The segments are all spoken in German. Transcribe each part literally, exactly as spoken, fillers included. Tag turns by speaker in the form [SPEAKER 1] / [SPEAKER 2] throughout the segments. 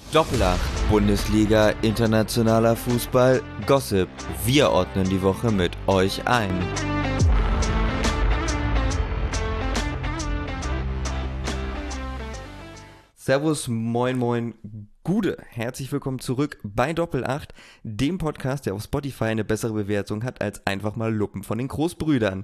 [SPEAKER 1] Doppelacht, Bundesliga, internationaler Fußball, Gossip. Wir ordnen die Woche mit euch ein. Servus, moin, moin, Gude. Herzlich willkommen zurück bei Doppelacht, dem Podcast, der auf Spotify eine bessere Bewertung hat als einfach mal Luppen von den Großbrüdern.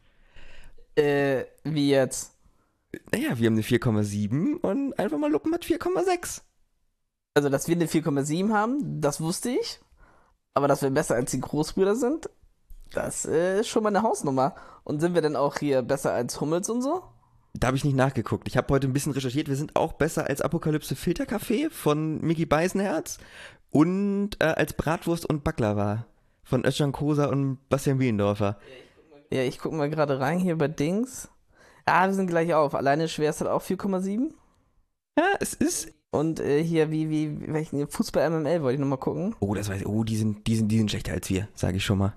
[SPEAKER 2] Äh, wie jetzt?
[SPEAKER 1] Naja, wir haben eine vier Komma sieben und einfach mal Luppen hat vier Komma sechs.
[SPEAKER 2] Also, dass wir eine vier Komma sieben haben, das wusste ich. Aber dass wir besser als die Großbrüder sind, das äh, ist schon mal eine Hausnummer. Und sind wir denn auch hier besser als Hummels und so?
[SPEAKER 1] Da habe ich nicht nachgeguckt. Ich habe heute ein bisschen recherchiert. Wir sind auch besser als Apokalypse Filterkaffee von Micky Beisenherz und äh, als Bratwurst und Baklava von Özcan Kosa und Bastian Bielendorfer.
[SPEAKER 2] Ja, ich gucke mal gerade rein hier bei Dings. Ah, wir sind gleich auf. Alleine schwer ist halt auch vier Komma sieben.
[SPEAKER 1] Ja, es ist...
[SPEAKER 2] Und äh, hier, wie, wie, welchen Fußball-M M L wollte ich nochmal gucken.
[SPEAKER 1] Oh, das weiß ich. Oh, die sind, die sind, die sind schlechter als wir, sage ich schon mal.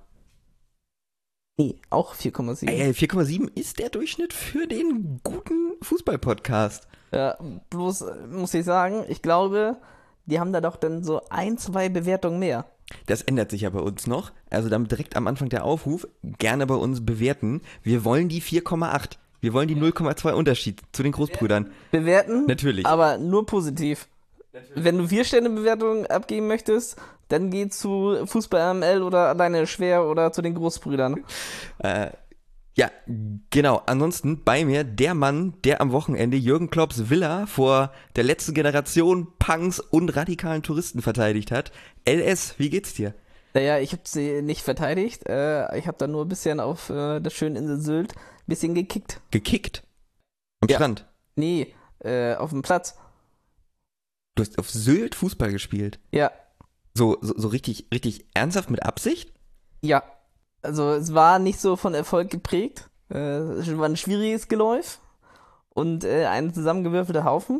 [SPEAKER 2] Nee, auch vier Komma sieben.
[SPEAKER 1] Ey, vier Komma sieben ist der Durchschnitt für den guten Fußball-Podcast.
[SPEAKER 2] Ja, bloß äh, muss ich sagen, ich glaube, die haben da doch dann so ein, zwei Bewertungen mehr.
[SPEAKER 1] Das ändert sich ja bei uns noch. Also dann direkt am Anfang der Aufruf, gerne bei uns bewerten. Wir wollen die vier Komma acht. Wir wollen die null Komma zwei Unterschied zu den Großbrüdern.
[SPEAKER 2] Bewerten?
[SPEAKER 1] Natürlich.
[SPEAKER 2] Aber nur positiv. Natürlich. Wenn du vier Sterne Bewertungen abgeben möchtest, dann geh zu Fußball-M M L oder alleine schwer oder zu den Großbrüdern.
[SPEAKER 1] Äh, ja, genau. Ansonsten bei mir der Mann, der am Wochenende Jürgen Klopps Villa vor der letzten Generation Punks und radikalen Touristen verteidigt hat. L S, wie geht's dir?
[SPEAKER 2] Naja, ich habe sie nicht verteidigt. Äh, ich habe da nur ein bisschen auf äh, der schönen Insel Sylt ein bisschen gekickt.
[SPEAKER 1] Gekickt? Am
[SPEAKER 2] Ja.
[SPEAKER 1] Strand?
[SPEAKER 2] Nee, äh, auf dem Platz.
[SPEAKER 1] Du hast auf Sylt Fußball gespielt?
[SPEAKER 2] Ja.
[SPEAKER 1] So, so, so richtig, richtig ernsthaft mit Absicht?
[SPEAKER 2] Ja. Also es war nicht so von Erfolg geprägt. Äh, es war ein schwieriges Geläuf und äh, ein zusammengewürfelter Haufen.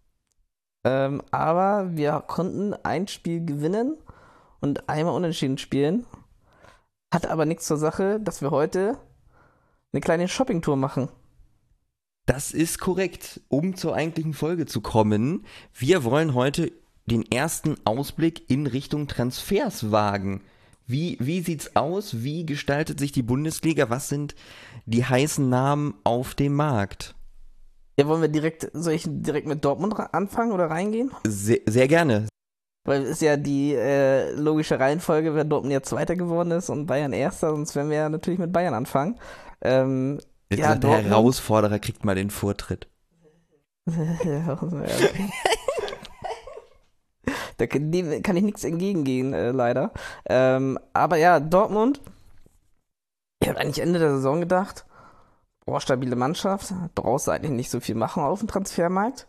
[SPEAKER 2] Ähm, aber wir konnten ein Spiel gewinnen und einmal unentschieden spielen. Hat aber nichts zur Sache, dass wir heute eine kleine Shoppingtour machen.
[SPEAKER 1] Das ist korrekt. Um zur eigentlichen Folge zu kommen, wir wollen heute den ersten Ausblick in Richtung Transfers wagen. Wie, wie sieht's aus? Wie gestaltet sich die Bundesliga? Was sind die heißen Namen auf dem Markt?
[SPEAKER 2] Ja, wollen wir direkt, soll ich direkt mit Dortmund anfangen oder reingehen?
[SPEAKER 1] Sehr, sehr gerne.
[SPEAKER 2] Weil es ist ja die äh, logische Reihenfolge, wenn Dortmund jetzt Zweiter geworden ist und Bayern Erster, sonst werden wir ja natürlich mit Bayern anfangen. Ähm, ja,
[SPEAKER 1] der Herausforderer kriegt mal den Vortritt.
[SPEAKER 2] Da kann, dem kann ich nichts entgegengehen, äh, leider. Ähm, aber ja, Dortmund, ich habe eigentlich Ende der Saison gedacht, boah, stabile Mannschaft, brauchst du eigentlich nicht so viel machen auf dem Transfermarkt.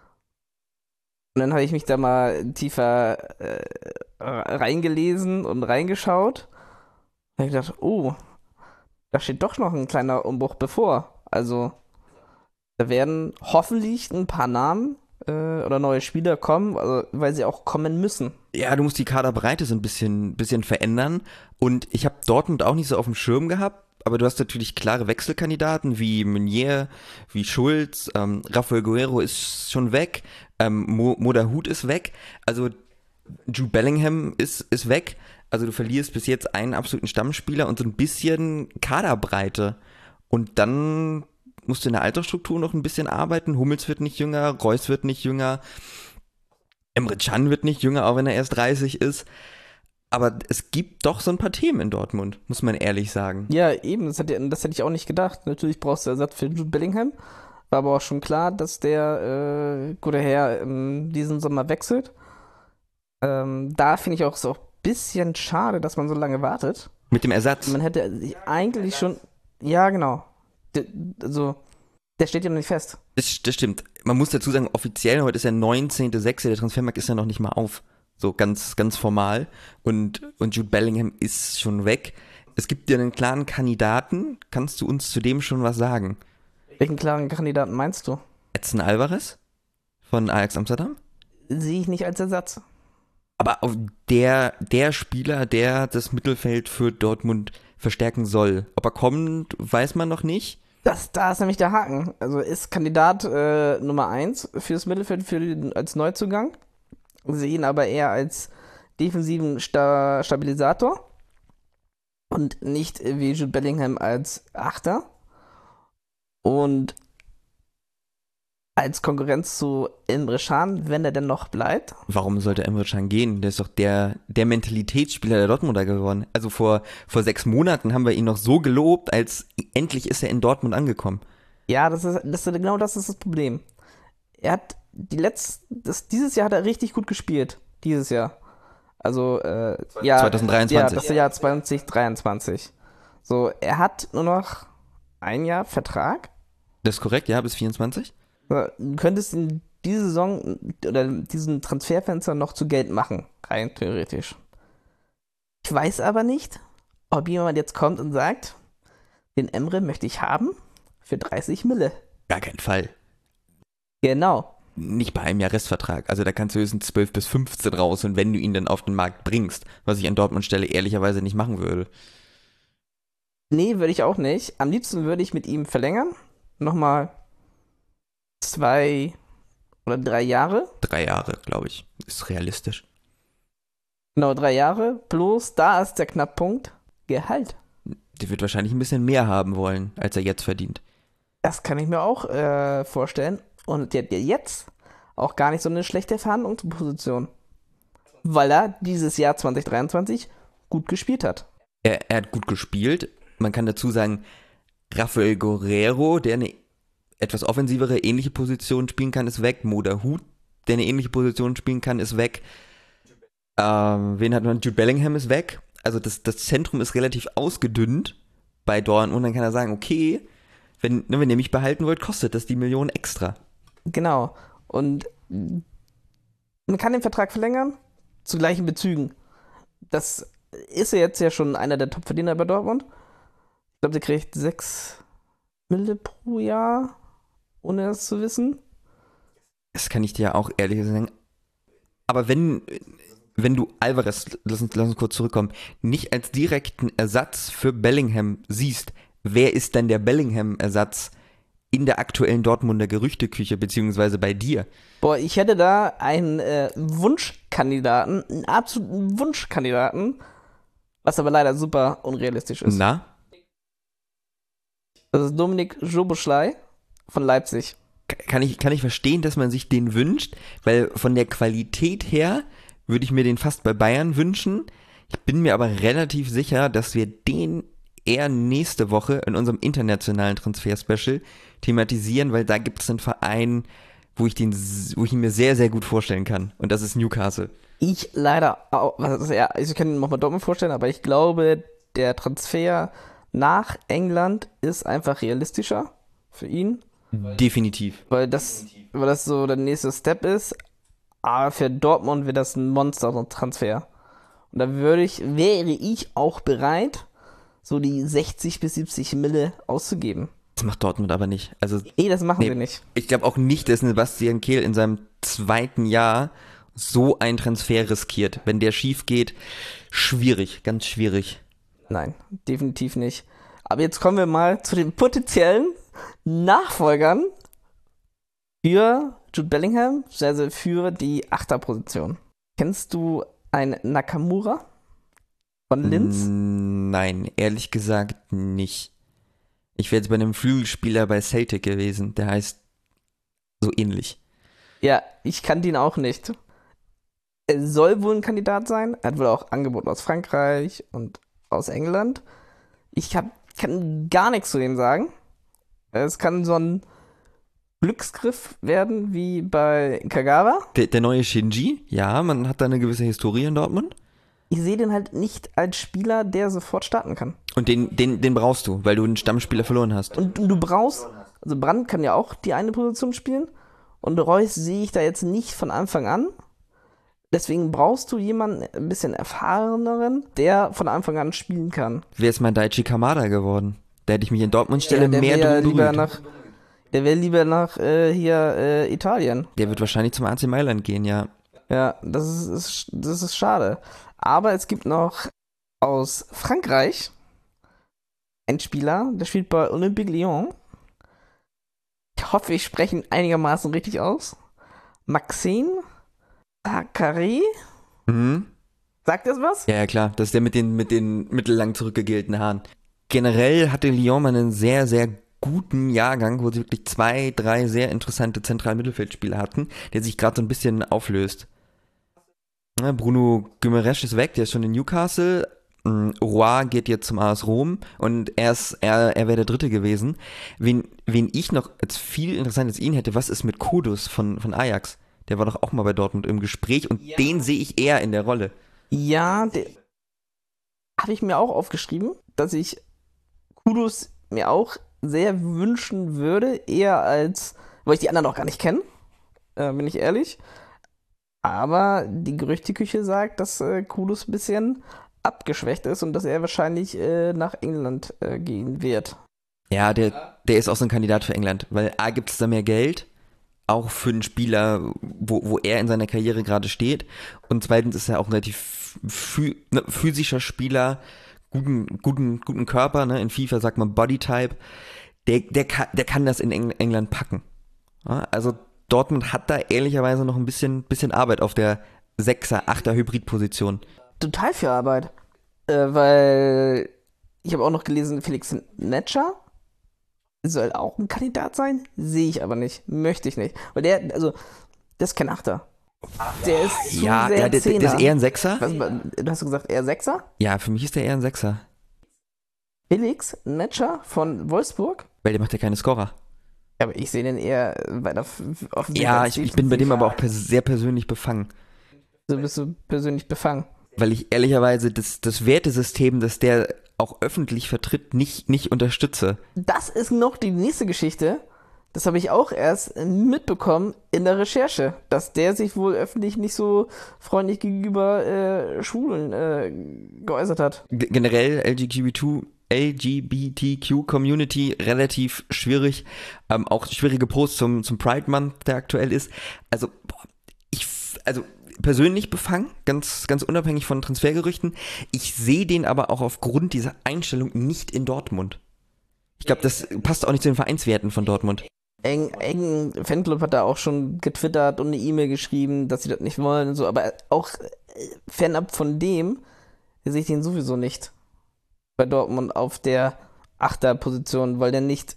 [SPEAKER 2] Und dann habe ich mich da mal tiefer äh, reingelesen und reingeschaut. Da habe ich gedacht, oh, da steht doch noch ein kleiner Umbruch bevor. Also, da werden hoffentlich ein paar Namen äh, oder neue Spieler kommen, also, weil sie auch kommen müssen.
[SPEAKER 1] Ja, du musst die Kaderbreite so ein bisschen, bisschen verändern. Und ich habe Dortmund auch nicht so auf dem Schirm gehabt, aber du hast natürlich klare Wechselkandidaten wie Meunier, wie Schulz, ähm, Rafael Guerrero ist schon weg, ähm, Mo, Moderhut ist weg, also Jude Bellingham ist, ist weg. Also du verlierst bis jetzt einen absoluten Stammspieler und so ein bisschen Kaderbreite. Und dann musst du in der Altersstruktur noch ein bisschen arbeiten. Hummels wird nicht jünger, Reus wird nicht jünger, Emre Can wird nicht jünger, auch wenn er erst dreißig ist. Aber es gibt doch so ein paar Themen in Dortmund, muss man ehrlich sagen.
[SPEAKER 2] Ja, eben, das hätte, das hätte ich auch nicht gedacht. Natürlich brauchst du Ersatz für Jude Bellingham. War aber auch schon klar, dass der äh, gute Herr ähm, diesen Sommer wechselt. Ähm, da finde ich auch so ein bisschen schade, dass man so lange wartet.
[SPEAKER 1] Mit dem Ersatz?
[SPEAKER 2] Man hätte sich eigentlich schon... Ja, genau. De, also, der steht ja noch nicht fest.
[SPEAKER 1] Das, das stimmt. Man muss dazu sagen, offiziell, heute ist der neunzehnter sechster Der Transfermarkt ist ja noch nicht mal auf. So ganz, ganz formal. Und, und Jude Bellingham ist schon weg. Es gibt ja einen klaren Kandidaten. Kannst du uns zu dem schon was sagen?
[SPEAKER 2] Welchen klaren Kandidaten meinst du?
[SPEAKER 1] Edson Alvarez von Ajax Amsterdam?
[SPEAKER 2] Sehe ich nicht als Ersatz.
[SPEAKER 1] Aber auf der, der Spieler, der das Mittelfeld für Dortmund verstärken soll. Ob er kommt, weiß man noch nicht.
[SPEAKER 2] Das, da ist nämlich der Haken. Also ist Kandidat äh, Nummer eins fürs Mittelfeld für den, als Neuzugang. sehe ihn aber eher als defensiven Sta- Stabilisator und nicht wie Jude Bellingham als Achter. Und als Konkurrenz zu Emre Can, wenn er denn noch bleibt.
[SPEAKER 1] Warum sollte Emre Can gehen? Der ist doch der, der Mentalitätsspieler der Dortmunder geworden. Also vor, vor sechs Monaten haben wir ihn noch so gelobt, als endlich ist er in Dortmund angekommen.
[SPEAKER 2] Ja, das ist, das ist genau das ist das Problem. Er hat die letzte, das, dieses Jahr hat er richtig gut gespielt. Dieses Jahr. Also, äh, ja.
[SPEAKER 1] zwanzig dreiundzwanzig.
[SPEAKER 2] Ja, das Jahr zwanzig dreiundzwanzig. So, er hat nur noch ein Jahr Vertrag.
[SPEAKER 1] Das ist korrekt, ja, bis vierundzwanzig.
[SPEAKER 2] Du könntest in diese Saison oder diesen Transferfenster noch zu Geld machen, rein theoretisch. Ich weiß aber nicht, ob jemand jetzt kommt und sagt, den Emre möchte ich haben für dreißig Mille.
[SPEAKER 1] Gar keinen Fall.
[SPEAKER 2] Genau.
[SPEAKER 1] Nicht bei einem Jahr Restvertrag. Also da kannst du höchstens zwölf bis fünfzehn raus und wenn du ihn dann auf den Markt bringst, was ich an Dortmund Stelle ehrlicherweise nicht machen würde.
[SPEAKER 2] Nee, würde ich auch nicht. Am liebsten würde ich mit ihm verlängern. Nochmal zwei oder drei Jahre.
[SPEAKER 1] Drei Jahre, glaube ich. Ist realistisch.
[SPEAKER 2] Genau, drei Jahre. Bloß, da ist der Knackpunkt, Gehalt.
[SPEAKER 1] Der wird wahrscheinlich ein bisschen mehr haben wollen, als er jetzt verdient.
[SPEAKER 2] Das kann ich mir auch äh, vorstellen. Und der hat ja jetzt auch gar nicht so eine schlechte Verhandlungsposition. Weil er dieses Jahr zwanzig dreiundzwanzig gut gespielt hat.
[SPEAKER 1] Er, er hat gut gespielt. Man kann dazu sagen, Rafael Guerrero, der eine etwas offensivere, ähnliche Position spielen kann, ist weg. Mo Dahoud, der eine ähnliche Position spielen kann, ist weg. Ähm, wen hat man? Jude Bellingham ist weg. Also das, das Zentrum ist relativ ausgedünnt bei Dortmund. Und dann kann er sagen, okay, wenn, wenn ihr mich behalten wollt, kostet das die Million extra.
[SPEAKER 2] Genau. Und man kann den Vertrag verlängern zu gleichen Bezügen. Das ist er jetzt ja schon einer der Top-Verdiener bei Dortmund. Ich glaube, der kriegt sechs Mille pro Jahr, ohne das zu wissen.
[SPEAKER 1] Das kann ich dir auch ehrlich sagen. Aber wenn, wenn du Alvarez, lass uns, lass uns kurz zurückkommen, nicht als direkten Ersatz für Bellingham siehst, wer ist denn der Bellingham-Ersatz in der aktuellen Dortmunder Gerüchteküche, beziehungsweise bei dir?
[SPEAKER 2] Boah, ich hätte da einen äh, Wunschkandidaten, einen absoluten Wunschkandidaten, was aber leider super unrealistisch ist.
[SPEAKER 1] Na?
[SPEAKER 2] Das ist Dominik Szoboszlai von Leipzig.
[SPEAKER 1] Kann ich, kann ich verstehen, dass man sich den wünscht, weil von der Qualität her würde ich mir den fast bei Bayern wünschen. Ich bin mir aber relativ sicher, dass wir den eher nächste Woche in unserem internationalen Transfer-Special thematisieren, weil da gibt es einen Verein, wo ich, den, wo ich ihn mir sehr, sehr gut vorstellen kann. Und das ist Newcastle.
[SPEAKER 2] Ich leider auch, also ja, ich kann ihn nochmal Dortmund vorstellen, aber ich glaube, der Transfer nach England ist einfach realistischer für ihn.
[SPEAKER 1] Definitiv.
[SPEAKER 2] Weil das, weil das so der nächste Step ist. Aber für Dortmund wird das ein Monster-Transfer. Und da würde ich, wäre ich auch bereit, so die sechzig bis siebzig Mille auszugeben.
[SPEAKER 1] Das macht Dortmund aber nicht. Also,
[SPEAKER 2] nee, das machen
[SPEAKER 1] nee,
[SPEAKER 2] wir nicht.
[SPEAKER 1] Ich glaube auch nicht, dass Sebastian Kehl in seinem zweiten Jahr so einen Transfer riskiert. Wenn der schief geht, schwierig, ganz schwierig.
[SPEAKER 2] Nein, definitiv nicht. Aber jetzt kommen wir mal zu den potenziellen Nachfolgern für Jude Bellingham, also für die Achterposition. Kennst du einen Nakamura von Linz?
[SPEAKER 1] Nein, ehrlich gesagt nicht. Ich wäre jetzt bei einem Flügelspieler bei Celtic gewesen, der heißt so ähnlich.
[SPEAKER 2] Ja, ich kannte ihn auch nicht. Er soll wohl ein Kandidat sein. Er hat wohl auch Angebote aus Frankreich und aus England. Ich hab, kann gar nichts zu dem sagen. Es kann so ein Glücksgriff werden wie bei Kagawa.
[SPEAKER 1] Der, der neue Shinji, ja, man hat da eine gewisse Historie in Dortmund.
[SPEAKER 2] Ich sehe den halt nicht als Spieler, der sofort starten kann.
[SPEAKER 1] Und den, den, den brauchst du, weil du einen Stammspieler verloren hast.
[SPEAKER 2] Und du brauchst, also Brandt kann ja auch die eine Position spielen. Und Reus sehe ich da jetzt nicht von Anfang an. Deswegen brauchst du jemanden ein bisschen erfahreneren, der von Anfang an spielen kann.
[SPEAKER 1] Wer ist mein Daichi Kamada geworden? Da hätte ich mich in Dortmund stelle
[SPEAKER 2] ja,
[SPEAKER 1] mehr
[SPEAKER 2] drum
[SPEAKER 1] lieber
[SPEAKER 2] berührt. Nach, der will lieber nach äh, hier äh, Italien.
[SPEAKER 1] Der wird wahrscheinlich zum A C Mailand gehen, ja.
[SPEAKER 2] Ja, das ist, ist, das ist schade. Aber es gibt noch aus Frankreich einen Spieler, der spielt bei Olympique Lyon. Ich hoffe, ich spreche ihn einigermaßen richtig aus. Maxime Zachary?
[SPEAKER 1] Mhm.
[SPEAKER 2] Sagt das was?
[SPEAKER 1] Ja, ja, klar. Das ist der mit den, mit den mittellang zurückgegelten Haaren. Generell hatte Lyon mal einen sehr, sehr guten Jahrgang, wo sie wirklich zwei, drei sehr interessante Zentral-Mittelfeldspieler hatten, der sich gerade so ein bisschen auflöst. Ja, Bruno Guimaraes ist weg, der ist schon in Newcastle. Roy geht jetzt zum A S Rom und er ist, er, er wäre der Dritte gewesen. Wen, wen ich noch als viel interessanter als ihn hätte, was ist mit Kudus von, von Ajax? Der war doch auch mal bei Dortmund im Gespräch und
[SPEAKER 2] Ja.
[SPEAKER 1] den sehe ich eher in der Rolle.
[SPEAKER 2] Ja, der habe ich mir auch aufgeschrieben, dass ich Kudus mir auch sehr wünschen würde, eher als, weil ich die anderen auch gar nicht kenne, äh, bin ich ehrlich. Aber die Gerüchteküche sagt, dass äh, Kudus ein bisschen abgeschwächt ist und dass er wahrscheinlich äh, nach England äh, gehen wird.
[SPEAKER 1] Ja, der, der ist auch so ein Kandidat für England, weil A gibt es da mehr Geld, auch für einen Spieler, wo, wo er in seiner Karriere gerade steht. Und zweitens ist er auch ein relativ phü- ne, physischer Spieler, guten, guten, guten Körper, ne? In FIFA sagt man Bodytype. Der, der, kann, der kann das in Eng- England packen. Ja, also Dortmund hat da ehrlicherweise noch ein bisschen, bisschen Arbeit auf der Sechser, Achter Hybridposition.
[SPEAKER 2] Total viel Arbeit. Äh, weil ich habe auch noch gelesen, Felix Netscher soll auch ein Kandidat sein. Sehe ich aber nicht. Möchte ich nicht. Weil der, also, das ist kein Achter. Der ist zu
[SPEAKER 1] Ja,
[SPEAKER 2] sehr
[SPEAKER 1] ja der, der
[SPEAKER 2] Zehner.
[SPEAKER 1] ist eher ein Sechser.
[SPEAKER 2] Was, du hast gesagt, eher Sechser?
[SPEAKER 1] Ja, für mich ist der eher ein Sechser.
[SPEAKER 2] Felix Netscher von Wolfsburg?
[SPEAKER 1] Weil der macht ja keine Scorer.
[SPEAKER 2] Aber ich sehe den eher weiter f- auf dem Weg
[SPEAKER 1] Ja,
[SPEAKER 2] als
[SPEAKER 1] ich, ich bin bei dem
[SPEAKER 2] defensiv.
[SPEAKER 1] aber auch pers- sehr persönlich befangen.
[SPEAKER 2] So bist du persönlich befangen.
[SPEAKER 1] Weil ich ehrlicherweise das, das Wertesystem, das der auch öffentlich vertritt, nicht, nicht unterstütze.
[SPEAKER 2] Das ist noch die nächste Geschichte. Das habe ich auch erst mitbekommen in der Recherche, dass der sich wohl öffentlich nicht so freundlich gegenüber äh, Schwulen äh, geäußert hat.
[SPEAKER 1] G- generell L G B T Q, L G B T Q-Community relativ schwierig. Ähm, auch schwierige Posts zum, zum Pride Month, der aktuell ist. Also, boah, ich, f- also persönlich befangen, ganz, ganz unabhängig von Transfergerüchten. Ich sehe den aber auch aufgrund dieser Einstellung nicht in Dortmund. Ich glaube, das passt auch nicht zu den Vereinswerten von Dortmund.
[SPEAKER 2] Eng, Eng Fanclub hat da auch schon getwittert und eine E-Mail geschrieben, dass sie das nicht wollen und so, aber auch äh, fernab von dem sehe ich den sowieso nicht bei Dortmund auf der Achterposition, weil der nicht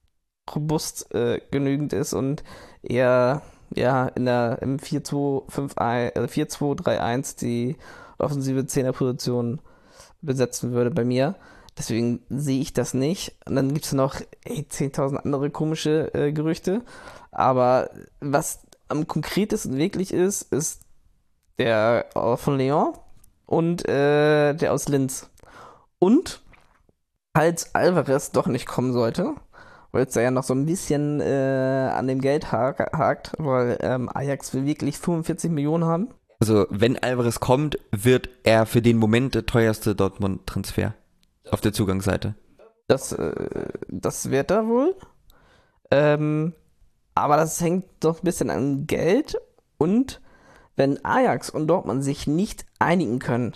[SPEAKER 2] robust äh, genügend ist und eher ja in der im vier zwei fünf eins, äh, vier zwei drei eins die offensive Zehnerposition besetzen würde bei mir. Deswegen sehe ich das nicht. Und dann gibt es noch ey, zehntausend andere komische äh, Gerüchte. Aber was am konkretesten wirklich ist, ist der äh, von Lyon und äh, der aus Linz. Und falls Alvarez doch nicht kommen sollte, weil es da ja noch so ein bisschen äh, an dem Geld hak- hakt, weil ähm, Ajax will wirklich fünfundvierzig Millionen haben.
[SPEAKER 1] Also, wenn Alvarez kommt, wird er für den Moment der teuerste Dortmund-Transfer auf der Zugangsseite.
[SPEAKER 2] Das, äh, das wird er wohl. Ähm, aber das hängt doch ein bisschen an Geld. Und wenn Ajax und Dortmund sich nicht einigen können,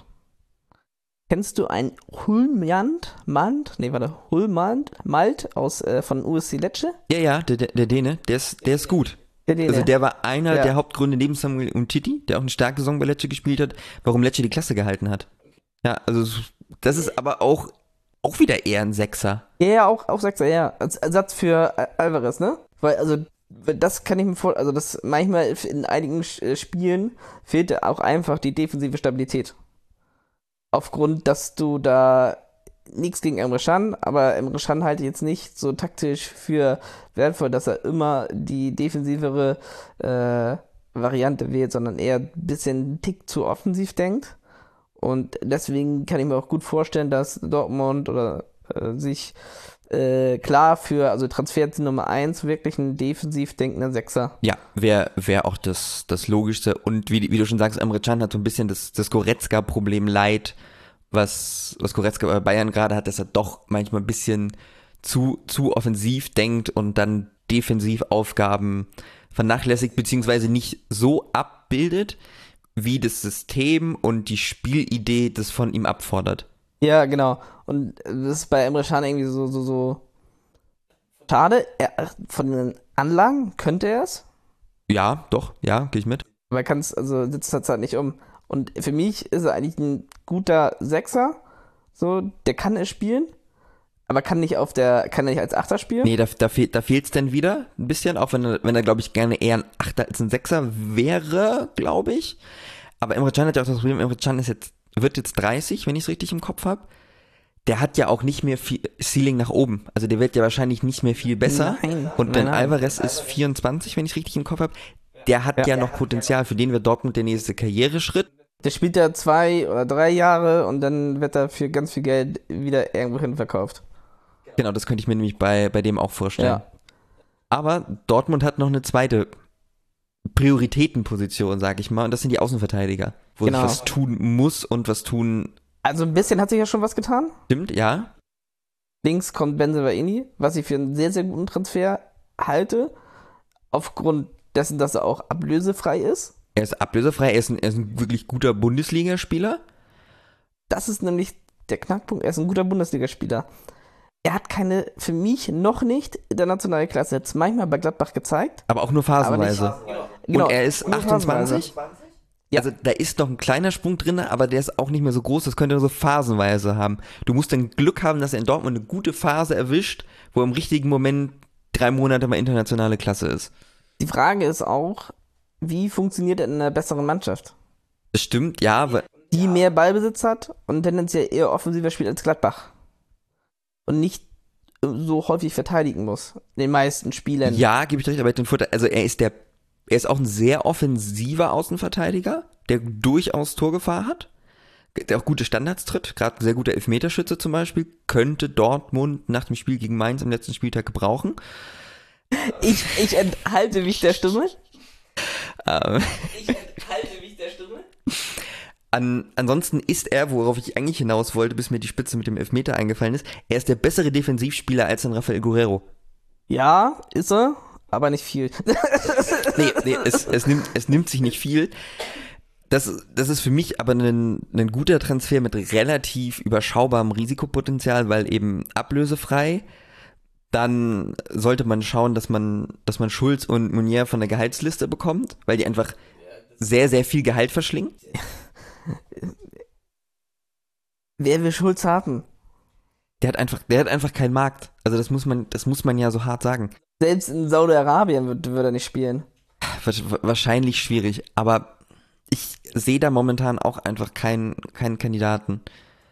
[SPEAKER 2] kennst du einen Hulmand, Mand, nee, warte, Hulmand, Malt aus, äh, von U S C Lecce?
[SPEAKER 1] Ja, ja, der, der, der Däne, der ist, der ist gut.
[SPEAKER 2] Der Däne.
[SPEAKER 1] Also der war einer
[SPEAKER 2] Ja.
[SPEAKER 1] der Hauptgründe neben Samuel Umtiti, der auch eine starke Saison bei Lecce gespielt hat, warum Lecce die Klasse gehalten hat. Ja, also das ist aber auch, auch wieder eher ein Sechser.
[SPEAKER 2] Ja, ja, auch, auch Sechser, ja. Als Ersatz für Al- Alvarez, ne? Weil, also, das kann ich mir vor, also das manchmal in einigen äh, Spielen fehlt auch einfach die defensive Stabilität. Aufgrund, dass du da nichts gegen Emre Can, aber Emre Can halte ich jetzt nicht so taktisch für wertvoll, dass er immer die defensivere äh, Variante wählt, sondern eher ein bisschen einen Tick zu offensiv denkt. Und deswegen kann ich mir auch gut vorstellen, dass Dortmund oder äh, sich äh, klar für, also Transferziel Nummer eins, wirklich ein defensiv denkender Sechser.
[SPEAKER 1] Ja, wäre wär auch das, das Logischste. Und wie, wie du schon sagst, Emre Can hat so ein bisschen das, das Goretzka-Problem leid, was, was Goretzka bei Bayern gerade hat, dass er doch manchmal ein bisschen zu, zu offensiv denkt und dann Defensivaufgaben vernachlässigt, beziehungsweise nicht so abbildet, wie das System und die Spielidee das von ihm abfordert.
[SPEAKER 2] Ja, genau. Und das ist bei Emre Can irgendwie so, so, so schade. Er, von den Anlagen könnte er es.
[SPEAKER 1] Ja, doch, ja, gehe ich mit.
[SPEAKER 2] Aber er kann es, also setzt das halt nicht um. Und für mich ist er eigentlich ein guter Sechser. So, der kann es spielen, aber kann nicht auf der, kann er nicht als Achter spielen.
[SPEAKER 1] Nee, da, da, fehl, da fehlt es dann wieder ein bisschen, auch wenn er, wenn er glaube ich, gerne eher ein Achter als ein Sechser wäre, glaube ich. Aber Emre Can hat ja auch das Problem, Emre Can ist jetzt, wird jetzt dreißig, wenn ich es richtig im Kopf habe. Der hat ja auch nicht mehr viel Ceiling nach oben. Also der wird ja wahrscheinlich nicht mehr viel besser.
[SPEAKER 2] Nein,
[SPEAKER 1] Und
[SPEAKER 2] nein,
[SPEAKER 1] dann
[SPEAKER 2] nein.
[SPEAKER 1] Alvarez ist vierundzwanzig, wenn ich es richtig im Kopf habe. Der hat ja. ja noch Potenzial. Für den wird Dortmund der nächste Karriereschritt.
[SPEAKER 2] Der spielt ja zwei oder drei Jahre und dann wird er für ganz viel Geld wieder irgendwo hin verkauft.
[SPEAKER 1] Genau, das könnte ich mir nämlich bei, bei dem auch vorstellen.
[SPEAKER 2] Ja.
[SPEAKER 1] Aber Dortmund hat noch eine zweite Prioritätenposition, sag ich mal, und das sind die Außenverteidiger, wo
[SPEAKER 2] Genau.
[SPEAKER 1] sich was tun muss und was tun
[SPEAKER 2] Also ein bisschen hat sich ja schon was getan.
[SPEAKER 1] stimmt, ja.
[SPEAKER 2] Links kommt Bensebaini, was ich für einen sehr, sehr guten Transfer halte, aufgrund dessen, dass er auch ablösefrei ist.
[SPEAKER 1] Er ist ablösefrei, er ist ein, er ist ein wirklich guter Bundesligaspieler.
[SPEAKER 2] Das ist nämlich der Knackpunkt, er ist ein guter Bundesligaspieler. Er hat keine, für mich noch nicht internationale Klasse, jetzt manchmal bei Gladbach gezeigt.
[SPEAKER 1] Aber auch nur phasenweise.
[SPEAKER 2] Aber nicht, genau,
[SPEAKER 1] und er ist
[SPEAKER 2] nur
[SPEAKER 1] achtundzwanzig.
[SPEAKER 2] Ja.
[SPEAKER 1] Also da ist noch ein kleiner Sprung drin, aber der ist auch nicht mehr so groß, das könnte er so phasenweise haben. Du musst dann Glück haben, dass er in Dortmund eine gute Phase erwischt, wo im richtigen Moment drei Monate mal internationale Klasse ist.
[SPEAKER 2] Die Frage ist auch, wie funktioniert er in einer besseren Mannschaft?
[SPEAKER 1] Das stimmt, ja, aber
[SPEAKER 2] Die mehr Ballbesitz hat und tendenziell eher offensiver spielt als Gladbach. Und nicht so häufig verteidigen muss. In den meisten Spielen.
[SPEAKER 1] ja, gebe ich dir recht, aber den Vorteil, also er ist der, er ist auch ein sehr offensiver Außenverteidiger, der durchaus Torgefahr hat, der auch gute Standards tritt, gerade ein sehr guter Elfmeterschütze zum Beispiel, könnte Dortmund nach dem Spiel gegen Mainz am letzten Spieltag gebrauchen.
[SPEAKER 2] Ich, ich enthalte mich der Stimme.
[SPEAKER 1] Ähm,
[SPEAKER 2] Ich enthalte mich der Stimme.
[SPEAKER 1] An, ansonsten ist er, worauf ich eigentlich hinaus wollte, bis mir die Spitze mit dem Elfmeter eingefallen ist, er ist der bessere Defensivspieler als ein Rafael Guerrero.
[SPEAKER 2] Ja, ist er, aber nicht viel.
[SPEAKER 1] Nee, nee es, es, nimmt, es nimmt sich nicht viel. Das, das ist für mich aber ein, ein guter Transfer mit relativ überschaubarem Risikopotenzial, weil eben ablösefrei. Dann sollte man schauen, dass man, dass man Schulz und Meunier von der Gehaltsliste bekommt, weil die einfach sehr, sehr viel Gehalt verschlingen.
[SPEAKER 2] Wer will Schulz haben?
[SPEAKER 1] Der hat einfach, der hat einfach keinen Markt. Also das muss man, das muss man ja so hart sagen.
[SPEAKER 2] Selbst in Saudi-Arabien würde würd er nicht spielen.
[SPEAKER 1] Wahrscheinlich schwierig, aber ich sehe da momentan auch einfach keinen, keinen Kandidaten.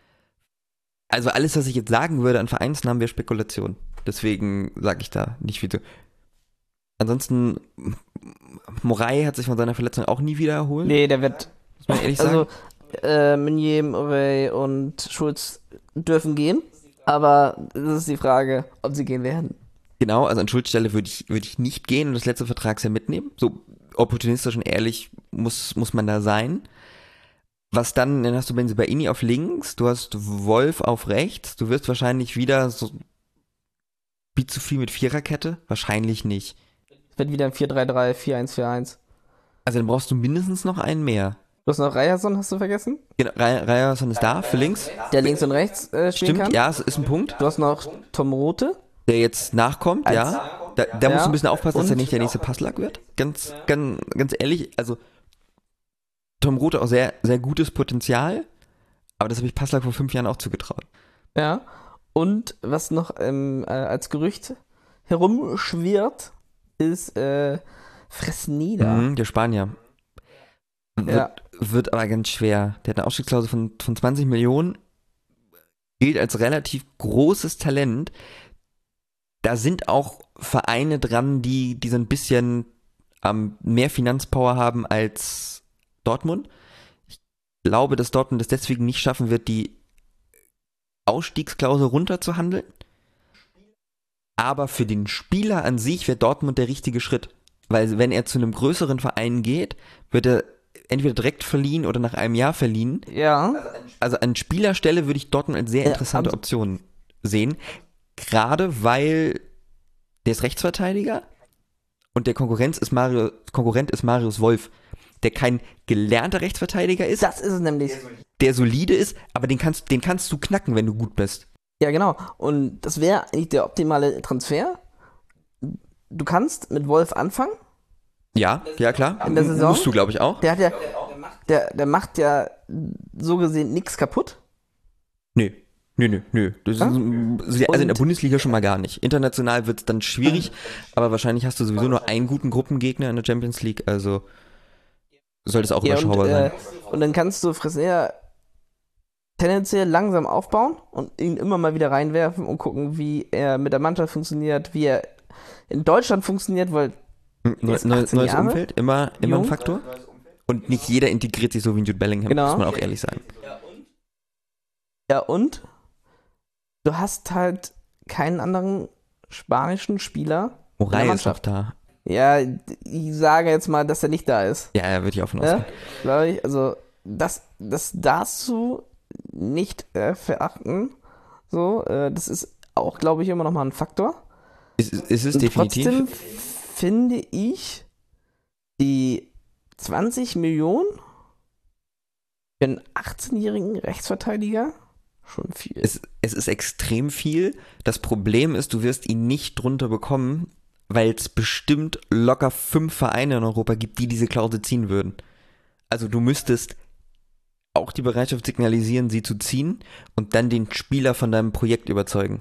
[SPEAKER 1] Also alles, was ich jetzt sagen würde an Vereinsnamen, wäre Spekulation. Deswegen sage ich da nicht viel zu. Ansonsten, Moray hat sich von seiner Verletzung auch nie wieder erholt.
[SPEAKER 2] Nee, der wird.
[SPEAKER 1] Muss man ehrlich sagen.
[SPEAKER 2] Also, äh, Meunier, Morey und Schulz dürfen gehen. Aber das ist die Frage, ob sie gehen werden.
[SPEAKER 1] Genau, also an Schuldstelle würde ich, würde ich nicht gehen und das letzte Vertragsjahr mitnehmen. So opportunistisch und ehrlich muss, muss man da sein. Was dann, dann hast du Bensebaini auf links, du hast Wolf auf rechts, du wirst wahrscheinlich wieder so wie zu viel mit Viererkette? Wahrscheinlich nicht.
[SPEAKER 2] Es wird wieder ein vier drei drei, vier eins vier eins.
[SPEAKER 1] Also dann brauchst du mindestens noch einen mehr.
[SPEAKER 2] Du hast noch Ryerson, hast du vergessen?
[SPEAKER 1] Genau, Ryerson ist da für links.
[SPEAKER 2] Der links und rechts äh, spielen
[SPEAKER 1] Stimmt,
[SPEAKER 2] kann.
[SPEAKER 1] ja, es ist ein Punkt,
[SPEAKER 2] Du hast noch Tom Rote.
[SPEAKER 1] der jetzt nachkommt,
[SPEAKER 2] Als-
[SPEAKER 1] ja. Da, da
[SPEAKER 2] Ja.
[SPEAKER 1] musst du ein bisschen aufpassen, dass er
[SPEAKER 2] Und-
[SPEAKER 1] nicht der nächste Passlack wird. Ganz, ganz, ganz ehrlich, also Tom Rote auch sehr, sehr gutes Potenzial, aber das habe ich Passlack vor fünf Jahren auch zugetraut.
[SPEAKER 2] Ja. Und was noch ähm, äh, als Gerücht herumschwirrt, ist äh, Fresneda.
[SPEAKER 1] Mhm, der Spanier. Wird,
[SPEAKER 2] Ja.
[SPEAKER 1] wird aber ganz schwer. Der hat eine Ausstiegsklausel von, von zwanzig Millionen, gilt als relativ großes Talent. Da sind auch Vereine dran, die, die so ein bisschen ähm, mehr Finanzpower haben als Dortmund. Ich glaube, dass Dortmund es deswegen nicht schaffen wird, die Ausstiegsklausel runterzuhandeln. Aber für den Spieler an sich wäre Dortmund der richtige Schritt. Weil wenn er zu einem größeren Verein geht, wird er entweder direkt verliehen oder nach einem Jahr verliehen.
[SPEAKER 2] Ja.
[SPEAKER 1] Also an Spielerstelle würde ich Dortmund als sehr
[SPEAKER 2] Ja,
[SPEAKER 1] interessante
[SPEAKER 2] abs-
[SPEAKER 1] Option sehen. Gerade weil der ist Rechtsverteidiger und der Konkurrenz ist Mario, Konkurrent ist Marius Wolf, der kein gelernter Rechtsverteidiger ist,
[SPEAKER 2] Das ist es nämlich.
[SPEAKER 1] der solide ist, aber den kannst, den kannst du knacken, wenn du gut bist.
[SPEAKER 2] Ja, genau. Und das wäre eigentlich der optimale Transfer. Du kannst mit Wolf anfangen,
[SPEAKER 1] Ja, ja klar.
[SPEAKER 2] In der Saison?
[SPEAKER 1] Musst du, glaube ich, auch.
[SPEAKER 2] Der hat ja, der, der macht ja so gesehen nichts kaputt.
[SPEAKER 1] Nö, nö, nö, nö. Das ist,
[SPEAKER 2] Ja?
[SPEAKER 1] also in der Bundesliga schon mal gar nicht. International wird es dann schwierig, aber wahrscheinlich hast du sowieso nur einen guten Gruppengegner in der Champions League, also sollte es auch
[SPEAKER 2] Ja,
[SPEAKER 1] überschaubar
[SPEAKER 2] und,
[SPEAKER 1] sein.
[SPEAKER 2] äh, und dann kannst du Fresneda tendenziell langsam aufbauen und ihn immer mal wieder reinwerfen und gucken, wie er mit der Mannschaft funktioniert, wie er in Deutschland funktioniert, weil
[SPEAKER 1] Neu,
[SPEAKER 2] ist
[SPEAKER 1] neu,
[SPEAKER 2] achtzehn
[SPEAKER 1] neues
[SPEAKER 2] Jahre,
[SPEAKER 1] Umfeld, immer, immer ein
[SPEAKER 2] jung.
[SPEAKER 1] Faktor. Und nicht jeder integriert sich so wie ein Jude Bellingham,
[SPEAKER 2] Genau.
[SPEAKER 1] muss man auch ehrlich sagen.
[SPEAKER 2] Ja, und du hast halt keinen anderen spanischen Spieler in der
[SPEAKER 1] Moray ist doch
[SPEAKER 2] Mannschaft.
[SPEAKER 1] da.
[SPEAKER 2] Ja, ich sage jetzt mal, dass er nicht da ist.
[SPEAKER 1] Ja, ja, würde ich auch von
[SPEAKER 2] Ja,
[SPEAKER 1] ausgehen.
[SPEAKER 2] glaube ich. Also, das, das darfst du nicht äh, verachten. So, äh, das ist auch, glaube ich, immer noch mal ein Faktor.
[SPEAKER 1] Ist, ist es
[SPEAKER 2] Und
[SPEAKER 1] definitiv.
[SPEAKER 2] trotzdem finde ich die zwanzig Millionen für einen achtzehnjährigen Rechtsverteidiger schon viel.
[SPEAKER 1] Es, es ist extrem viel. Das Problem ist, du wirst ihn nicht drunter bekommen, weil es bestimmt locker fünf Vereine in Europa gibt, die diese Klausel ziehen würden. Also du müsstest auch die Bereitschaft signalisieren, sie zu ziehen und dann den Spieler von deinem Projekt überzeugen.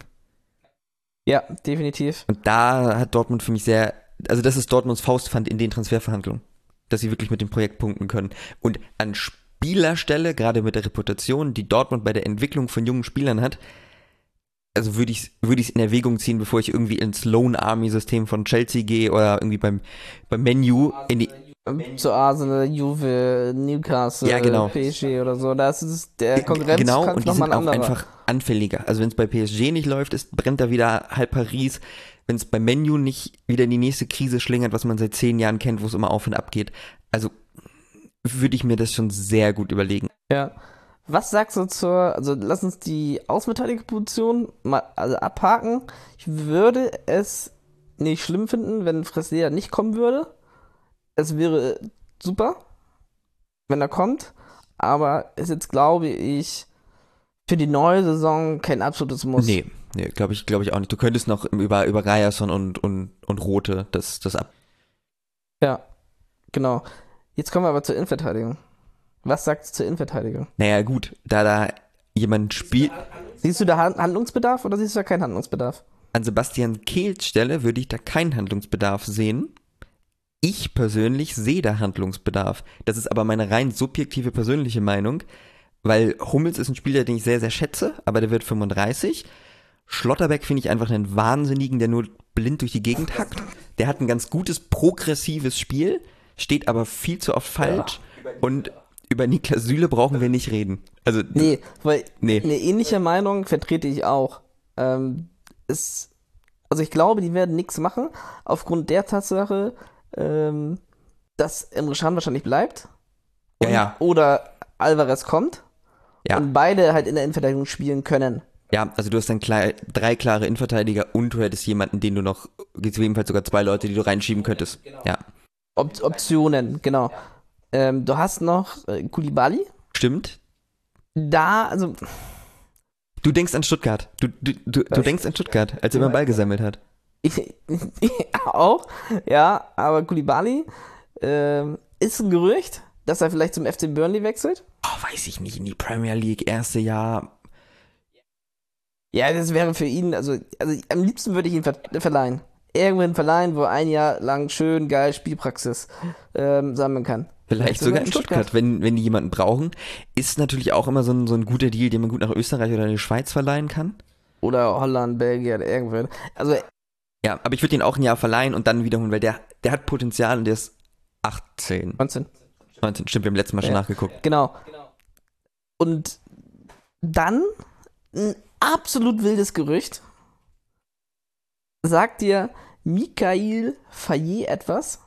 [SPEAKER 2] Ja, definitiv.
[SPEAKER 1] Und da hat Dortmund für mich sehr, also das ist Dortmunds Faustpfand in den Transferverhandlungen, dass sie wirklich mit dem Projekt punkten können. Und an Spielerstelle, gerade mit der Reputation, die Dortmund bei der Entwicklung von jungen Spielern hat, also würde ich es würde ich's in Erwägung ziehen, bevor ich irgendwie ins Lone Army System von Chelsea gehe oder irgendwie beim, beim Menu in die,
[SPEAKER 2] Zu Arsenal, Juve, Newcastle,
[SPEAKER 1] Ja, genau.
[SPEAKER 2] P S G oder so. Das ist der Konkurrenz
[SPEAKER 1] genau,
[SPEAKER 2] kann
[SPEAKER 1] und die
[SPEAKER 2] nochmal
[SPEAKER 1] sind
[SPEAKER 2] ein
[SPEAKER 1] auch
[SPEAKER 2] anderer.
[SPEAKER 1] einfach anfälliger. Also wenn es bei P S G nicht läuft, ist, brennt da wieder halb Paris. Wenn es bei Menu nicht wieder in die nächste Krise schlingert, was man seit zehn Jahren kennt, wo es immer auf und ab geht. Also würde ich mir das schon sehr gut überlegen.
[SPEAKER 2] Ja. Was sagst du zur, also lass uns die Außenverteidigerposition mal also abhaken. Ich würde es nicht schlimm finden, wenn Fresneda nicht kommen würde. Es wäre super, wenn er kommt, aber ist jetzt, glaube ich, für die neue Saison kein absolutes Muss.
[SPEAKER 1] Nee, nee, glaube ich, glaube ich auch nicht. Du könntest noch über, über Ryerson und, und, und Rote das, das ab.
[SPEAKER 2] Ja, genau. Jetzt kommen wir aber zur Innenverteidigung. Was sagst du zur Innenverteidigung?
[SPEAKER 1] Naja, gut, da da jemand spielt,
[SPEAKER 2] Siehst du da Han- Handlungsbedarf oder siehst du da keinen Handlungsbedarf?
[SPEAKER 1] an Sebastian Kehls Stelle würde ich da keinen Handlungsbedarf sehen. Ich persönlich sehe da Handlungsbedarf. Das ist aber meine rein subjektive persönliche Meinung, weil Hummels ist ein Spieler, den ich sehr, sehr schätze, aber der wird fünfunddreißig. Schlotterbeck finde ich einfach einen Wahnsinnigen, der nur blind durch die Gegend hackt. Der hat ein ganz gutes, progressives Spiel, steht aber viel zu oft falsch. Und über Niklas Süle brauchen wir nicht reden. Also,
[SPEAKER 2] Nee, weil
[SPEAKER 1] nee.
[SPEAKER 2] eine ähnliche Meinung vertrete ich auch. Ähm, es, also ich glaube, die werden nichts machen, aufgrund der Tatsache, ähm, dass Emre Can wahrscheinlich bleibt.
[SPEAKER 1] Ja, ja.
[SPEAKER 2] Oder Alvarez kommt.
[SPEAKER 1] Ja.
[SPEAKER 2] Und beide halt in der Innenverteidigung spielen können.
[SPEAKER 1] Ja, also du hast dann klar, drei klare Innenverteidiger und du hättest jemanden, den du noch, gegebenenfalls sogar zwei Leute, die du reinschieben könntest. Ja,
[SPEAKER 2] Op- Optionen, genau. Ähm, du hast noch äh, Koulibaly.
[SPEAKER 1] stimmt.
[SPEAKER 2] Da, also,
[SPEAKER 1] Du denkst an Stuttgart. Du, du, du, du denkst an Stuttgart, als er beim Ball gesammelt hat.
[SPEAKER 2] ich, ich auch, ja, aber Koulibaly ähm, ist ein Gerücht, dass er vielleicht zum F C Burnley wechselt.
[SPEAKER 1] Oh, weiß ich nicht, in die Premier League, erste Jahr.
[SPEAKER 2] Ja, das wäre für ihn, also, also am liebsten würde ich ihn ver verleihen. Irgendwann verleihen, wo er ein Jahr lang schön geil Spielpraxis ähm, sammeln kann.
[SPEAKER 1] Vielleicht sogar in Stuttgart, wenn, wenn die jemanden brauchen. Ist natürlich auch immer so ein, so ein guter Deal, den man gut nach Österreich oder in die Schweiz verleihen kann.
[SPEAKER 2] Oder Holland, Belgien, irgendwann. Also,
[SPEAKER 1] Ja, aber ich würde ihn auch ein Jahr verleihen und dann wiederholen, weil der, der hat Potenzial und der ist achtzehn.
[SPEAKER 2] neunzehn.
[SPEAKER 1] neunzehn, stimmt, wir haben letztes Mal schon
[SPEAKER 2] Ja.
[SPEAKER 1] nachgeguckt.
[SPEAKER 2] Genau. Und dann ein absolut wildes Gerücht. Sagt dir Mikael Fayet etwas?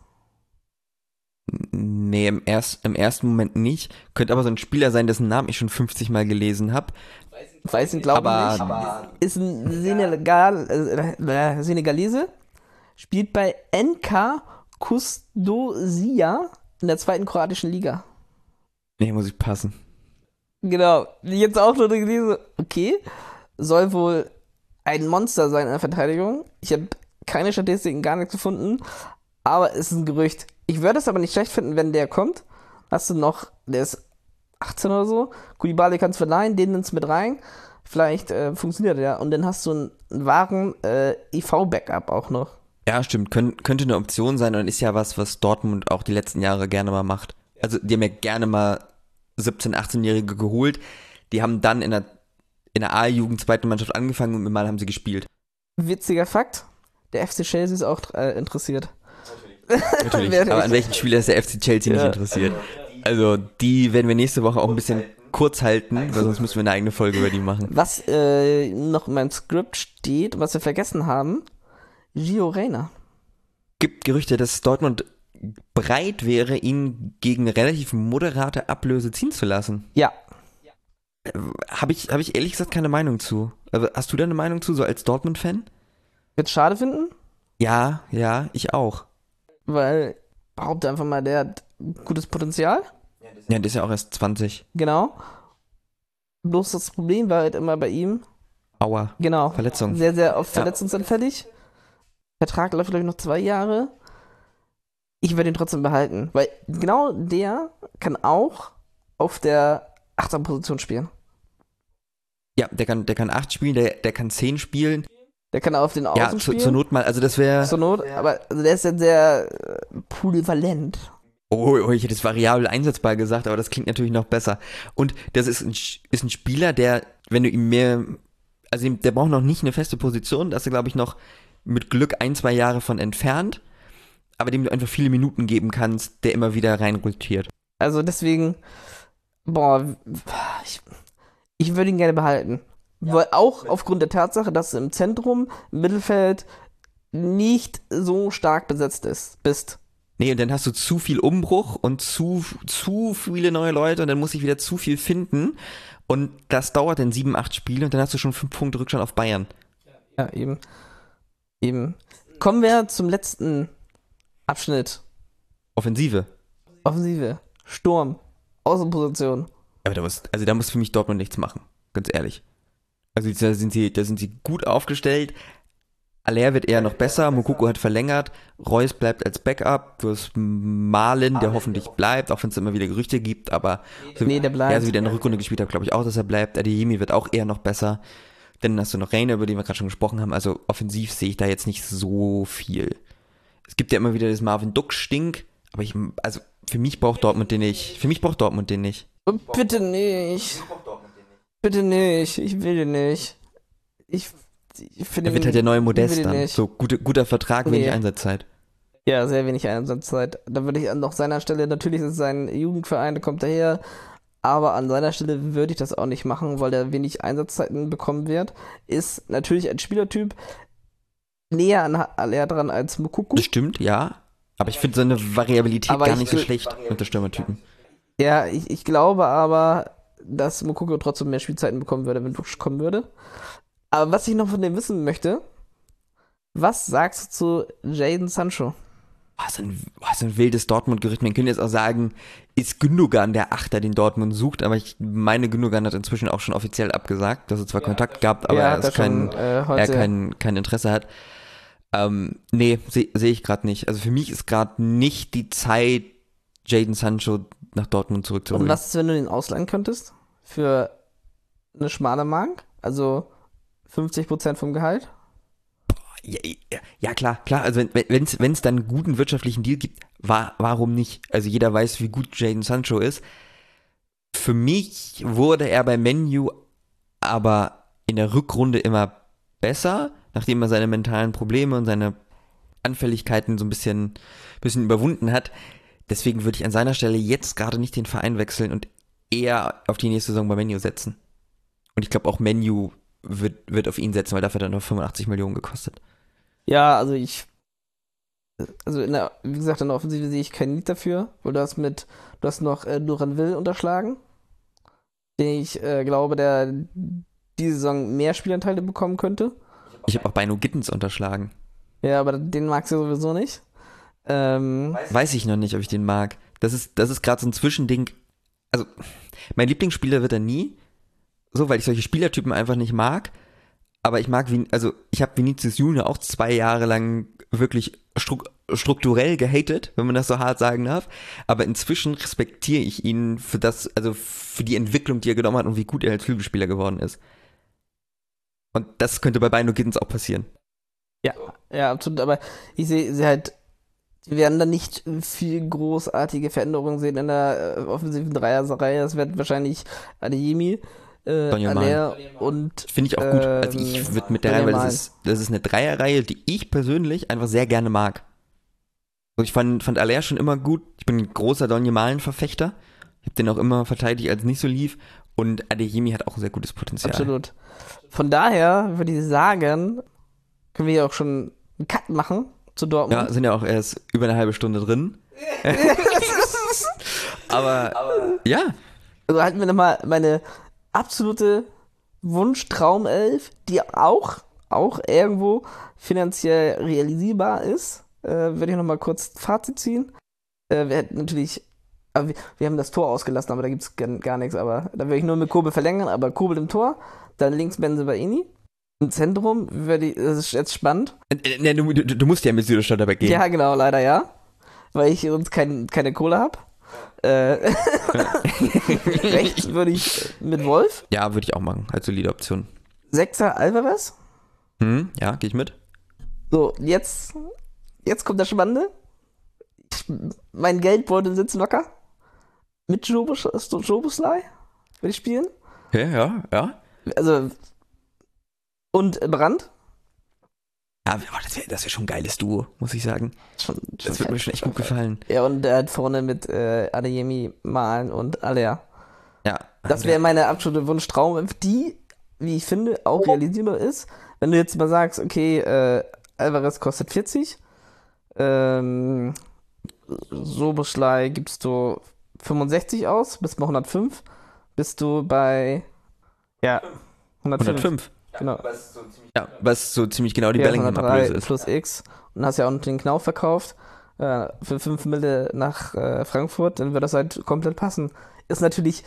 [SPEAKER 1] Nee, im, erst, im ersten Moment nicht. Könnte aber so ein Spieler sein, dessen Namen ich schon fünfzig Mal gelesen habe.
[SPEAKER 2] Weiß ihn, glaube
[SPEAKER 1] Aber-
[SPEAKER 2] ich nicht. Ist ein Senegal, äh, Senegalese. Spielt bei N K Custodia in der zweiten kroatischen Liga.
[SPEAKER 1] Nee, muss ich passen.
[SPEAKER 2] Genau. Jetzt auch nur gelesen. Okay. Soll wohl ein Monster sein in der Verteidigung. Ich habe keine Statistiken, gar nichts gefunden. Aber es ist ein Gerücht. Ich würde es aber nicht schlecht finden, wenn der kommt. Hast du noch, der ist achtzehn oder so. Koulibaly kannst du verleihen, den nimmst du mit rein. Vielleicht äh, funktioniert der. Und dann hast du einen, einen wahren äh, I V-Backup auch noch.
[SPEAKER 1] Ja, stimmt. Kön- könnte eine Option sein und ist ja was, was Dortmund auch die letzten Jahre gerne mal macht. Also die haben ja gerne mal siebzehn-, achtzehnjährige geholt. Die haben dann in der, in der A-Jugend zweite Mannschaft angefangen und mal haben sie gespielt.
[SPEAKER 2] Witziger Fakt, der F C Chelsea ist auch äh, interessiert.
[SPEAKER 1] Natürlich, aber an welchen Spieler ist der F C Chelsea ja. nicht interessiert? Also die werden wir nächste Woche auch ein bisschen kurz halten, weil sonst müssen wir eine eigene Folge über die machen.
[SPEAKER 2] Was äh, noch in meinem Skript steht und was wir vergessen haben, Gio Reyna.
[SPEAKER 1] Gibt Gerüchte, dass Dortmund bereit wäre, ihn gegen eine relativ moderate Ablöse ziehen zu lassen.
[SPEAKER 2] Ja.
[SPEAKER 1] Habe ich, hab ich ehrlich gesagt keine Meinung zu. Hast du da eine Meinung zu, so als Dortmund-Fan?
[SPEAKER 2] Wird schade finden?
[SPEAKER 1] Ja, ja, ich auch.
[SPEAKER 2] Weil, behaupte einfach mal, der hat gutes Potenzial.
[SPEAKER 1] Ja, der ist ja auch erst zwanzig.
[SPEAKER 2] Genau. Bloß das Problem war halt immer bei ihm.
[SPEAKER 1] Aua.
[SPEAKER 2] Genau.
[SPEAKER 1] Verletzung.
[SPEAKER 2] Sehr, sehr oft ja. verletzungsanfällig. Vertrag läuft, glaube ich, noch zwei Jahre. Ich werde ihn trotzdem behalten. Weil genau der kann auch auf der achter Position spielen.
[SPEAKER 1] Ja, der kann, der kann acht spielen, der, der kann zehn spielen.
[SPEAKER 2] Der kann auf den Außen
[SPEAKER 1] ja, zu,
[SPEAKER 2] spielen.
[SPEAKER 1] zur Not mal, also das wäre...
[SPEAKER 2] Zur Not, aber also der ist ja sehr äh, polyvalent.
[SPEAKER 1] Oh, oh, ich hätte es variabel einsetzbar gesagt, aber das klingt natürlich noch besser. Und das ist ein, ist ein Spieler, der, wenn du ihm mehr... Also der braucht noch nicht eine feste Position, da ist er, glaube ich, noch mit Glück ein, zwei Jahre von entfernt, aber dem du einfach viele Minuten geben kannst, der immer wieder rein rotiert.
[SPEAKER 2] Also deswegen, boah, ich, ich würde ihn gerne behalten. Ja. Weil auch aufgrund der Tatsache, dass du im Zentrum, im Mittelfeld nicht so stark besetzt ist, bist.
[SPEAKER 1] Nee, und dann hast du zu viel Umbruch und zu, zu viele neue Leute und dann muss ich wieder zu viel finden und das dauert dann sieben, acht Spiele und dann hast du schon fünf Punkte Rückstand auf Bayern.
[SPEAKER 2] Ja, eben. Eben. Kommen wir zum letzten Abschnitt.
[SPEAKER 1] Offensive.
[SPEAKER 2] Offensive. Sturm. Außenposition.
[SPEAKER 1] Aber da muss, also da muss für mich Dortmund nichts machen. Ganz ehrlich. Also da sind sie, da sind sie gut aufgestellt. Aller wird eher noch besser. Moukoko hat verlängert. Reus bleibt als Backup. Du hast Malen, der hoffentlich bleibt, auch wenn es immer wieder Gerüchte gibt. Aber so,
[SPEAKER 2] nee, der bleibt.
[SPEAKER 1] Ja, so wie der in der Rückrunde gespielt hat, glaube ich auch, dass er bleibt. Adeyemi wird auch eher noch besser. Dann hast du noch Reyna, über den wir gerade schon gesprochen haben. Also offensiv sehe ich da jetzt nicht so viel. Es gibt ja immer wieder das Marvin Duck-Stink. Aber ich, also für mich braucht Dortmund den nicht. Für mich braucht Dortmund den nicht.
[SPEAKER 2] Bitte nicht. Bitte nicht. Ich will den nicht. Ich, ich finde.
[SPEAKER 1] Er wird halt der neue Modest dann. So gute, guter Vertrag, nee. Wenig Einsatzzeit.
[SPEAKER 2] Ja, sehr wenig Einsatzzeit. Da würde ich an noch seiner Stelle, natürlich ist es sein Jugendverein, da kommt er her. Aber an seiner Stelle würde ich das auch nicht machen, weil er wenig Einsatzzeiten bekommen wird. Ist natürlich ein Spielertyp näher an Aller dran als Moukoko.
[SPEAKER 1] Das stimmt, ja. Aber ich finde seine Variabilität aber gar nicht so schlecht unter Stürmertypen.
[SPEAKER 2] Ja, ich, ich glaube aber, dass Moukoko trotzdem mehr Spielzeiten bekommen würde, wenn Duxch kommen würde. Aber was ich noch von dem wissen möchte, was sagst du zu Jadon Sancho?
[SPEAKER 1] Was ein, was ein wildes Dortmund-Gerücht. Man könnte jetzt auch sagen, ist Gündogan der Achter, den Dortmund sucht, aber ich meine, Gündogan hat inzwischen auch schon offiziell abgesagt, dass er zwar ja, Kontakt gab, aber ja, er, kein, schon, äh, er kein, kein Interesse hat. Ähm, nee, sehe seh ich gerade nicht. Also für mich ist gerade nicht die Zeit, Jadon Sancho nach Dortmund zurückzuholen.
[SPEAKER 2] Und was ist, wenn du den ausleihen könntest? Für eine schmale Mark? Also fünfzig Prozent vom Gehalt?
[SPEAKER 1] Ja, ja, ja, klar, klar. Also wenn es wenn es dann einen guten wirtschaftlichen Deal gibt, war, warum nicht? Also jeder weiß, wie gut Jadon Sancho ist. Für mich wurde er bei Man U aber in der Rückrunde immer besser, nachdem er seine mentalen Probleme und seine Anfälligkeiten so ein bisschen, bisschen überwunden hat. Deswegen würde ich an seiner Stelle jetzt gerade nicht den Verein wechseln und eher auf die nächste Saison bei Man U setzen. Und ich glaube auch Man U wird, wird auf ihn setzen, weil dafür hat er noch fünfundachtzig Millionen gekostet.
[SPEAKER 2] Ja, also ich, also in der, wie gesagt, in der Offensive sehe ich kein Lied dafür, weil du hast mit, du hast noch äh, Duranville unterschlagen, den ich äh, glaube, der diese Saison mehr Spielanteile bekommen könnte.
[SPEAKER 1] Ich habe auch Bino Gittens unterschlagen.
[SPEAKER 2] Ja, aber den magst du sowieso nicht. Ähm,
[SPEAKER 1] Weiß ich noch nicht, ob ich den mag. Das ist, das ist gerade so ein Zwischending. Also, mein Lieblingsspieler wird er nie, so, weil ich solche Spielertypen einfach nicht mag. Aber ich mag, also ich habe Vinicius Junior auch zwei Jahre lang wirklich stru- strukturell gehatet, wenn man das so hart sagen darf, aber inzwischen respektiere ich ihn für das, also für die Entwicklung, die er genommen hat und wie gut er als Flügelspieler geworden ist. Und das könnte bei Bino Giddens auch passieren.
[SPEAKER 2] Ja, ja, absolut, aber ich sehe sie halt, wir werden da nicht viel großartige Veränderungen sehen in der äh, offensiven Dreierreihe. Das wird wahrscheinlich Adeyemi, äh, Aller und
[SPEAKER 1] finde ich auch gut. Also ich würde mit der Reihe, weil das ist, das ist eine Dreierreihe, die ich persönlich einfach sehr gerne mag. Also ich fand, fand Aller schon immer gut. Ich bin ein großer Donny Malen-Verfechter. Ich habe den auch immer verteidigt, als es nicht so lief. Und Adeyemi hat auch ein sehr gutes Potenzial.
[SPEAKER 2] Absolut. Von daher würde ich sagen, können wir ja auch schon einen Cut machen zu Dortmund.
[SPEAKER 1] Ja, sind ja auch erst über eine halbe Stunde drin. aber, aber, ja.
[SPEAKER 2] Also halten wir nochmal meine absolute Wunsch-Traumelf, die auch, auch irgendwo finanziell realisierbar ist. Äh, würde ich nochmal kurz Fazit ziehen. Äh, wir hätten natürlich, aber wir, wir haben das Tor ausgelassen, aber da gibt es gar, gar nichts. Aber da würde ich nur mit Kobel verlängern, aber Kobel im Tor, dann links Bensebaini. Im Zentrum, die, das ist jetzt spannend.
[SPEAKER 1] Ne, du, du, du musst ja mit Süderstadt dabei gehen.
[SPEAKER 2] Ja, genau, leider ja. Weil ich sonst kein, keine Kohle habe. Äh, rechts würde ich mit Wolf.
[SPEAKER 1] Ja, würde ich auch machen, als solide Option.
[SPEAKER 2] Sechser Alvarez.
[SPEAKER 1] Hm, ja, gehe ich mit.
[SPEAKER 2] So, jetzt, jetzt kommt das Spannende. Ich, mein Geldbeutel sitzt locker. Mit Szoboszlai will ich spielen.
[SPEAKER 1] Okay, ja, ja.
[SPEAKER 2] Also, und Brandt.
[SPEAKER 1] Ja, das wäre das wär schon ein geiles Duo, muss ich sagen.
[SPEAKER 2] Schon, schon
[SPEAKER 1] das wird mir schon echt gut gefallen.
[SPEAKER 2] Ja, und er hat vorne mit äh, Adeyemi, Malen und Aller.
[SPEAKER 1] Ja.
[SPEAKER 2] Das wäre meine absolute Wunschtraum, die, wie ich finde, auch realisierbar ist. Wenn du jetzt mal sagst, okay, äh, Alvarez kostet vierzig, ähm, Szoboszlai gibst du fünfundsechzig aus, bist bei hundertfünf, bist du bei, ja, hundertfünf.
[SPEAKER 1] hundertfünf.
[SPEAKER 2] Genau.
[SPEAKER 1] Ja, was so ziemlich genau die
[SPEAKER 2] ja,
[SPEAKER 1] Bellingham-Ablöse ist.
[SPEAKER 2] Plus X. Und hast ja auch noch den Knauf verkauft äh, für fünf Mille nach äh, Frankfurt, dann wird das halt komplett passen. Ist natürlich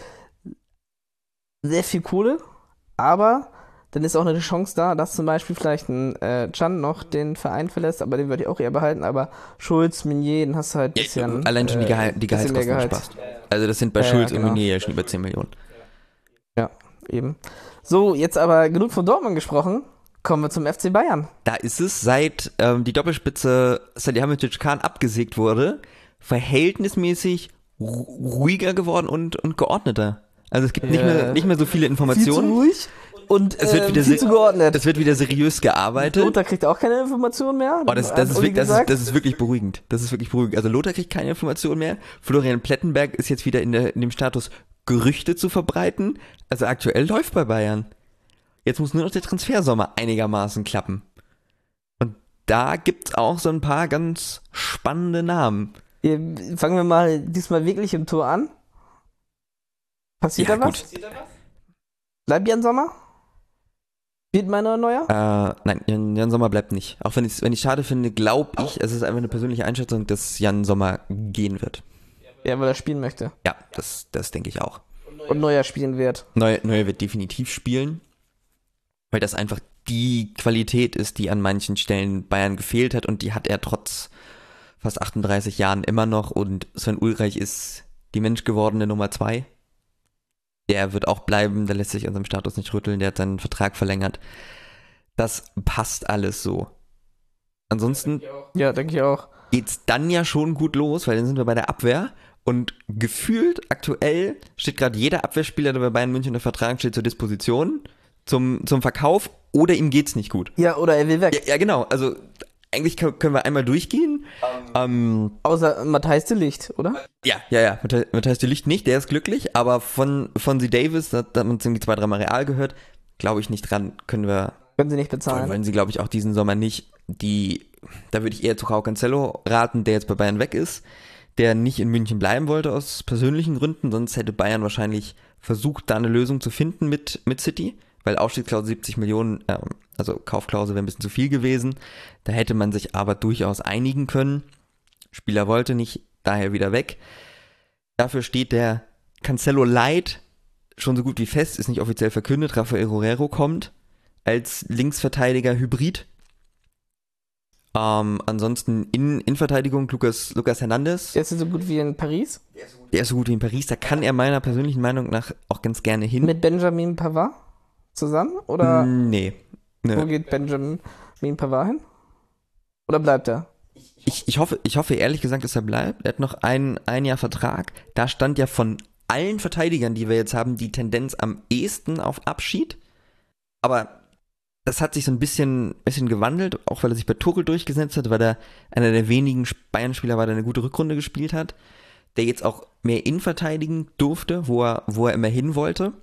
[SPEAKER 2] sehr viel Kohle, aber dann ist auch eine Chance da, dass zum Beispiel vielleicht ein äh, Can noch den Verein verlässt, aber den würde ich auch eher behalten, aber Schulz, Meunier, den hast du halt ein bisschen...
[SPEAKER 1] Ja, allein schon die, Gehal- die Gehaltskosten
[SPEAKER 2] Gehalt.
[SPEAKER 1] passt. Also das sind bei
[SPEAKER 2] ja,
[SPEAKER 1] Schulz
[SPEAKER 2] ja,
[SPEAKER 1] und
[SPEAKER 2] genau.
[SPEAKER 1] Meunier ja schon über zehn Millionen.
[SPEAKER 2] Ja, eben. So, jetzt aber genug von Dortmund gesprochen. Kommen wir zum F C Bayern.
[SPEAKER 1] Da ist es, seit ähm, die Doppelspitze Salihamidzic Khan abgesägt wurde, verhältnismäßig ru- ruhiger geworden und, und geordneter. Also es gibt nicht, mehr, nicht mehr so viele Informationen.
[SPEAKER 2] Viel zu ruhig und
[SPEAKER 1] es wird
[SPEAKER 2] äh,
[SPEAKER 1] wieder
[SPEAKER 2] viel
[SPEAKER 1] se-
[SPEAKER 2] zu geordnet.
[SPEAKER 1] Es wird wieder seriös gearbeitet.
[SPEAKER 2] Lothar kriegt auch keine Informationen mehr.
[SPEAKER 1] Oh, das, das, ist
[SPEAKER 2] Uli
[SPEAKER 1] wirklich, das, ist,
[SPEAKER 2] gesagt.
[SPEAKER 1] das ist wirklich beruhigend. Das ist wirklich beruhigend. Also Lothar kriegt keine Informationen mehr. Florian Plettenberg ist jetzt wieder in, der, in dem Status, Gerüchte zu verbreiten. Also aktuell läuft bei Bayern. Jetzt muss nur noch der Transfersommer einigermaßen klappen. Und da gibt's auch so ein paar ganz spannende Namen.
[SPEAKER 2] Ja, fangen wir mal diesmal wirklich im Tor an. Passiert
[SPEAKER 1] Ja,
[SPEAKER 2] da was? Bleibt Jan Sommer? Wird meiner neuer?
[SPEAKER 1] Äh, nein, Jan, Jan Sommer bleibt nicht. Auch wenn ich wenn ich schade finde, glaube ich, es ist einfach eine persönliche Einschätzung, dass Jan Sommer gehen wird.
[SPEAKER 2] Ja, weil er spielen möchte.
[SPEAKER 1] Ja, das, das denke ich auch.
[SPEAKER 2] Und neuer spielen wird.
[SPEAKER 1] Neuer, Neuer wird definitiv spielen, weil das einfach die Qualität ist, die an manchen Stellen Bayern gefehlt hat, und die hat er trotz fast achtunddreißig Jahren immer noch, und Sven Ulreich ist die menschgewordene Nummer zwei. Der wird auch bleiben, der lässt sich an seinem Status nicht rütteln, der hat seinen Vertrag verlängert. Das passt alles so. Ansonsten
[SPEAKER 2] Ja, denke ich auch.
[SPEAKER 1] geht's dann ja schon gut los, weil dann sind wir bei der Abwehr, und gefühlt aktuell steht gerade jeder Abwehrspieler, der bei Bayern München unter Vertrag steht, zur Disposition zum, zum Verkauf, oder ihm geht's nicht gut.
[SPEAKER 2] Ja, oder er will weg.
[SPEAKER 1] Ja, ja genau, also eigentlich können können wir einmal durchgehen. Ähm,
[SPEAKER 2] Außer Matthijs de Ligt, oder?
[SPEAKER 1] ja, ja, ja, Matthijs Matthijs de Ligt nicht, der ist glücklich, aber von Fonzie Davis, da hat man irgendwie zwei, dreimal Real gehört, glaube ich nicht dran, können wir,
[SPEAKER 2] Können sie nicht bezahlen.
[SPEAKER 1] wollen sie glaube ich auch diesen Sommer nicht. Die, da würde ich eher zu João Cancelo raten, der jetzt bei Bayern weg ist, der nicht in München bleiben wollte aus persönlichen Gründen, sonst hätte Bayern wahrscheinlich versucht, da eine Lösung zu finden mit, mit City, weil Ausstiegsklausel siebzig Millionen, ähm, also Kaufklausel wäre ein bisschen zu viel gewesen. Da hätte man sich aber durchaus einigen können. Spieler wollte nicht, daher wieder weg. Dafür steht der Cancelo Light schon so gut wie fest, ist nicht offiziell verkündet. Rafael Guerreiro kommt als Linksverteidiger Hybrid. Ähm, ansonsten in Innenverteidigung Lucas, Lucas Hernandez.
[SPEAKER 2] Der ist so gut wie in Paris.
[SPEAKER 1] Der ist so gut wie in Paris. Da kann er meiner persönlichen Meinung nach auch ganz gerne hin.
[SPEAKER 2] Mit Benjamin Pavard zusammen? Oder
[SPEAKER 1] Nee. Nee.
[SPEAKER 2] wo geht Benjamin Pavard hin? Oder bleibt er?
[SPEAKER 1] Ich, ich, hoffe, ich hoffe ehrlich gesagt, dass er bleibt. Er hat noch ein, ein Jahr Vertrag. Da stand ja von allen Verteidigern, die wir jetzt haben, die Tendenz am ehesten auf Abschied. Aber das hat sich so ein bisschen, bisschen gewandelt, auch weil er sich bei Tuchel durchgesetzt hat, weil er einer der wenigen Bayern-Spieler war, der eine gute Rückrunde gespielt hat, der jetzt auch mehr innenverteidigen durfte, wo er, wo er immer hin wollte.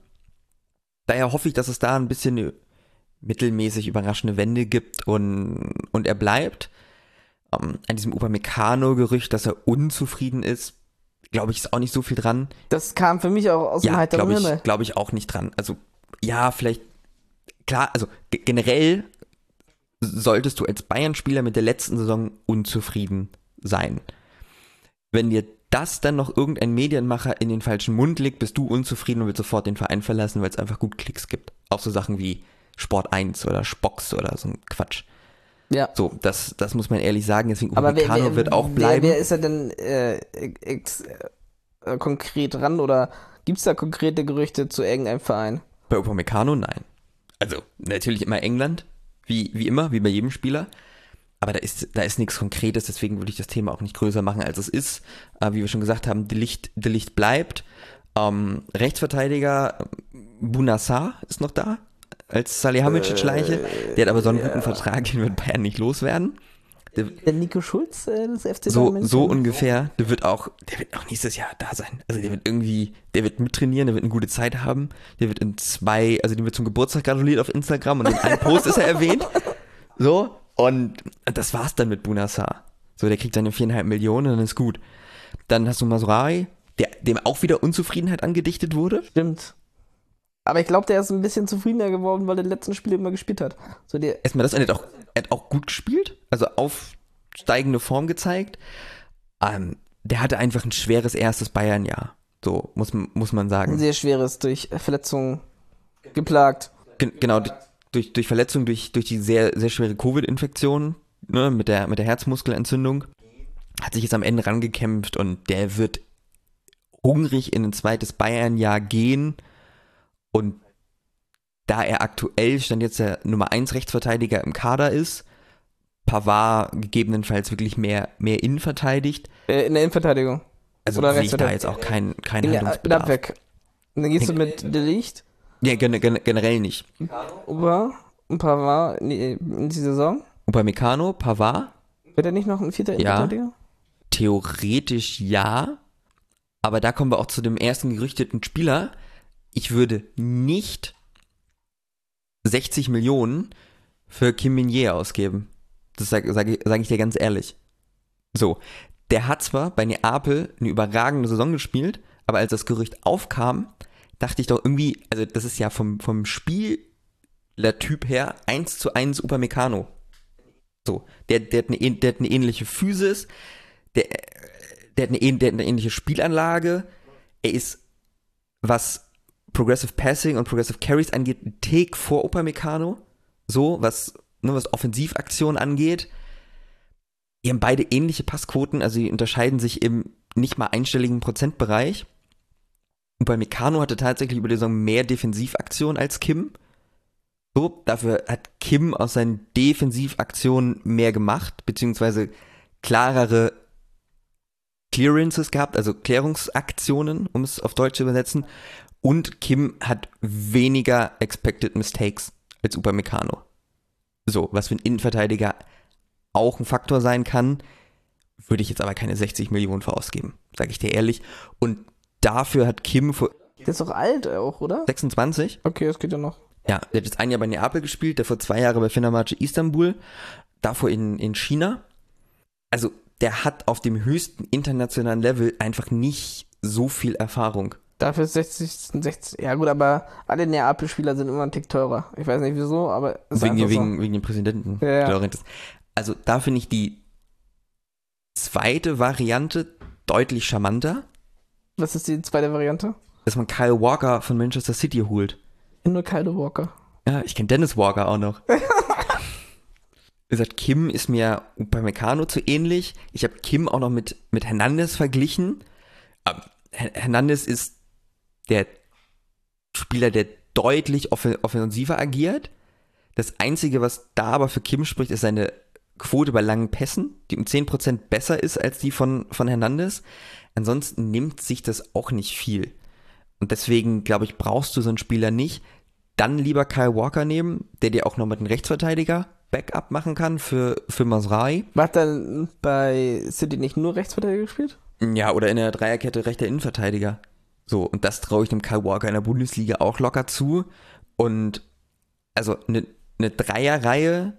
[SPEAKER 1] Daher hoffe ich, dass es da ein bisschen eine mittelmäßig überraschende Wende gibt und, und er bleibt. Um, an diesem Upamecano-Gerücht, dass er unzufrieden ist, glaube ich, ist auch nicht so viel dran.
[SPEAKER 2] Das kam für mich auch aus dem
[SPEAKER 1] Ja,
[SPEAKER 2] heiteren
[SPEAKER 1] glaube
[SPEAKER 2] Himmel.
[SPEAKER 1] ich, glaube ich auch nicht dran. Also, ja, vielleicht, klar, also g- generell solltest du als Bayern-Spieler mit der letzten Saison unzufrieden sein. Wenn dir das dann noch irgendein Medienmacher in den falschen Mund legt, bist du unzufrieden und willst sofort den Verein verlassen, weil es einfach gut Klicks gibt. Auch so Sachen wie Sport eins oder Spox oder so ein Quatsch.
[SPEAKER 2] Ja.
[SPEAKER 1] So, das, das muss man ehrlich sagen, deswegen
[SPEAKER 2] Aber wer,
[SPEAKER 1] Upamecano
[SPEAKER 2] wer,
[SPEAKER 1] wird auch
[SPEAKER 2] wer,
[SPEAKER 1] bleiben.
[SPEAKER 2] wer ist er denn äh, ex, äh, konkret ran oder gibt es da konkrete Gerüchte zu irgendeinem Verein?
[SPEAKER 1] Bei Upamecano nein. Also natürlich immer England, wie, wie immer, wie bei jedem Spieler. Aber da ist, da ist nichts Konkretes, deswegen würde ich das Thema auch nicht größer machen, als es ist. Äh, wie wir schon gesagt haben, De Ligt, De Ligt bleibt. Ähm, Rechtsverteidiger Bunassar ist noch da, als Salihamidzic-Leiche. Der hat aber so einen guten Vertrag, den wird Bayern nicht loswerden. Der,
[SPEAKER 2] Der Nico Schulz äh, des F C
[SPEAKER 1] so,
[SPEAKER 2] Bayern München?
[SPEAKER 1] so ungefähr. Der wird auch, der wird auch nächstes Jahr da sein. Also der wird irgendwie, der wird mittrainieren, der wird eine gute Zeit haben. Der wird in zwei, also dem wird zum Geburtstag gratuliert auf Instagram und in einem Post ist er erwähnt. So, und das war's dann mit Bunassar. So, der kriegt seine viereinhalb Millionen und dann ist gut. Dann hast du Mazraoui, der, dem auch wieder Unzufriedenheit angedichtet wurde.
[SPEAKER 2] Stimmt. Aber ich glaube, der ist ein bisschen zufriedener geworden, weil er die letzten Spiele immer gespielt hat. So der,
[SPEAKER 1] Erstmal das, und er hat auch, er hat auch gut gespielt, also aufsteigende Form gezeigt. Ähm, der hatte einfach ein schweres erstes Bayern-Jahr. So, muss, muss man sagen.
[SPEAKER 2] ein sehr schweres, durch Verletzungen geplagt.
[SPEAKER 1] Gen- genau, durch, durch Verletzung, durch, durch die sehr, sehr schwere Covid-Infektion, ne, mit der, mit der Herzmuskelentzündung, hat sich jetzt am Ende rangekämpft und der wird hungrig in ein zweites Bayern-Jahr gehen. Und da er aktuell stand jetzt der Nummer eins Rechtsverteidiger im Kader ist, Pavard gegebenenfalls wirklich mehr, mehr innen verteidigt,
[SPEAKER 2] Äh, in der Innenverteidigung.
[SPEAKER 1] also
[SPEAKER 2] Oder
[SPEAKER 1] sehe ich da
[SPEAKER 2] Rechtsverteidigung.
[SPEAKER 1] jetzt auch keinen kein
[SPEAKER 2] In der
[SPEAKER 1] Handlungsbedarf.
[SPEAKER 2] Abwehr. Und dann gehst du mit De Ligt,
[SPEAKER 1] Ja, gen, gen, generell nicht.
[SPEAKER 2] Ober und Pavard in die, in die Saison.
[SPEAKER 1] Upamecano, Pavard,
[SPEAKER 2] Wird er nicht noch ein vierter
[SPEAKER 1] Ja.
[SPEAKER 2] Innenverteidiger?
[SPEAKER 1] theoretisch ja, aber da kommen wir auch zu dem ersten gerüchteten Spieler. Ich würde nicht sechzig Millionen für Kim Min-jae ausgeben. Das sage sag, ich- sag ich dir ganz ehrlich. So, der hat zwar bei Neapel eine überragende Saison gespielt, aber als das Gerücht aufkam, dachte ich doch irgendwie, also das ist ja vom, vom Spielertyp her eins zu eins Upamecano. So, der, der, hat eine, ähn- der hat eine ähnliche Physis, der, der, hat eine, ähn- der hat eine ähnliche Spielanlage, er ist, was Progressive Passing und Progressive Carries angeht, ein Tick vor Upamecano, so, was, ne, was Offensivaktionen angeht. Die haben beide ähnliche Passquoten, also die unterscheiden sich im nicht mal einstelligen Prozentbereich. Upamecano hatte tatsächlich über die Saison mehr Defensivaktionen als Kim. So, dafür hat Kim aus seinen Defensivaktionen mehr gemacht, beziehungsweise klarere Clearances gehabt, also Klärungsaktionen, um es auf Deutsch zu übersetzen. Und Kim hat weniger Expected Mistakes als Upamecano. So, was für einen Innenverteidiger auch ein Faktor sein kann, würde ich jetzt aber keine sechzig Millionen für ausgeben, sage ich dir ehrlich. Und dafür hat Kim vor
[SPEAKER 2] Der ist doch alt auch, oder?
[SPEAKER 1] sechsundzwanzig,
[SPEAKER 2] Okay, das geht ja noch.
[SPEAKER 1] ja, der hat jetzt ein Jahr bei Neapel gespielt, davor zwei Jahre bei Fenerbahce Istanbul, davor in, in China. Also der hat auf dem höchsten internationalen Level einfach nicht so viel Erfahrung.
[SPEAKER 2] Dafür ist sechzig, sechzig, ja gut, aber alle Neapel-Spieler sind immer ein Tick teurer. Ich weiß nicht wieso, aber es ist
[SPEAKER 1] Wegen,
[SPEAKER 2] einfach
[SPEAKER 1] wegen, wegen dem Präsidenten.
[SPEAKER 2] Ja, ja.
[SPEAKER 1] der darin ist. Also da finde ich die zweite Variante deutlich charmanter,
[SPEAKER 2] so. Was ist die zweite Variante?
[SPEAKER 1] dass man Kyle Walker von Manchester City holt.
[SPEAKER 2] Nur Kyle Walker.
[SPEAKER 1] Ja, ich kenne Dennis Walker auch noch. Wie gesagt, Kim ist mir Upamecano zu ähnlich. Ich habe Kim auch noch mit, mit Hernandez verglichen. Aber Hernandez ist der Spieler, der deutlich off- offensiver agiert. Das Einzige, was da aber für Kim spricht, ist seine Quote bei langen Pässen, die um zehn Prozent besser ist als die von, von Hernandez. Ansonsten nimmt sich das auch nicht viel. Und deswegen, glaube ich, brauchst du so einen Spieler nicht. Dann lieber Kyle Walker nehmen, der dir auch noch mit einem Rechtsverteidiger Backup machen kann für, für Mazraoui.
[SPEAKER 2] Hat dann bei City nicht nur Rechtsverteidiger gespielt?
[SPEAKER 1] Ja, oder in der Dreierkette rechter Innenverteidiger. So, und das traue ich dem Kyle Walker in der Bundesliga auch locker zu. Und also eine, eine Dreierreihe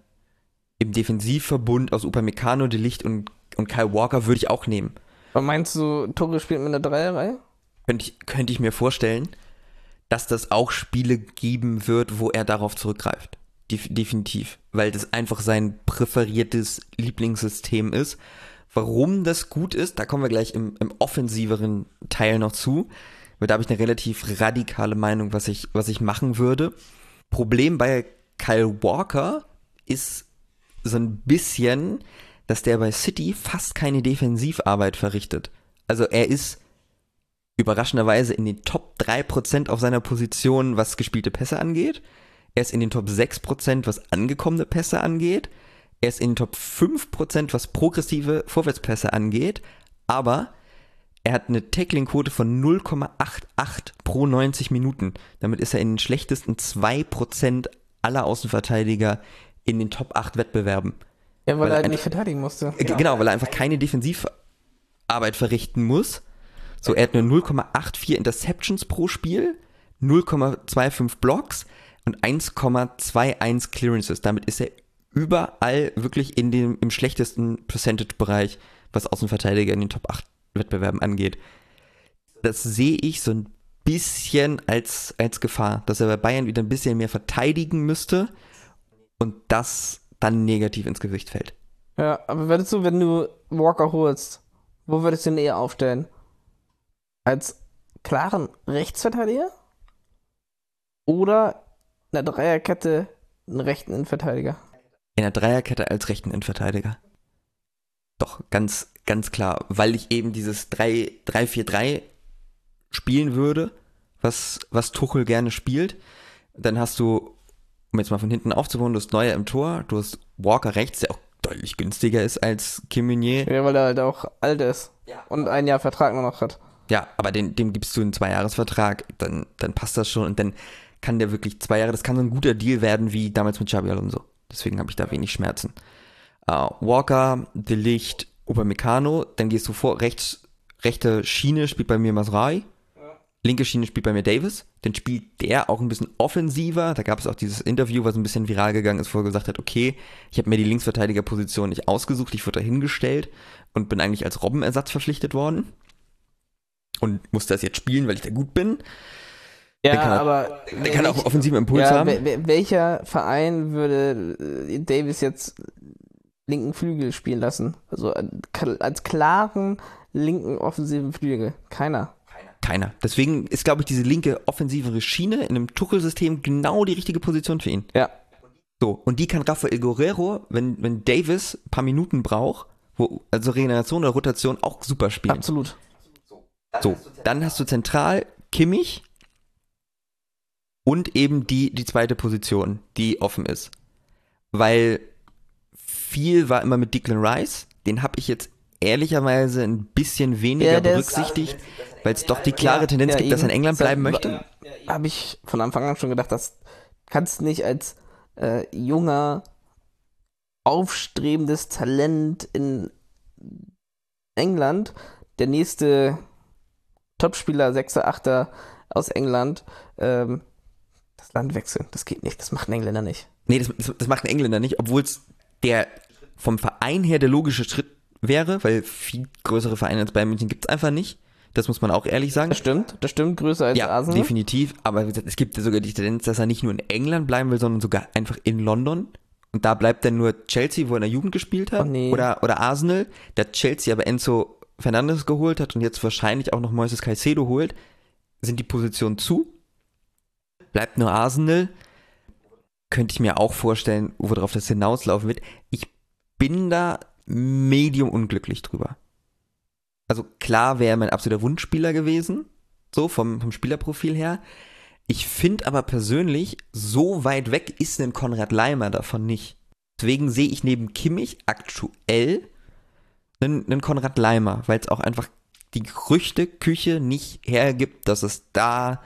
[SPEAKER 1] im Defensivverbund aus Upamecano, De Ligt und, und Kyle Walker würde ich auch nehmen.
[SPEAKER 2] Aber meinst du, Torre spielt mit einer Dreierreihe?
[SPEAKER 1] Könnte ich, könnte ich mir vorstellen, dass das auch Spiele geben wird, wo er darauf zurückgreift. Def- definitiv. Weil das einfach sein präferiertes Lieblingssystem ist. Warum das gut ist, da kommen wir gleich im, im offensiveren Teil noch zu. Weil da habe ich eine relativ radikale Meinung, was ich, was ich machen würde. Problem bei Kyle Walker ist so ein bisschen, dass der bei City fast keine Defensivarbeit verrichtet. Also er ist überraschenderweise in den Top drei Prozent auf seiner Position, was gespielte Pässe angeht. Er ist in den Top sechs Prozent, was angekommene Pässe angeht. Er ist in den Top fünf Prozent, was progressive Vorwärtspässe angeht. Aber er hat eine Tackling-Quote von null Komma achtundachtzig pro neunzig Minuten. Damit ist er in den schlechtesten zwei Prozent aller Außenverteidiger in den Top acht Wettbewerben.
[SPEAKER 2] Ja, weil,
[SPEAKER 1] Weil
[SPEAKER 2] er halt
[SPEAKER 1] ein-
[SPEAKER 2] nicht verteidigen musste.
[SPEAKER 1] G- Genau, weil er einfach keine Defensivarbeit verrichten muss. So, er hat nur null Komma vierundachtzig Interceptions pro Spiel, null Komma fünfundzwanzig Blocks und eins Komma einundzwanzig Clearances. Damit ist er überall wirklich in dem, im schlechtesten Percentage-Bereich, was Außenverteidiger in den Top acht Wettbewerben angeht. Das sehe ich so ein bisschen als, als Gefahr, dass er bei Bayern wieder ein bisschen mehr verteidigen müsste und das dann negativ ins Gewicht fällt.
[SPEAKER 2] Ja, aber würdest du, wenn du Walker holst, wo würdest du ihn eher aufstellen? Als klaren Rechtsverteidiger? Oder in der Dreierkette einen rechten Innenverteidiger?
[SPEAKER 1] In der Dreierkette als rechten Innenverteidiger. Doch, ganz, ganz klar, weil ich eben dieses drei vier drei spielen würde, was, was Tuchel gerne spielt. Dann hast du, um jetzt mal von hinten aufzubauen, du hast Neuer im Tor, du hast Walker rechts, der auch deutlich günstiger ist als Kim Meunier.
[SPEAKER 2] Ja, weil er halt auch alt ist und ein Jahr Vertrag nur noch hat.
[SPEAKER 1] Ja, aber den, dem gibst du einen Zweijahresvertrag, dann, dann passt das schon und dann kann der wirklich zwei Jahre, das kann so ein guter Deal werden wie damals mit Xabi Alonso. Deswegen habe ich da wenig Schmerzen. Uh, Walker, De Ligt, Upamecano, dann gehst du vor, rechts, rechte Schiene spielt bei mir Mazraoui, linke Schiene spielt bei mir Davis, dann spielt der auch ein bisschen offensiver, da gab es auch dieses Interview, was ein bisschen viral gegangen ist, wo er gesagt hat, okay, ich habe mir die Linksverteidigerposition nicht ausgesucht, ich wurde da hingestellt und bin eigentlich als Robben-Ersatz verpflichtet worden und muss das jetzt spielen, weil ich da gut bin.
[SPEAKER 2] Ja,
[SPEAKER 1] der kann,
[SPEAKER 2] aber
[SPEAKER 1] der kann auch einen offensiven Impuls
[SPEAKER 2] ja,
[SPEAKER 1] haben.
[SPEAKER 2] wel- wel- welcher Verein würde äh, Davis jetzt linken Flügel spielen lassen? Also äh, k- als klaren linken offensiven Flügel. Keiner.
[SPEAKER 1] Keiner. Deswegen ist, glaube ich, diese linke offensivere Schiene in einem Tuchel-System genau die richtige Position für ihn.
[SPEAKER 2] Ja.
[SPEAKER 1] So, und die kann Rafael Guerrero, wenn, wenn Davis ein paar Minuten braucht, wo, also Regeneration oder Rotation, auch super spielen.
[SPEAKER 2] Absolut.
[SPEAKER 1] So, dann hast du zentral Kimmich und eben die, die zweite Position, die offen ist. Weil viel war immer mit Declan Rice, den habe ich jetzt ehrlicherweise ein bisschen weniger
[SPEAKER 2] Ja, der ist-
[SPEAKER 1] berücksichtigt, weil es doch die klare Tendenz
[SPEAKER 2] Ja,
[SPEAKER 1] gibt, dass er in
[SPEAKER 2] eben.
[SPEAKER 1] England bleiben
[SPEAKER 2] Sa-
[SPEAKER 1] möchte.
[SPEAKER 2] Habe ich von Anfang an schon gedacht, das kannst nicht als äh, junger, aufstrebendes Talent in England, der nächste Topspieler, Sechser, Achter aus England, ähm, das Land wechseln. Das geht nicht, das macht ein Engländer nicht.
[SPEAKER 1] Nee, das, das, das macht ein Engländer nicht, obwohl es der vom Verein her der logische Schritt wäre, weil viel größere Vereine als Bayern München gibt es einfach nicht. Das muss man auch ehrlich sagen.
[SPEAKER 2] Das stimmt, das stimmt, größer als
[SPEAKER 1] Ja,
[SPEAKER 2] Arsenal.
[SPEAKER 1] definitiv. Aber wie gesagt, es gibt ja sogar die Tendenz, dass er nicht nur in England bleiben will, sondern sogar einfach in London. Und da bleibt dann nur Chelsea, wo er in der Jugend gespielt hat.
[SPEAKER 2] Oh, nee.
[SPEAKER 1] oder, oder Arsenal, der Chelsea aber Enzo Fernandes geholt hat und jetzt wahrscheinlich auch noch Moises Caicedo holt, sind die Positionen zu. Bleibt nur Arsenal. könnte ich mir auch vorstellen, worauf das hinauslaufen wird. Ich bin da medium unglücklich drüber. Also klar wäre mein absoluter Wunschspieler gewesen, so vom, vom Spielerprofil her. Ich finde aber persönlich, so weit weg ist ein Konrad Laimer davon nicht. Deswegen sehe ich neben Kimmich aktuell einen, einen Konrad Laimer, weil es auch einfach die Gerüchteküche nicht hergibt, dass es da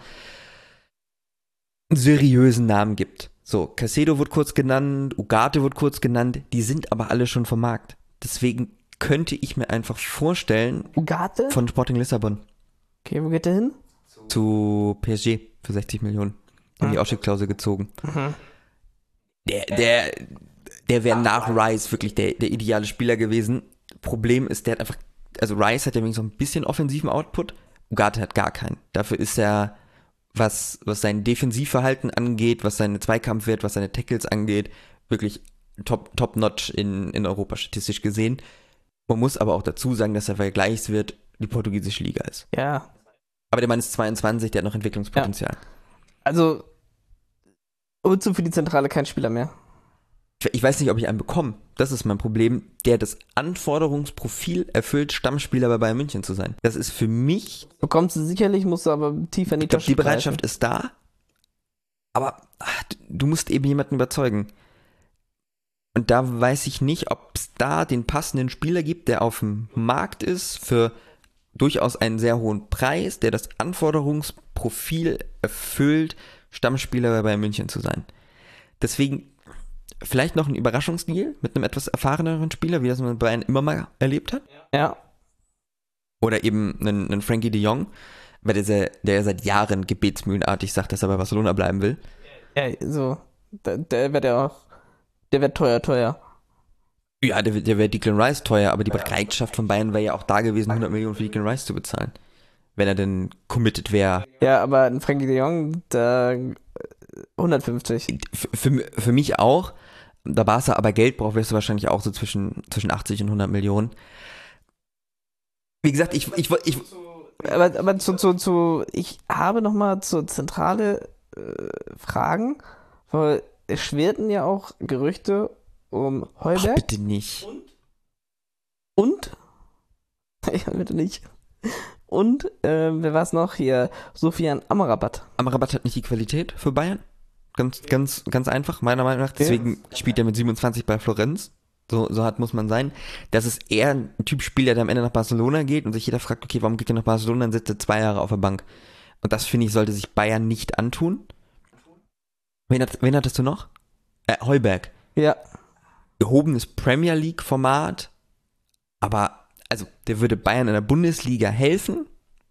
[SPEAKER 1] einen seriösen Namen gibt. So, Caicedo wird kurz genannt, Ugarte wird kurz genannt, die sind aber alle schon vom Markt. Deswegen könnte ich mir einfach vorstellen,
[SPEAKER 2] Ugarte?
[SPEAKER 1] Von Sporting Lissabon.
[SPEAKER 2] Okay, wo geht der hin?
[SPEAKER 1] Zu P S G für sechzig Millionen. In die Ausstiegsklausel gezogen.
[SPEAKER 2] Mhm.
[SPEAKER 1] Der, der, der wäre nach Rice wirklich der, der ideale Spieler gewesen. Problem ist, der hat einfach, also Rice hat ja wenigstens so ein bisschen offensiven Output. Ugarte hat gar keinen. Dafür ist er, was, was sein Defensivverhalten angeht, was seine Zweikampfwert, was seine Tackles angeht, wirklich top, top notch in, in Europa statistisch gesehen. Man muss aber auch dazu sagen, dass er vergleichswert die portugiesische Liga ist.
[SPEAKER 2] Ja.
[SPEAKER 1] Aber der Mann ist zweiundzwanzig, der hat noch Entwicklungspotenzial.
[SPEAKER 2] Ja. Also, holst du für die Zentrale keinen Spieler mehr?
[SPEAKER 1] Ich weiß nicht, ob ich einen bekomme. Das ist mein Problem, der das Anforderungsprofil erfüllt, Stammspieler bei Bayern München zu sein. Das ist für mich...
[SPEAKER 2] Bekommst du sicherlich, musst du aber tiefer in die
[SPEAKER 1] Ich glaube,
[SPEAKER 2] Tasche
[SPEAKER 1] die Bereitschaft
[SPEAKER 2] greifen.
[SPEAKER 1] ist da, aber ach, du musst eben jemanden überzeugen. Und da weiß ich nicht, ob es da den passenden Spieler gibt, der auf dem Markt ist für durchaus einen sehr hohen Preis, der das Anforderungsprofil erfüllt, Stammspieler bei Bayern München zu sein. Deswegen vielleicht noch ein Überraschungsdeal mit einem etwas erfahreneren Spieler, wie das man bei Bayern immer mal erlebt hat.
[SPEAKER 2] Ja.
[SPEAKER 1] Oder eben einen, einen Frankie de Jong, weil der, der seit Jahren gebetsmühlenartig sagt, dass er bei Barcelona bleiben will.
[SPEAKER 2] Ja, so. Der, der wird ja auch, der wird teuer, teuer.
[SPEAKER 1] Ja, der, der wäre Declan Rice teuer, aber die Bereitschaft von Bayern wäre ja auch da gewesen, hundert Millionen für Declan Rice zu bezahlen. Wenn er denn committed wäre.
[SPEAKER 2] Ja, aber ein Frankie de Jong, da hundertfünfzig.
[SPEAKER 1] Für, für, für mich auch. Da Barca aber Geld braucht, wärst du wahrscheinlich auch so zwischen, zwischen achtzig und hundert Millionen. Wie gesagt, ich, ich, ich,
[SPEAKER 2] Aber, aber zu, zu, zu, ich habe nochmal zur Zentrale äh, Fragen, weil es schwirrten ja auch Gerüchte um
[SPEAKER 1] ach,
[SPEAKER 2] Heuberg.
[SPEAKER 1] bitte nicht.
[SPEAKER 2] Und? Ja, bitte nicht. Und, äh, wer war es noch hier? Sofian Amrabat.
[SPEAKER 1] Amrabat hat nicht die Qualität für Bayern. Ganz, ganz, ganz einfach, meiner Meinung nach. Deswegen spielt er mit siebenundzwanzig bei Florenz. So, so hart muss man sein. Das ist eher ein Typ Spieler, der am Ende nach Barcelona geht und sich jeder fragt, okay, warum geht er nach Barcelona? Dann sitzt er zwei Jahre auf der Bank. Und das, finde ich, sollte sich Bayern nicht antun. Wen, hat, wen hattest du noch? Äh, Heuberg.
[SPEAKER 2] Ja.
[SPEAKER 1] Gehobenes Premier League-Format. Aber, also, der würde Bayern in der Bundesliga helfen.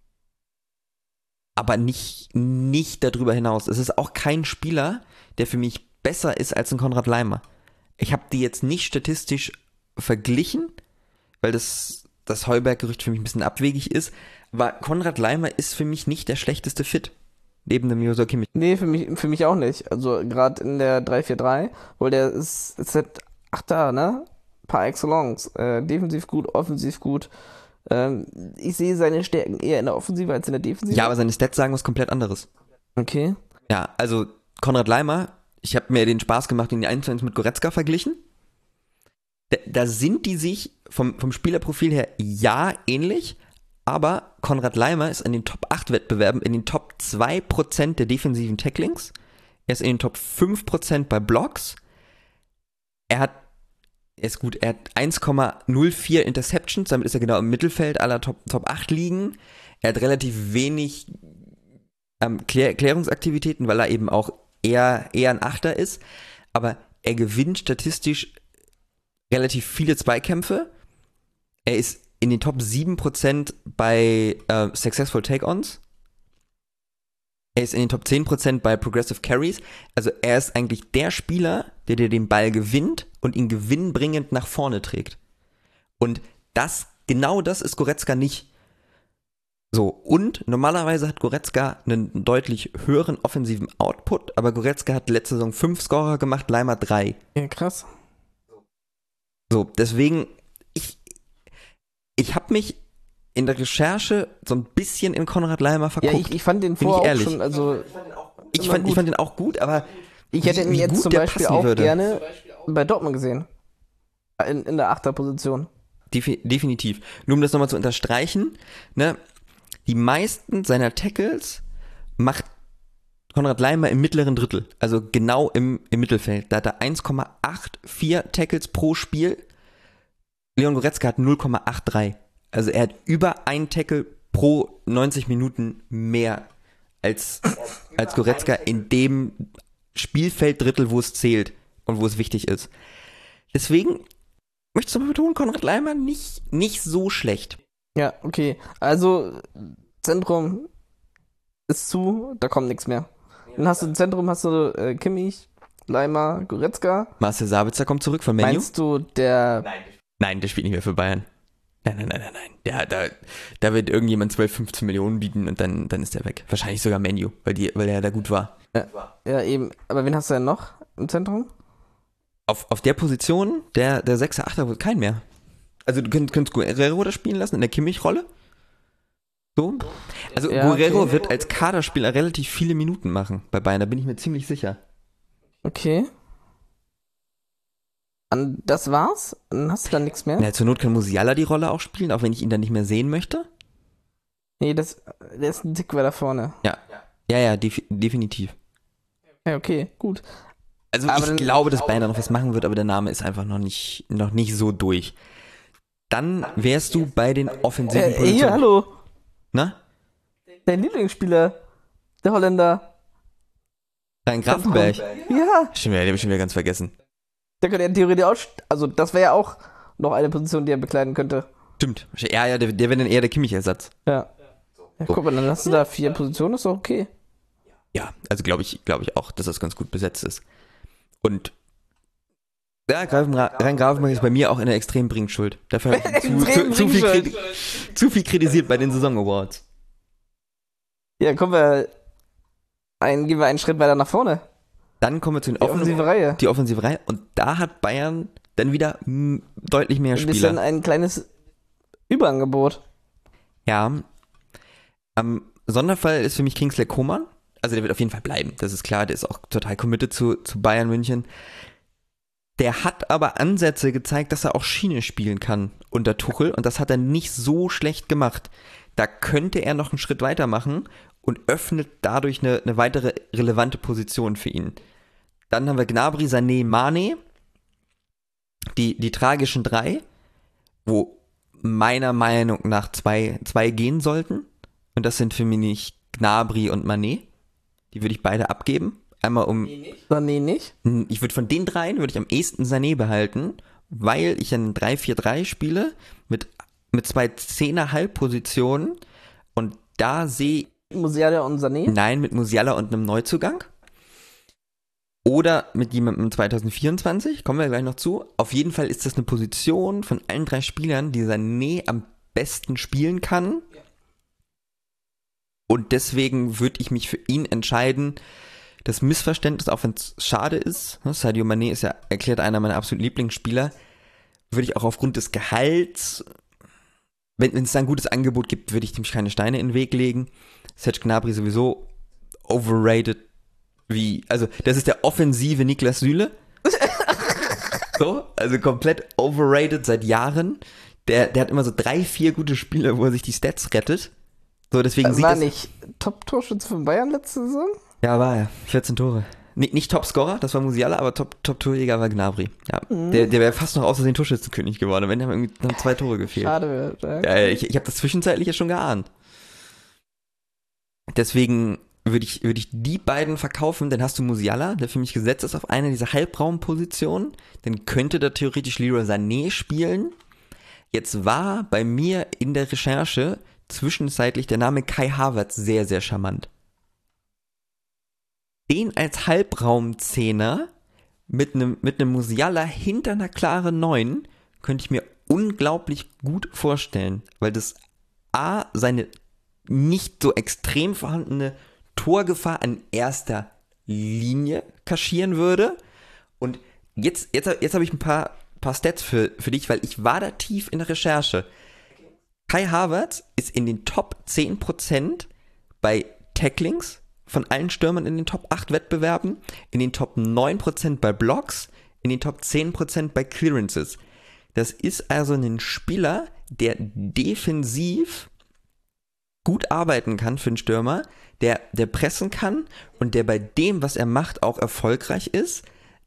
[SPEAKER 1] Aber nicht, nicht darüber hinaus. Es ist auch kein Spieler, der für mich besser ist als ein Konrad Laimer. Ich habe die jetzt nicht statistisch verglichen, weil das, das Heuberg-Gerücht für mich ein bisschen abwegig ist. Aber Konrad Laimer ist für mich nicht der schlechteste Fit. Neben dem Joshua Kimmich.
[SPEAKER 2] Nee, für mich, für mich auch nicht. Also gerade in der drei vier drei, weil der ist, ist halt Achter, ne? Par excellence. Äh, defensiv gut, offensiv gut. Ähm, ich sehe seine Stärken eher in der Offensive als in der Defensive.
[SPEAKER 1] Ja, aber seine Stats sagen was komplett anderes.
[SPEAKER 2] Okay.
[SPEAKER 1] Ja, also Konrad Laimer, ich habe mir den Spaß gemacht, ihn eins zu eins mit Goretzka verglichen. Da, da sind die sich vom, vom Spielerprofil her ja ähnlich, aber Konrad Laimer ist in den Top acht Wettbewerben in den Top zwei Prozent der defensiven Tacklings. Er ist in den Top fünf Prozent bei Blocks. Er hat, er ist gut, er hat eins Komma null vier Interceptions, damit ist er genau im Mittelfeld aller Top, Top acht Ligen. Er hat relativ wenig ähm, Klär, Klärungsaktivitäten, weil er eben auch eher, eher ein Achter ist. Aber er gewinnt statistisch relativ viele Zweikämpfe. Er ist in den Top sieben Prozent bei äh, Successful Take-Ons. Er ist in den Top zehn Prozent bei Progressive Carries. Also er ist eigentlich der Spieler, der dir den Ball gewinnt und ihn gewinnbringend nach vorne trägt. Und das, genau das ist Goretzka nicht. So, und normalerweise hat Goretzka einen deutlich höheren offensiven Output, aber Goretzka hat letzte Saison fünf Scorer gemacht, Laimer drei.
[SPEAKER 2] Ja, krass.
[SPEAKER 1] So, deswegen, ich, ich habe mich in der Recherche so ein bisschen in Konrad Laimer verguckt.
[SPEAKER 2] Ja, ich, ich fand den
[SPEAKER 1] Bin ich
[SPEAKER 2] vorher auch
[SPEAKER 1] ehrlich.
[SPEAKER 2] schon, also
[SPEAKER 1] Ich fand, ich fand den auch gut, aber
[SPEAKER 2] Ich hätte
[SPEAKER 1] wie,
[SPEAKER 2] ihn
[SPEAKER 1] wie
[SPEAKER 2] jetzt
[SPEAKER 1] gut
[SPEAKER 2] zum
[SPEAKER 1] der
[SPEAKER 2] Beispiel
[SPEAKER 1] passen
[SPEAKER 2] auch
[SPEAKER 1] würde.
[SPEAKER 2] gerne bei Dortmund gesehen. In, in der Achterposition.
[SPEAKER 1] Defi- definitiv. Nur um das nochmal zu unterstreichen, ne, die meisten seiner Tackles macht Konrad Laimer im mittleren Drittel, also genau im, im Mittelfeld. Da hat er eins Komma vierundachtzig Tackles pro Spiel. Leon Goretzka hat null Komma dreiundachtzig. Also er hat über ein Tackle pro neunzig Minuten mehr als, als Goretzka in dem Spielfelddrittel, wo es zählt und wo es wichtig ist. Deswegen möchtest du mal betonen, Konrad Laimer nicht, nicht so schlecht.
[SPEAKER 2] Ja, okay. Also, Zentrum ist zu, da kommt nichts mehr. Dann hast du im Zentrum, hast du äh, Kimmich, Laimer, Goretzka.
[SPEAKER 1] Marcel Sabitzer kommt zurück von Man U.
[SPEAKER 2] Meinst du, der...
[SPEAKER 1] Nein, der spielt nicht mehr für Bayern. Nein, nein, nein, nein, nein. Der, da, da wird irgendjemand zwölf, fünfzehn Millionen bieten und dann, dann ist der weg. Wahrscheinlich sogar Man U, weil, die, weil er da gut war.
[SPEAKER 2] Ja, ja, eben. Aber wen hast du denn noch im Zentrum?
[SPEAKER 1] Auf, auf der Position, der, der Sechser, Achter, wird kein mehr. Also du könnt, könntest Guerrero da spielen lassen, in der Kimmich-Rolle. So. Also
[SPEAKER 2] Ja,
[SPEAKER 1] Guerrero
[SPEAKER 2] okay.
[SPEAKER 1] wird als Kaderspieler relativ viele Minuten machen bei Bayern, da bin ich mir ziemlich sicher.
[SPEAKER 2] Okay. Und das war's? Dann hast du dann nichts mehr?
[SPEAKER 1] Na, zur Not kann Musiala die Rolle auch spielen, auch wenn ich ihn dann nicht mehr sehen möchte.
[SPEAKER 2] Nee, das, der ist ein Tick weiter vorne.
[SPEAKER 1] Ja, ja, ja, def- definitiv.
[SPEAKER 2] Ja, okay, gut.
[SPEAKER 1] Also
[SPEAKER 2] Aber
[SPEAKER 1] ich
[SPEAKER 2] dann-
[SPEAKER 1] glaube, dass Bayern da noch was machen wird, aber der Name ist einfach noch nicht, noch nicht so durch. Dann wärst du bei den offensiven
[SPEAKER 2] Äh,
[SPEAKER 1] Positionen.
[SPEAKER 2] hier, hallo.
[SPEAKER 1] Na?
[SPEAKER 2] Dein Lieblingsspieler, der Holländer.
[SPEAKER 1] Rhein Grafenberg.
[SPEAKER 2] Ja,
[SPEAKER 1] Stimmt, ja, den hab ich schon wieder ganz vergessen.
[SPEAKER 2] der könnte ja theoretisch auch, st- also das wäre ja auch noch eine Position, die er bekleiden könnte.
[SPEAKER 1] Stimmt. Ja, ja, der, der wäre dann eher der Kimmich-Ersatz.
[SPEAKER 2] Ja. Ja, guck mal, dann hast du da vier Positionen, ist doch okay.
[SPEAKER 1] Ja, also glaube ich, glaube ich auch, dass das ganz gut besetzt ist. Und ja, Grafenra- Rhein Grafenberg ist bei mir auch in der extremen Bringschuld. Dafür habe ich zu, zu, zu, viel kriti- zu viel kritisiert bei den Saison Awards.
[SPEAKER 2] Ja, kommen wir, ein, gehen wir einen Schritt weiter nach vorne.
[SPEAKER 1] Dann kommen wir zu den
[SPEAKER 2] Die offensive
[SPEAKER 1] offensiven
[SPEAKER 2] Reihe.
[SPEAKER 1] die offensive Reihe und da hat Bayern dann wieder m, deutlich mehr
[SPEAKER 2] Ein bisschen
[SPEAKER 1] Spieler.
[SPEAKER 2] ein kleines Überangebot.
[SPEAKER 1] Ja. Am Sonderfall ist für mich Kingsley Coman. Also der wird auf jeden Fall bleiben, das ist klar. Der ist auch total committed zu, zu Bayern München. Der hat aber Ansätze gezeigt, dass er auch Schiene spielen kann unter Tuchel und das hat er nicht so schlecht gemacht. Da könnte er noch einen Schritt weiter machen und öffnet dadurch eine, eine weitere relevante Position für ihn. Dann haben wir Gnabry, Sané, Mane, die, die tragischen drei, wo meiner Meinung nach zwei, zwei gehen sollten. Und das sind für mich nicht Gnabry und Mané. Die würde ich beide abgeben. Einmal um,
[SPEAKER 2] Sané nicht.
[SPEAKER 1] ich würde von den dreien, würde ich am ehesten Sané behalten, weil ich ein drei vier drei spiele mit, mit zwei Zehner-Halbpositionen und da sehe
[SPEAKER 2] Musiala und Sané.
[SPEAKER 1] Nein, mit Musiala und einem Neuzugang. Oder mit jemandem zwanzig vierundzwanzig, kommen wir gleich noch zu. Auf jeden Fall ist das eine Position von allen drei Spielern, die Sané am besten spielen kann. Und deswegen würde ich mich für ihn entscheiden. Das Missverständnis, auch wenn es schade ist, Sadio Mané ist ja erklärt einer meiner absoluten Lieblingsspieler, würde ich auch aufgrund des Gehalts, wenn es da ein gutes Angebot gibt, würde ich dem keine Steine in den Weg legen. Serge Gnabry sowieso overrated wie, also das ist der offensive Niklas Süle. So, also komplett overrated seit Jahren. Der, der hat immer so drei, vier gute Spiele, wo er sich die Stats rettet. So, deswegen sieht
[SPEAKER 2] War
[SPEAKER 1] das...
[SPEAKER 2] nicht Top-Torschütze von Bayern letzte Saison?
[SPEAKER 1] Ja, war er. vierzehn Tore. Nicht, nicht Top-Scorer, das war Musiala, aber Top- Top-Torjäger war Gnabry. Ja,
[SPEAKER 2] Mhm.
[SPEAKER 1] der, der wäre fast noch außer den Torschützenkönig geworden, wenn haben irgendwie noch zwei Tore gefehlt.
[SPEAKER 2] Schade. Ja.
[SPEAKER 1] Ja, ich ich habe das zwischenzeitlich ja schon geahnt. Deswegen würde ich, würde ich die beiden verkaufen, dann hast du Musiala, der für mich gesetzt ist auf einer dieser Halbraumpositionen. Dann könnte da theoretisch Leroy Sané spielen. Jetzt war bei mir in der Recherche zwischenzeitlich der Name Kai Havertz sehr, sehr charmant. Den als Halbraumzehner mit einem mit einem Musiala hinter einer klaren neun könnte ich mir unglaublich gut vorstellen, weil das A, seine nicht so extrem vorhandene Torgefahr an erster Linie kaschieren würde. Und jetzt, jetzt, jetzt habe ich ein paar, paar Stats für, für dich, weil ich war da tief in der Recherche. Kai Havertz ist in den Top zehn Prozent bei Tacklings von allen Stürmern in den Top acht Wettbewerben, in den Top neun Prozent bei Blocks, in den Top zehn Prozent bei Clearances. Das ist also ein Spieler, der defensiv gut arbeiten kann für einen Stürmer, der, der pressen kann und der bei dem, was er macht, auch erfolgreich ist.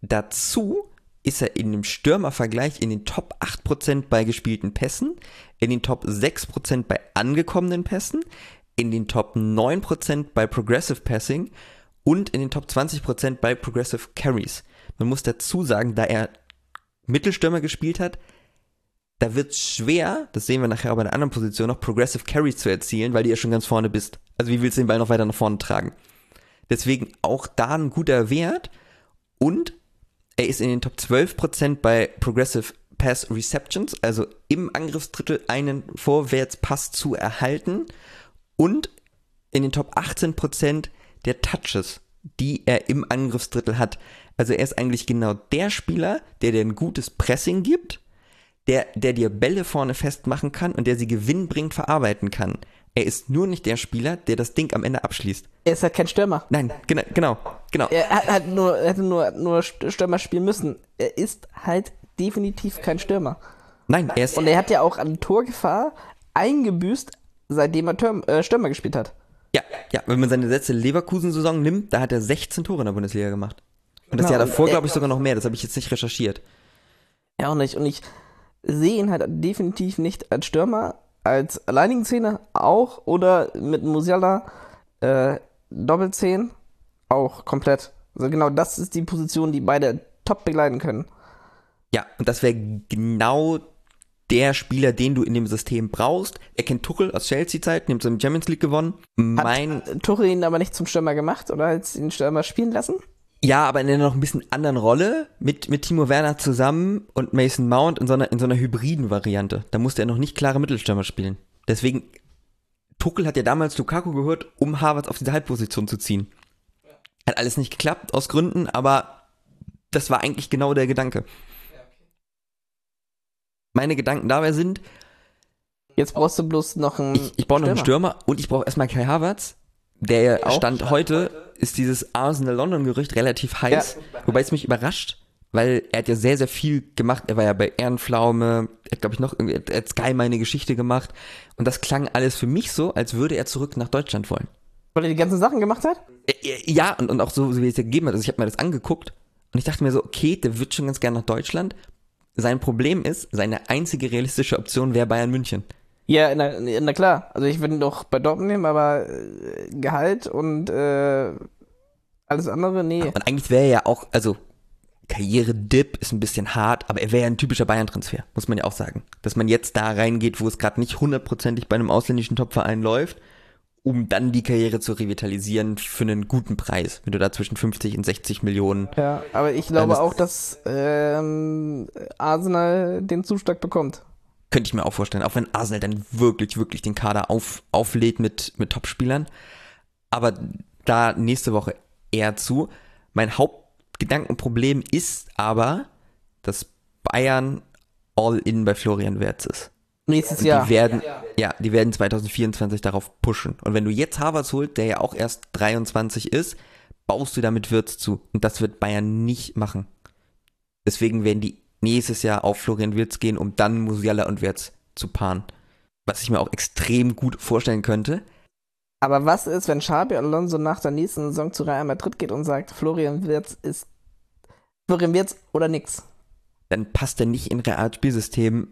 [SPEAKER 1] Dazu ist er in dem Stürmervergleich in den Top acht Prozent bei gespielten Pässen, in den Top sechs Prozent bei angekommenen Pässen, in den Top neun Prozent bei Progressive Passing und in den Top zwanzig Prozent bei Progressive Carries. Man muss dazu sagen, da er Mittelstürmer gespielt hat, da wird es schwer, das sehen wir nachher auch bei einer anderen Position noch, Progressive Carries zu erzielen, weil du ja schon ganz vorne bist. Also wie willst du den Ball noch weiter nach vorne tragen? Deswegen auch da ein guter Wert und er ist in den Top zwölf Prozent bei Progressive Pass Receptions, also im Angriffsdrittel einen Vorwärtspass zu erhalten und in den Top achtzehn Prozent der Touches, die er im Angriffsdrittel hat. Also er ist eigentlich genau der Spieler, der dir ein gutes Pressing gibt, der, der dir Bälle vorne festmachen kann und der sie gewinnbringend verarbeiten kann. Er ist nur nicht der Spieler, der das Ding am Ende abschließt.
[SPEAKER 2] Er ist halt kein Stürmer.
[SPEAKER 1] Nein, genau, genau, genau.
[SPEAKER 2] Er hat, hat nur, er hätte nur, nur Stürmer spielen müssen. Er ist halt definitiv kein Stürmer.
[SPEAKER 1] Nein, er ist...
[SPEAKER 2] Und er hat ja auch an Torgefahr eingebüßt, seitdem er Türm, äh, Stürmer gespielt hat.
[SPEAKER 1] Ja, ja, wenn man seine letzte Leverkusen-Saison nimmt, da hat er sechzehn Tore in der Bundesliga gemacht. Und das
[SPEAKER 2] Genau,
[SPEAKER 1] Jahr davor,
[SPEAKER 2] und er-
[SPEAKER 1] glaube ich, sogar noch mehr. Das habe ich jetzt nicht recherchiert.
[SPEAKER 2] Ja, auch nicht. Und ich sehe ihn halt definitiv nicht als Stürmer, als alleinigen Zehner auch oder mit Musiala äh, Doppelzehn auch komplett. Also genau das ist die Position, die beide top begleiten können.
[SPEAKER 1] Ja, und das wäre genau der Spieler, den du in dem System brauchst. Er kennt Tuchel aus Chelsea-Zeit, nimmt im Champions League gewonnen. Mein,
[SPEAKER 2] Hat Tuchel ihn aber nicht zum Stürmer gemacht oder hat ihn Stürmer spielen lassen?
[SPEAKER 1] ja, aber in einer noch ein bisschen anderen Rolle mit, mit Timo Werner zusammen und Mason Mount in so einer, in so einer hybriden Variante. Da musste er noch nicht klare Mittelstürmer spielen. Deswegen, Tuchel hat ja damals Lukaku gehört, um Havertz auf diese Halbposition zu ziehen. Hat alles nicht geklappt, aus Gründen, aber das war eigentlich genau der Gedanke. Meine Gedanken dabei sind,
[SPEAKER 2] Jetzt brauchst du bloß noch einen
[SPEAKER 1] ich, ich brauche noch einen Stürmer und ich brauche erstmal Kai Havertz. Der
[SPEAKER 2] Auch.
[SPEAKER 1] Stand heute ist dieses Arsenal-London-Gerücht relativ heiß,
[SPEAKER 2] Ja.
[SPEAKER 1] wobei es mich überrascht, weil er hat ja sehr, sehr viel gemacht. Er war ja bei Ehrenpflaume, er hat, glaube ich, noch irgendwie, er hat Sky meine Geschichte gemacht und das klang alles für mich so, als würde er zurück nach Deutschland wollen.
[SPEAKER 2] Weil er die ganzen Sachen gemacht hat?
[SPEAKER 1] Äh, Ja, und, und auch so, so wie es ja gegeben hat. Also ich habe mir das angeguckt und ich dachte mir so, okay, der wird schon ganz gern nach Deutschland. Sein Problem ist, seine einzige realistische Option wäre Bayern München.
[SPEAKER 2] Ja, na, na klar. Also ich würde ihn doch bei Dortmund nehmen, aber äh, Gehalt und äh, alles andere, nee.
[SPEAKER 1] Und eigentlich wäre er ja auch, also Karriere-Dip ist ein bisschen hart, aber er wäre ja ein typischer Bayern-Transfer, muss man ja auch sagen. Dass man jetzt da reingeht, wo es gerade nicht hundertprozentig bei einem ausländischen Topverein läuft, um dann die Karriere zu revitalisieren für einen guten Preis, wenn du da zwischen fünfzig und sechzig Millionen.
[SPEAKER 2] Ja, aber ich glaube
[SPEAKER 1] das-
[SPEAKER 2] auch, dass ähm, Arsenal den Zuschlag bekommt.
[SPEAKER 1] Könnte ich mir auch vorstellen, auch wenn Arsenal dann wirklich, wirklich den Kader auf, auflädt mit, mit Topspielern. Aber da nächste Woche eher zu. Mein Hauptgedankenproblem ist aber, dass Bayern all in bei Florian Wirtz ist.
[SPEAKER 2] Nächstes
[SPEAKER 1] Und
[SPEAKER 2] Jahr.
[SPEAKER 1] die werden, ja, die werden zwanzig vierundzwanzig darauf pushen. Und wenn du jetzt Havertz holst, der ja auch erst dreiundzwanzig ist, baust du damit Wirtz zu. Und das wird Bayern nicht machen. Deswegen werden die nächstes Jahr auf Florian Wirtz gehen, um dann Musiala und Wirtz zu paaren. Was ich mir auch extrem gut vorstellen könnte.
[SPEAKER 2] Aber was ist, wenn Xabi Alonso nach der nächsten Saison zu Real Madrid geht und sagt, Florian Wirtz ist Florian Wirtz oder nix?
[SPEAKER 1] Dann passt er nicht in Reals Spielsystem.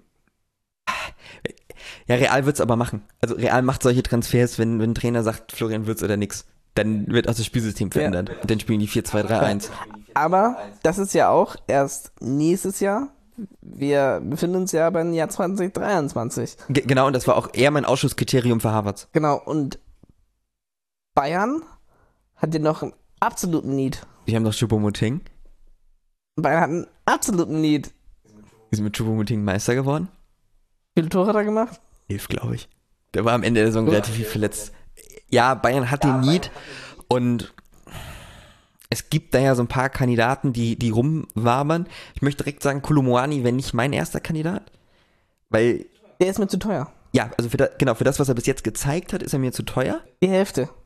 [SPEAKER 1] Ja, Real wird's aber machen. Also Real macht solche Transfers, wenn, wenn ein Trainer sagt, Florian Wirtz oder nix. Dann wird auch das Spielsystem verändert. Und dann spielen die vier zwei drei eins.
[SPEAKER 2] Aber das ist ja auch erst nächstes Jahr. Wir befinden uns ja beim Jahr zwanzig dreiundzwanzig.
[SPEAKER 1] Ge- genau, und das war auch eher mein Ausschusskriterium für Havertz.
[SPEAKER 2] Genau, und Bayern hat ja noch einen absoluten Need.
[SPEAKER 1] Die haben noch Choupo-Moting.
[SPEAKER 2] Bayern hat einen absoluten Need.
[SPEAKER 1] Die sind mit Choupo-Moting Meister geworden.
[SPEAKER 2] Wie viele Tore hat er gemacht?
[SPEAKER 1] Elf, glaube ich. Der war am Ende der Saison relativ viel verletzt. Ja, Bayern hat den Need und es gibt da ja so ein paar Kandidaten, die, die rumwabern. Ich möchte direkt sagen, Koulibaly wäre nicht mein erster Kandidat, weil,
[SPEAKER 2] Der ist mir zu teuer.
[SPEAKER 1] ja, also für das, genau, für das, was er bis jetzt gezeigt hat, ist er mir zu teuer.
[SPEAKER 2] Die Hälfte.
[SPEAKER 1] Ja,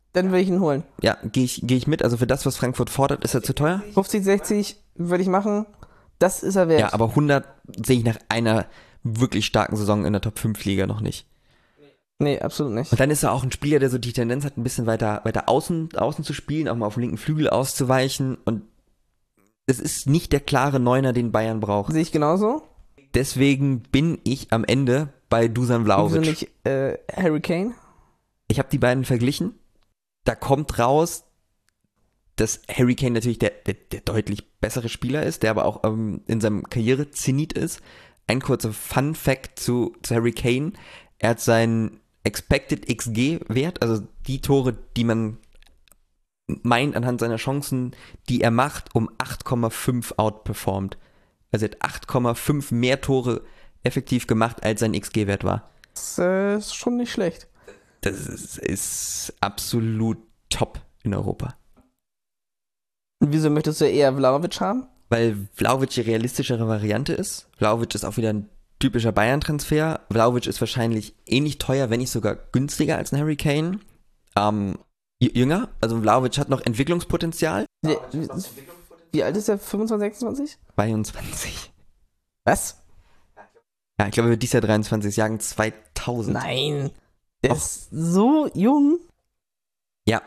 [SPEAKER 2] dann würde ich ihn holen.
[SPEAKER 1] Ja, gehe ich, geh ich mit. Also für das, was Frankfurt fordert, ist er zu teuer.
[SPEAKER 2] fünfzig, sechzig würde ich machen. Das ist er wert.
[SPEAKER 1] Ja, aber hundert sehe ich nach einer wirklich starken Saison in der Top fünf Liga noch nicht.
[SPEAKER 2] Nee, absolut nicht.
[SPEAKER 1] Und dann ist er auch ein Spieler, der so die Tendenz hat, ein bisschen weiter, weiter außen, außen zu spielen, auch mal auf den linken Flügel auszuweichen. Und es ist nicht der klare Neuner, den Bayern braucht.
[SPEAKER 2] Sehe ich genauso.
[SPEAKER 1] Deswegen bin ich am Ende bei Dusan Vlahovic.
[SPEAKER 2] Wieso nicht äh, Harry Kane?
[SPEAKER 1] Ich habe die beiden verglichen. Da kommt raus, dass Harry Kane natürlich der, der, der deutlich bessere Spieler ist, der aber auch ähm, in seinem Karriere-Zenit ist. Ein kurzer Fun-Fact zu, zu Harry Kane. Er hat seinen Expected X G-Wert, also die Tore, die man meint anhand seiner Chancen, die er macht, um acht Komma fünf outperformed. Also er hat acht Komma fünf mehr Tore effektiv gemacht, als sein X G-Wert war.
[SPEAKER 2] Das äh, ist schon nicht schlecht.
[SPEAKER 1] Das ist, ist absolut top in Europa.
[SPEAKER 2] Und wieso möchtest du eher Vlahovic haben?
[SPEAKER 1] Weil Vlahovic die realistischere Variante ist. Vlahovic ist auch wieder ein typischer Bayern-Transfer. Vlahovic ist wahrscheinlich ähnlich teuer, wenn nicht sogar günstiger als ein Harry Kane. Ähm, jünger, also Vlahovic hat noch Entwicklungspotenzial.
[SPEAKER 2] Wie, wie, wie alt ist er? fünfundzwanzig, sechsundzwanzig?
[SPEAKER 1] zweiundzwanzig.
[SPEAKER 2] Was?
[SPEAKER 1] Ja, ich glaube, er wird dieses Jahr dreiundzwanzig, Jahren zweitausend.
[SPEAKER 2] Nein. Der
[SPEAKER 1] Och.
[SPEAKER 2] ist so jung.
[SPEAKER 1] Ja.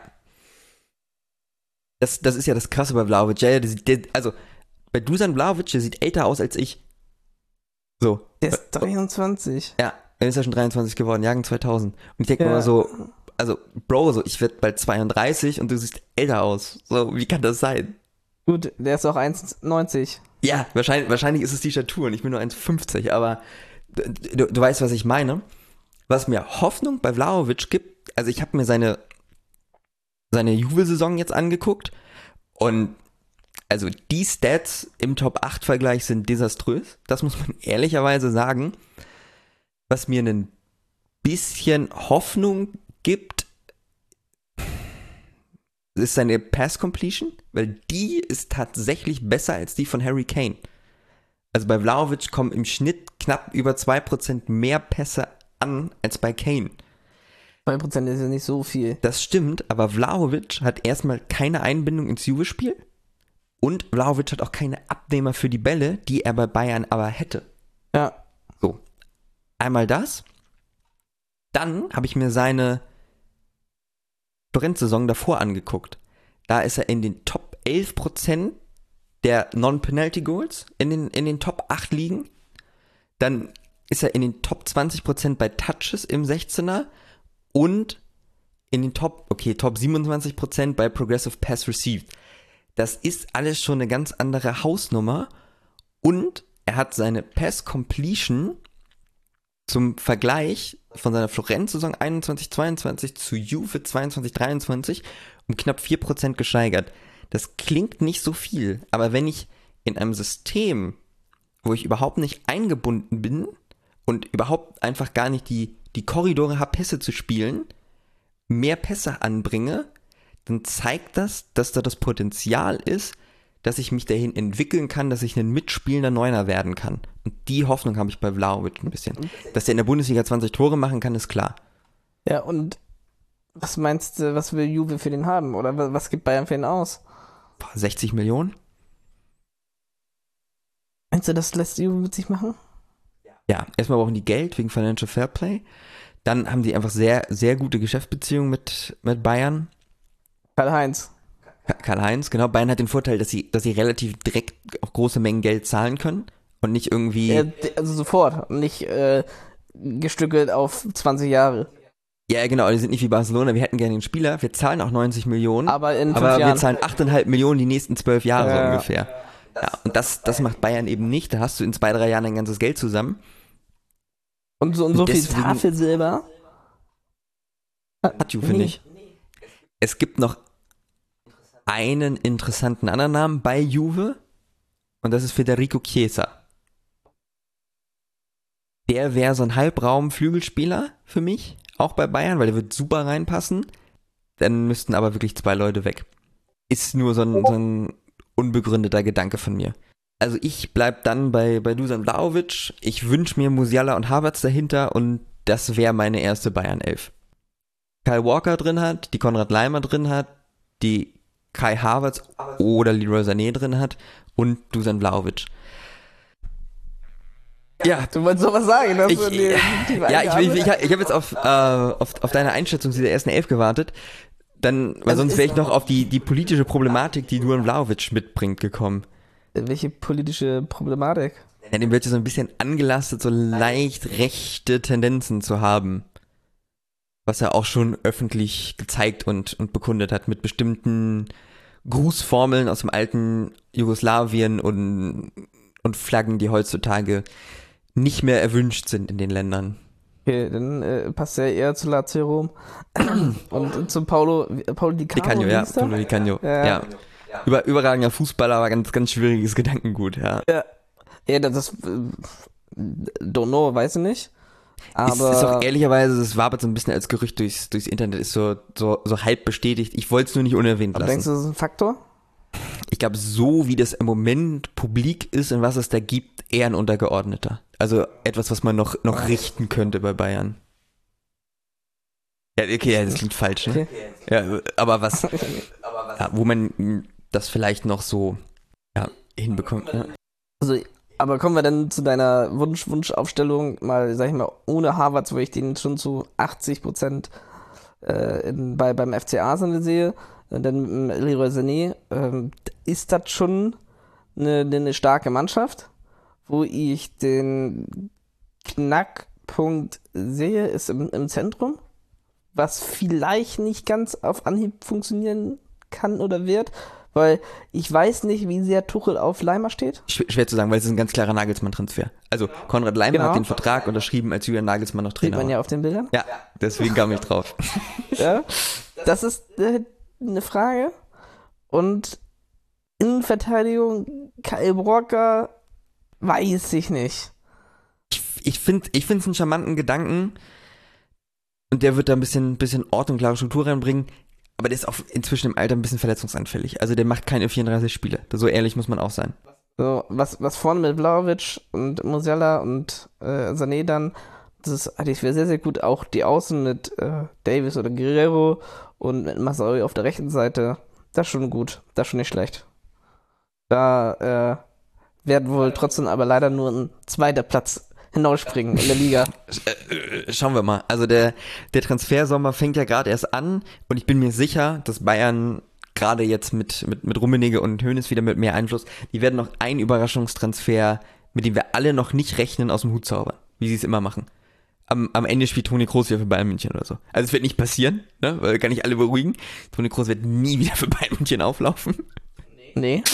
[SPEAKER 1] Das, das ist ja das Krasse bei Vlahovic. Der, der, der, also, bei Dusan Vlahovic, der sieht älter aus als ich. So.
[SPEAKER 2] Der ist dreiundzwanzig.
[SPEAKER 1] Ja, er ist ja schon dreiundzwanzig geworden, Jahrgang zweitausend. Und ich denke
[SPEAKER 2] Ja.
[SPEAKER 1] mir immer so, also, Bro, so, ich werde bald zweiunddreißig und du siehst älter aus. So, wie kann das sein?
[SPEAKER 2] Gut, der ist auch eins neunzig.
[SPEAKER 1] Ja, wahrscheinlich, wahrscheinlich ist es die Statur und ich bin nur eins fünfzig, aber du, du weißt, was ich meine. Was mir Hoffnung bei Vlahovic gibt, also ich habe mir seine, seine Juve-Saison jetzt angeguckt und also die Stats im Top acht Vergleich sind desaströs, das muss man ehrlicherweise sagen. Was mir ein bisschen Hoffnung gibt, ist seine Pass Completion, weil die ist tatsächlich besser als die von Harry Kane. Also bei Vlahovic kommen im Schnitt knapp über zwei Prozent mehr Pässe an als bei Kane.
[SPEAKER 2] zwei Prozent ist ja nicht so viel.
[SPEAKER 1] Das stimmt, aber Vlahovic hat erstmal keine Einbindung ins Juve-Spiel und Vlahovic hat auch keine Abnehmer für die Bälle, die er bei Bayern aber hätte.
[SPEAKER 2] Ja.
[SPEAKER 1] So, einmal das. Dann habe ich mir seine Brennsaison davor angeguckt. Da ist er in den Top elf Prozent der Non-Penalty-Goals in den, in den Top acht Ligen. Dann ist er in den Top zwanzig Prozent bei Touches im sechzehner und in den Top, okay, Top siebenundzwanzig Prozent bei Progressive Pass Received. Das ist alles schon eine ganz andere Hausnummer und er hat seine Pass Completion zum Vergleich von seiner Florenz-Saison einundzwanzig zweiundzwanzig zu Juve zweiundzwanzig dreiundzwanzig um knapp vier Prozent gesteigert. Das klingt nicht so viel, aber wenn ich in einem System, wo ich überhaupt nicht eingebunden bin und überhaupt einfach gar nicht die, die Korridore habe, Pässe zu spielen, mehr Pässe anbringe, dann zeigt das, dass da das Potenzial ist, dass ich mich dahin entwickeln kann, dass ich ein mitspielender Neuner werden kann. Und die Hoffnung habe ich bei Vlahovic ein bisschen. Dass der in der Bundesliga zwanzig Tore machen kann, ist klar.
[SPEAKER 2] Ja, und was meinst du, was will Juve für den haben? Oder was, was gibt Bayern für ihn aus?
[SPEAKER 1] Boah, sechzig Millionen?
[SPEAKER 2] Meinst du, das lässt Juve mit sich machen?
[SPEAKER 1] Ja, erstmal brauchen die Geld wegen Financial Fairplay. Dann haben die einfach sehr, sehr gute Geschäftsbeziehungen mit, mit Bayern.
[SPEAKER 2] Karl-Heinz.
[SPEAKER 1] Karl-Heinz, genau. Bayern hat den Vorteil, dass sie, dass sie relativ direkt auch große Mengen Geld zahlen können und nicht irgendwie...
[SPEAKER 2] Ja, also sofort. Nicht äh, gestückelt auf zwanzig Jahre.
[SPEAKER 1] Ja, genau. Die sind nicht wie Barcelona. Wir hätten gerne den Spieler. Wir zahlen auch neunzig Millionen.
[SPEAKER 2] Aber in fünf
[SPEAKER 1] aber
[SPEAKER 2] Jahren.
[SPEAKER 1] wir zahlen acht Komma fünf Millionen die nächsten zwölf Jahre
[SPEAKER 2] Ja.
[SPEAKER 1] so ungefähr. Ja, und das, das macht Bayern eben nicht. Da hast du in zwei, drei Jahren ein ganzes Geld zusammen.
[SPEAKER 2] Und so, und so viel
[SPEAKER 1] Deswegen-
[SPEAKER 2] Tafelsilber?
[SPEAKER 1] Hat Juve
[SPEAKER 2] Nee.
[SPEAKER 1] nicht. Es gibt noch einen interessanten anderen Namen bei Juve und das ist Federico Chiesa. Der wäre so ein Halbraum-Flügelspieler für mich, auch bei Bayern, weil der wird super reinpassen. Dann müssten aber wirklich zwei Leute weg. Ist nur so ein, so ein unbegründeter Gedanke von mir. Also ich bleib dann bei, bei Dusan Vlahovic. Ich wünsche mir Musiala und Havertz dahinter und das wäre meine erste Bayern elf. Kyle Walker drin hat, die Konrad Laimer drin hat, die Kai Havertz oder Leroy Sané drin hat und Dusan Vlahovic. Ja,
[SPEAKER 2] Du wolltest sowas sagen, dass
[SPEAKER 1] ich,
[SPEAKER 2] du die, die
[SPEAKER 1] ja, ich, ich, ich, ich habe jetzt auf, äh, auf, auf deine Einschätzung dieser ersten Elf gewartet, dann, weil
[SPEAKER 2] Also
[SPEAKER 1] sonst
[SPEAKER 2] ist-
[SPEAKER 1] wäre ich noch auf die, die politische Problematik, die Dusan Vlahovic mitbringt, gekommen.
[SPEAKER 2] Welche politische Problematik?
[SPEAKER 1] Ja, dem wird ja so ein bisschen angelastet, so leicht rechte Tendenzen zu haben. Was er auch schon öffentlich gezeigt und, und bekundet hat mit bestimmten Grußformeln aus dem alten Jugoslawien und, und Flaggen, die heutzutage nicht mehr erwünscht sind in den Ländern.
[SPEAKER 2] Okay, dann äh, passt er eher zu Lazio Rom und zu Paulo, Paulo Di
[SPEAKER 1] Di
[SPEAKER 2] Canio,
[SPEAKER 1] Canio,
[SPEAKER 2] wie
[SPEAKER 1] ja,
[SPEAKER 2] hieß der?
[SPEAKER 1] Paulo Di Canio,
[SPEAKER 2] Ja.
[SPEAKER 1] ja. Über, überragender Fußballer, aber ganz, ganz schwieriges Gedankengut, ja.
[SPEAKER 2] Ja, ja das, das äh, don't know, weiß ich nicht. Aber
[SPEAKER 1] Ist, ist auch ehrlicherweise, das wabert so ein bisschen als Gerücht durchs, durchs Internet, ist so, so, so halb bestätigt. Ich wollte es nur nicht unerwähnt
[SPEAKER 2] aber
[SPEAKER 1] lassen.
[SPEAKER 2] denkst du, das ist ein Faktor?
[SPEAKER 1] Ich glaube, so wie das im Moment publik ist und was es da gibt, eher ein Untergeordneter. Also etwas, was man noch, noch richten könnte bei Bayern. Ja, okay, ja, das klingt falsch, ne?
[SPEAKER 2] Okay.
[SPEAKER 1] Ja, aber was, ja, wo man das vielleicht noch so ja, hinbekommt. Ja.
[SPEAKER 2] Also, aber kommen wir dann zu deiner Wunsch, Wunschaufstellung, mal, sag ich mal, ohne Havertz, wo ich den schon zu achtzig Prozent äh, in, bei, beim F C Arsenal sehe, äh, dann mit Leroy Sané, ähm, ist das schon eine, eine starke Mannschaft, wo ich den Knackpunkt sehe, ist im, im Zentrum, was vielleicht nicht ganz auf Anhieb funktionieren kann oder wird, weil ich weiß nicht, wie sehr Tuchel auf Leimer steht.
[SPEAKER 1] Schwer, schwer zu sagen, weil es ist ein ganz klarer Nagelsmann-Transfer. Also Konrad Laimer
[SPEAKER 2] Genau.
[SPEAKER 1] hat den Vertrag unterschrieben, als Julian Nagelsmann noch
[SPEAKER 2] Sieht
[SPEAKER 1] Trainer
[SPEAKER 2] man
[SPEAKER 1] war.
[SPEAKER 2] ja auf den Bildern.
[SPEAKER 1] Ja, deswegen kam ich drauf.
[SPEAKER 2] Ja, das ist äh, eine Frage. Und Innenverteidigung, Kyle Walker, weiß ich nicht.
[SPEAKER 1] Ich finde ich finde es einen charmanten Gedanken und der wird da ein bisschen, bisschen Ordnung, klare Struktur reinbringen, aber der ist auch inzwischen im Alter ein bisschen verletzungsanfällig. Also der macht keine vierunddreißig Spiele. So ehrlich muss man auch sein.
[SPEAKER 2] So, was, was vorne mit Vlahovic und Musiala und äh, Sané dann, das ist eigentlich wäre sehr, sehr gut. Auch die Außen mit äh, Davis oder Guerrero und mit Masraoui auf der rechten Seite, das ist schon gut. Das ist schon nicht schlecht. Da äh, werden wohl trotzdem aber leider nur ein zweiter Platz hinausspringen in der Liga.
[SPEAKER 1] Äh, Schauen wir mal. Also der, der Transfersommer fängt ja gerade erst an und ich bin mir sicher, dass Bayern gerade jetzt mit, mit, mit Rummenigge und Hoeneß wieder mit mehr Einfluss, die werden noch einen Überraschungstransfer, mit dem wir alle noch nicht rechnen, aus dem Hut zaubern. Wie sie es immer machen. Am, am Ende spielt Toni Kroos wieder für Bayern München oder so. Also es wird nicht passieren, ne? Weil kann ich alle beruhigen. Toni Kroos wird nie wieder für Bayern München auflaufen.
[SPEAKER 2] Nee.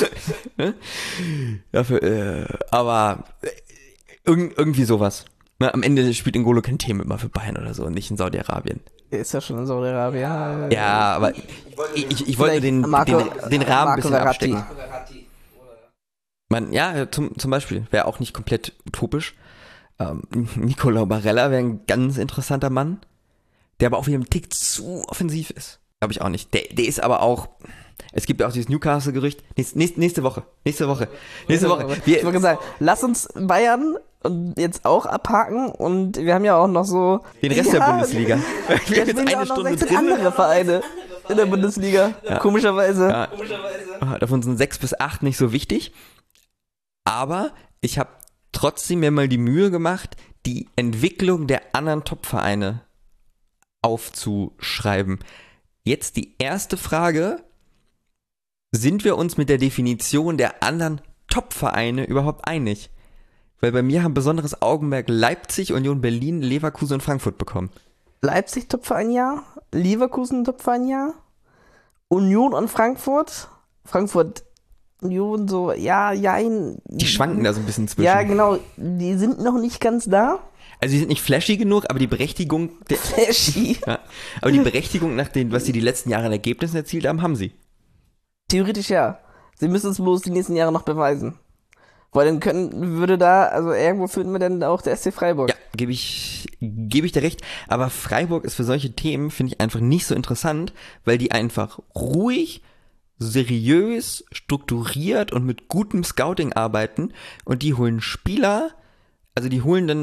[SPEAKER 1] Ja, für, äh, aber äh, irg- irgendwie sowas. Ne? Am Ende spielt N'Golo Kanté immer für Bayern oder so und nicht in Saudi-Arabien.
[SPEAKER 2] Der ist ja schon in Saudi-Arabien.
[SPEAKER 1] Ja, aber ich, ich, ich wollte
[SPEAKER 2] Vielleicht
[SPEAKER 1] den,
[SPEAKER 2] Marco-
[SPEAKER 1] den, den Rahmen ein
[SPEAKER 2] Marco
[SPEAKER 1] bisschen
[SPEAKER 2] Verratti.
[SPEAKER 1] abstecken. Man, ja, zum, zum Beispiel, wäre auch nicht komplett utopisch. Ähm, Nicolau Barella wäre ein ganz interessanter Mann, der aber auch wieder ein Tick zu offensiv ist. Glaube ich auch nicht. Der, der ist aber auch, es gibt ja auch dieses Newcastle-Gerücht. Nächste, nächste, nächste Woche, nächste Woche, nächste Woche.
[SPEAKER 2] Ich
[SPEAKER 1] Wir,
[SPEAKER 2] wollte sagen, lass uns Bayern und jetzt auch abhaken und wir haben ja auch noch so
[SPEAKER 1] den Rest
[SPEAKER 2] ja,
[SPEAKER 1] der Bundesliga. Wir
[SPEAKER 2] Wir
[SPEAKER 1] haben jetzt
[SPEAKER 2] spielen ja
[SPEAKER 1] eine
[SPEAKER 2] auch noch
[SPEAKER 1] Stunde
[SPEAKER 2] sechzehn
[SPEAKER 1] drin.
[SPEAKER 2] andere Vereine in der Bundesliga,
[SPEAKER 1] Ja.
[SPEAKER 2] komischerweise.
[SPEAKER 1] Ja. Ah, Davon sind sechs bis acht nicht so wichtig. Aber ich habe trotzdem mir mal die Mühe gemacht, die Entwicklung der anderen Top-Vereine aufzuschreiben. Jetzt die erste Frage. Sind wir uns mit der Definition der anderen Top-Vereine überhaupt einig? Weil bei mir haben besonderes Augenmerk Leipzig, Union Berlin, Leverkusen und Frankfurt bekommen.
[SPEAKER 2] Leipzig Top für ein Jahr, Leverkusen Top für ein Jahr, Union und Frankfurt. Frankfurt, Union so, ja, jein.
[SPEAKER 1] Die schwanken da so ein bisschen zwischen.
[SPEAKER 2] Ja, genau, die sind noch nicht ganz da.
[SPEAKER 1] Also die sind nicht flashy genug, aber die Berechtigung, der,
[SPEAKER 2] Flashy.
[SPEAKER 1] ja, aber die Berechtigung nach dem, was sie die letzten Jahre an Ergebnissen erzielt haben, haben sie.
[SPEAKER 2] Theoretisch ja. Sie müssen es bloß die nächsten Jahre noch beweisen. Weil dann können, würde da, also irgendwo finden wir dann auch der S C Freiburg.
[SPEAKER 1] Ja, gebe ich, gebe ich dir recht. Aber Freiburg ist für solche Themen, finde ich, einfach nicht so interessant, weil die einfach ruhig, seriös, strukturiert und mit gutem Scouting arbeiten und die holen Spieler, also die holen dann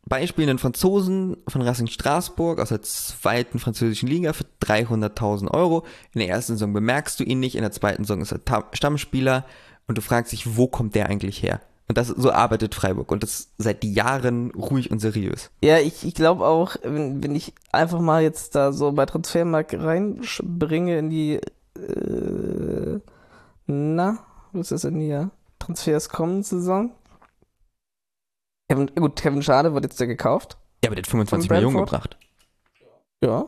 [SPEAKER 1] Beispiel einen Franzosen von Racing Straßburg aus der zweiten französischen Liga für dreihunderttausend Euro. In der ersten Saison bemerkst du ihn nicht, in der zweiten Saison ist er Ta- Stammspieler und du fragst dich, wo kommt der eigentlich her? Und das so arbeitet Freiburg und das seit Jahren ruhig und seriös.
[SPEAKER 2] Ja, ich, ich glaube auch, wenn, wenn ich einfach mal jetzt da so bei Transfermarkt reinbringe in die, äh, na, was ist das denn hier? Transfers kommende Saison. Kevin, gut, Kevin Schade wird jetzt ja gekauft.
[SPEAKER 1] Ja, aber der hat fünfundzwanzig
[SPEAKER 2] Von
[SPEAKER 1] Millionen
[SPEAKER 2] Brentford?
[SPEAKER 1] gebracht.
[SPEAKER 2] Ja.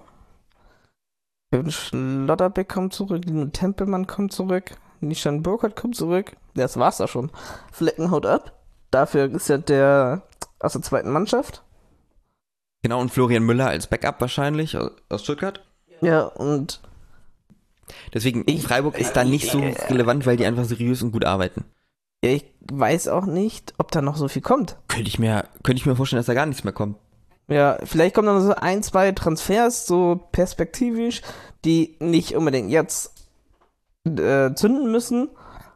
[SPEAKER 2] Kevin Schlotterbeck kommt zurück, Lino Tempelmann kommt zurück, Nishan Burkhardt kommt zurück. Das war's da schon. Flecken haut ab. Dafür ist ja der aus der zweiten Mannschaft.
[SPEAKER 1] Genau, und Florian Müller als Backup wahrscheinlich aus Stuttgart.
[SPEAKER 2] Ja, und
[SPEAKER 1] Deswegen,
[SPEAKER 2] Ich-
[SPEAKER 1] Freiburg ist da nicht so relevant, weil die einfach seriös und gut arbeiten.
[SPEAKER 2] ja, ich weiß auch nicht, ob da noch so viel kommt.
[SPEAKER 1] Könnte ich mir, könnte ich mir vorstellen, dass da gar nichts mehr kommt.
[SPEAKER 2] Ja, vielleicht kommen dann so ein, zwei Transfers, so perspektivisch, die nicht unbedingt jetzt äh, zünden müssen,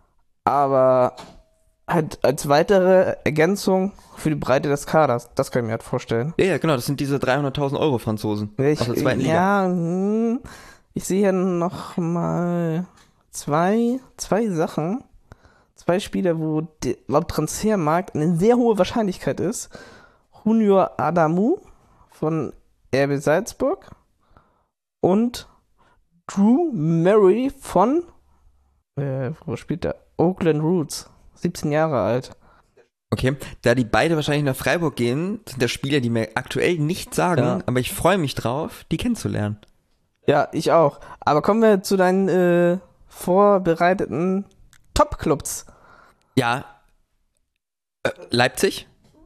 [SPEAKER 2] aber halt als weitere Ergänzung für die Breite des Kaders. Das kann ich mir halt vorstellen.
[SPEAKER 1] Ja, ja, genau, das sind diese dreihunderttausend Euro Franzosen
[SPEAKER 2] Ich,
[SPEAKER 1] aus der zweiten Liga.
[SPEAKER 2] ja, hm, ich sehe hier noch mal zwei, zwei Sachen. Zwei Spieler, wo die, laut Transfermarkt eine sehr hohe Wahrscheinlichkeit ist. Junior Adamu von R B Salzburg und Drew Murray von, äh, wo spielt der? Oakland Roots. siebzehn Jahre alt.
[SPEAKER 1] Okay, da die beide wahrscheinlich nach Freiburg gehen, sind das Spieler, die mir aktuell nichts sagen,
[SPEAKER 2] Ja.
[SPEAKER 1] aber ich freue mich drauf, die kennenzulernen.
[SPEAKER 2] Ja, ich auch. Aber kommen wir zu deinen äh, vorbereiteten Top-Clubs.
[SPEAKER 1] Ja, äh, Leipzig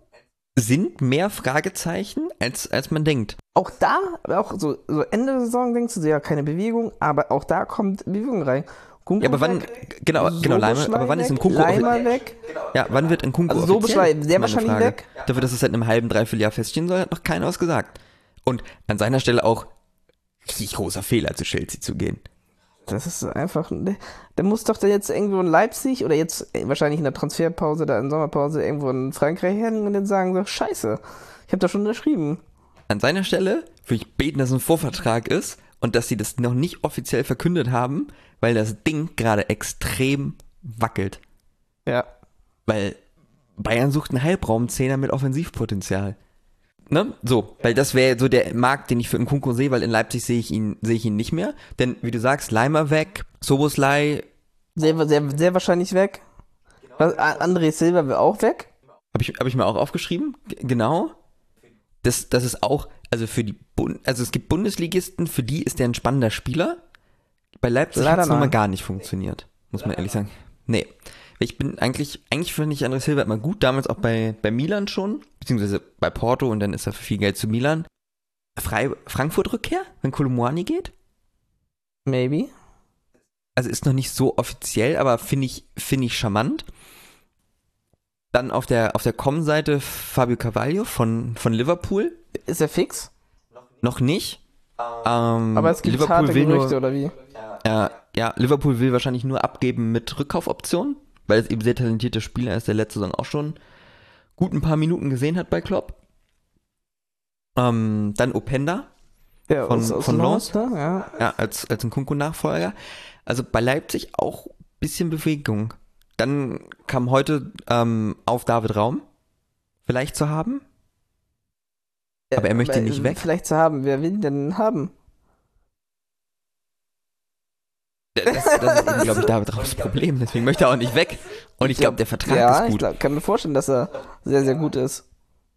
[SPEAKER 1] sind mehr Fragezeichen, als, als man denkt.
[SPEAKER 2] Auch da, auch so, so Ende der Saison denkst du, ja, keine Bewegung, aber auch da kommt Bewegung rein. Kunku
[SPEAKER 1] Ja, aber wann,
[SPEAKER 2] weg,
[SPEAKER 1] genau, genau, Leimer,
[SPEAKER 2] Soboschlei
[SPEAKER 1] aber wann ist
[SPEAKER 2] weg,
[SPEAKER 1] ein Kunku
[SPEAKER 2] Leimer weg.
[SPEAKER 1] Ja, wann wird ein Kunku
[SPEAKER 2] Also
[SPEAKER 1] offiziell?
[SPEAKER 2] Soboschlei sehr
[SPEAKER 1] Ist meine
[SPEAKER 2] wahrscheinlich
[SPEAKER 1] Frage.
[SPEAKER 2] weg.
[SPEAKER 1] Dafür, dass es seit einem halben, dreiviertel Jahr feststehen soll, hat noch keiner was gesagt. Und an seiner Stelle auch richtig großer Fehler, zu Chelsea zu gehen.
[SPEAKER 2] Das ist einfach, der, der muss doch da jetzt irgendwo in Leipzig oder jetzt wahrscheinlich in der Transferpause, da in Sommerpause irgendwo in Frankreich hängen und dann sagen so, scheiße, ich habe da schon unterschrieben.
[SPEAKER 1] An seiner Stelle würde ich beten, dass es ein Vorvertrag ist und dass sie das noch nicht offiziell verkündet haben, weil das Ding gerade extrem wackelt.
[SPEAKER 2] Ja.
[SPEAKER 1] Weil Bayern sucht einen Halbraumzehner mit Offensivpotenzial. Ne? So, weil das wäre so der Markt, den ich für Nkunku sehe, weil in Leipzig sehe ich ihn, sehe ich ihn nicht mehr. Denn, wie du sagst, Leimer weg, Soboslai,
[SPEAKER 2] Sehr, sehr, sehr wahrscheinlich weg. Was, A- André Silva will auch weg.
[SPEAKER 1] habe ich, hab ich mir auch aufgeschrieben, G- genau. Das, das ist auch, also für die, Bund, also es gibt Bundesligisten, für die ist der ein spannender Spieler. Bei Leipzig
[SPEAKER 2] Leider
[SPEAKER 1] hat es nochmal
[SPEAKER 2] nein.
[SPEAKER 1] gar nicht funktioniert, muss man ehrlich sagen. Nee. Ich bin eigentlich, eigentlich finde ich André Silva immer gut, damals auch bei, bei Milan schon, beziehungsweise bei Porto und dann ist er für viel Geld zu Milan. Frei, Frankfurt-Rückkehr, wenn Kolumuani geht?
[SPEAKER 2] Maybe.
[SPEAKER 1] Also ist noch nicht so offiziell, aber finde ich, finde ich charmant. Dann auf der, auf der Com-Seite Fabio Carvalho von, von Liverpool.
[SPEAKER 2] Ist er fix?
[SPEAKER 1] Noch nicht. Ähm,
[SPEAKER 2] Aber es gibt
[SPEAKER 1] Liverpool
[SPEAKER 2] harte
[SPEAKER 1] will
[SPEAKER 2] Gerüchte,
[SPEAKER 1] nur,
[SPEAKER 2] oder wie?
[SPEAKER 1] äh, ja, Liverpool will wahrscheinlich nur abgeben mit Rückkaufoption, weil es eben sehr talentierter Spieler ist, der letzte Saison auch schon gut ein paar Minuten gesehen hat bei Klopp. Ähm, dann Openda,
[SPEAKER 2] Ja,
[SPEAKER 1] Von-
[SPEAKER 2] aus, aus
[SPEAKER 1] von
[SPEAKER 2] Lens, ne? Ja.
[SPEAKER 1] ja, als, als ein Nkunku-Nachfolger. Also bei Leipzig auch ein bisschen Bewegung. Dann kam heute ähm, auf David Raum vielleicht zu haben. Aber er möchte
[SPEAKER 2] Äh,
[SPEAKER 1] nicht weg.
[SPEAKER 2] Vielleicht zu haben. Wer will ihn denn haben?
[SPEAKER 1] Das, das ist eben, glaube ich, David Raums Problem. Deswegen möchte er auch nicht weg. Und ich glaube, der Vertrag
[SPEAKER 2] ja,
[SPEAKER 1] ist
[SPEAKER 2] ich
[SPEAKER 1] gut.
[SPEAKER 2] glaub, kann mir vorstellen, dass er sehr, sehr gut ist.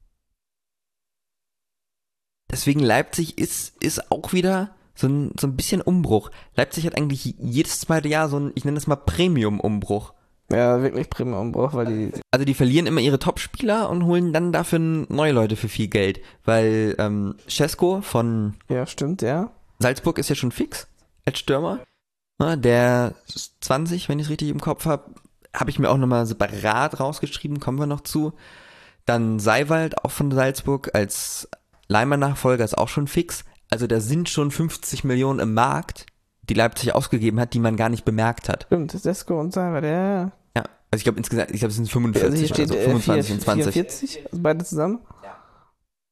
[SPEAKER 1] Deswegen Leipzig ist, ist auch wieder so ein, so ein bisschen Umbruch. Leipzig hat eigentlich jedes zweite Jahr so ein, ich nenne das mal Premium-Umbruch.
[SPEAKER 2] Ja, wirklich prima Umbruch, weil die.
[SPEAKER 1] Also die verlieren immer ihre Top-Spieler und holen dann dafür neue Leute für viel Geld. Weil ähm, Cesco von
[SPEAKER 2] Ja, stimmt, ja.
[SPEAKER 1] Salzburg ist ja schon fix als Stürmer. Na, der ist zwanzig, wenn ich es richtig im Kopf habe. Habe ich mir auch nochmal separat rausgeschrieben, kommen wir noch zu. Dann Seiwald, auch von Salzburg, als Leimer-Nachfolger ist auch schon fix. Also da sind schon fünfzig Millionen im Markt, die Leipzig ausgegeben hat, die man gar nicht bemerkt hat.
[SPEAKER 2] Stimmt, Sesko und Salva, der.
[SPEAKER 1] Ja, also ich glaube insgesamt, ich glaube es sind
[SPEAKER 2] Also hier
[SPEAKER 1] fünfundvierzig
[SPEAKER 2] steht
[SPEAKER 1] oder so,
[SPEAKER 2] äh,
[SPEAKER 1] fünfundzwanzig und zwanzig.
[SPEAKER 2] vierundvierzig, also beide zusammen.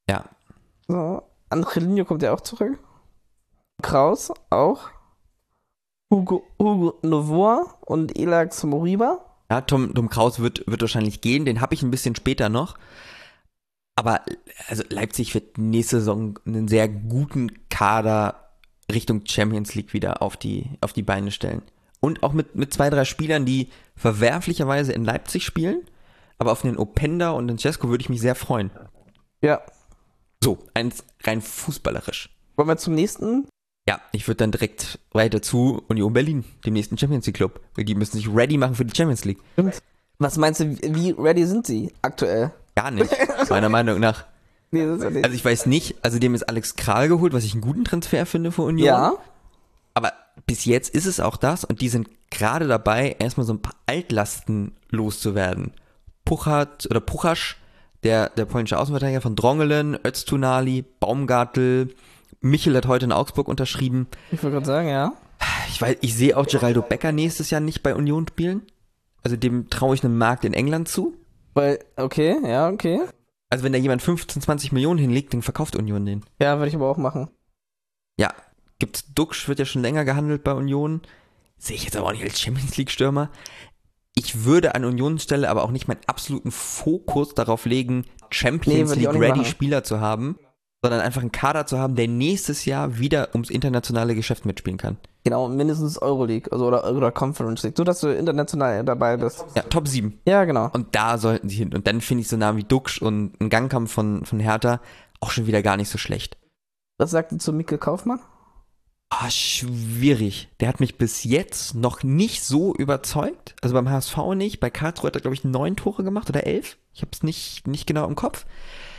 [SPEAKER 1] Ja.
[SPEAKER 2] So. Angelino kommt ja auch zurück. Kraus auch. Hugo, Hugo Novoa und Elax Moriba.
[SPEAKER 1] Ja, Tom, Tom Kraus wird, wird wahrscheinlich gehen, den habe ich ein bisschen später noch. Aber also Leipzig wird nächste Saison einen sehr guten Kader Richtung Champions League wieder auf die, auf die Beine stellen. Und auch mit, mit zwei, drei Spielern, die verwerflicherweise in Leipzig spielen, aber auf den Openda und den Cesco würde ich mich sehr freuen.
[SPEAKER 2] Ja.
[SPEAKER 1] So, eins rein fußballerisch.
[SPEAKER 2] Wollen wir zum nächsten?
[SPEAKER 1] Ja, ich würde dann direkt weiter zu Union Berlin, dem nächsten Champions League Club. Weil die müssen sich ready machen für die Champions League.
[SPEAKER 2] Stimmt. Was meinst du, wie ready sind sie aktuell?
[SPEAKER 1] Gar nicht, meiner Meinung nach.
[SPEAKER 2] Nee, das ist ja nicht.
[SPEAKER 1] Also ich weiß nicht, also die haben jetzt Alex Kral geholt, was ich einen guten Transfer finde für Union.
[SPEAKER 2] Ja.
[SPEAKER 1] Aber bis jetzt ist es auch das und die sind gerade dabei, erstmal so ein paar Altlasten loszuwerden. Puchat oder Puchasch, der, der polnische Außenverteidiger von Drongelen, Öztunali, Baumgartel, Michel hat heute in Augsburg unterschrieben.
[SPEAKER 2] Ich wollte gerade sagen, ja.
[SPEAKER 1] Ich weiß, ich sehe auch Geraldo Becker nächstes Jahr nicht bei Union spielen. Also dem traue ich einen Markt in England zu.
[SPEAKER 2] Weil, okay, ja, okay.
[SPEAKER 1] Also wenn da jemand fünfzehn, zwanzig Millionen hinlegt, dann verkauft Union den.
[SPEAKER 2] Ja, würde ich aber auch machen.
[SPEAKER 1] Ja, gibt's Duxch, wird ja schon länger gehandelt bei Union. Sehe ich jetzt aber auch nicht als Champions League Stürmer. Ich würde an Unions Stelle aber auch nicht meinen absoluten Fokus darauf legen, Champions
[SPEAKER 2] Nee,
[SPEAKER 1] League ready
[SPEAKER 2] machen.
[SPEAKER 1] Spieler zu haben, sondern einfach einen Kader zu haben, der nächstes Jahr wieder ums internationale Geschäft mitspielen kann.
[SPEAKER 2] Genau, mindestens Euroleague, also oder, oder Conference League, so dass du international dabei bist.
[SPEAKER 1] Ja, Top sieben.
[SPEAKER 2] Ja, genau.
[SPEAKER 1] Und da sollten sie hin. Und dann finde ich so Namen wie Duxch und ein Gangkampf von, von Hertha auch schon wieder gar nicht so schlecht.
[SPEAKER 2] Was sagt ihr zu Mikkel Kaufmann?
[SPEAKER 1] Ah, schwierig. Der hat mich bis jetzt noch nicht so überzeugt. Also beim H S V nicht. Bei Karlsruhe hat er, glaube ich, neun Tore gemacht oder elf. Ich habe es nicht, nicht genau im Kopf.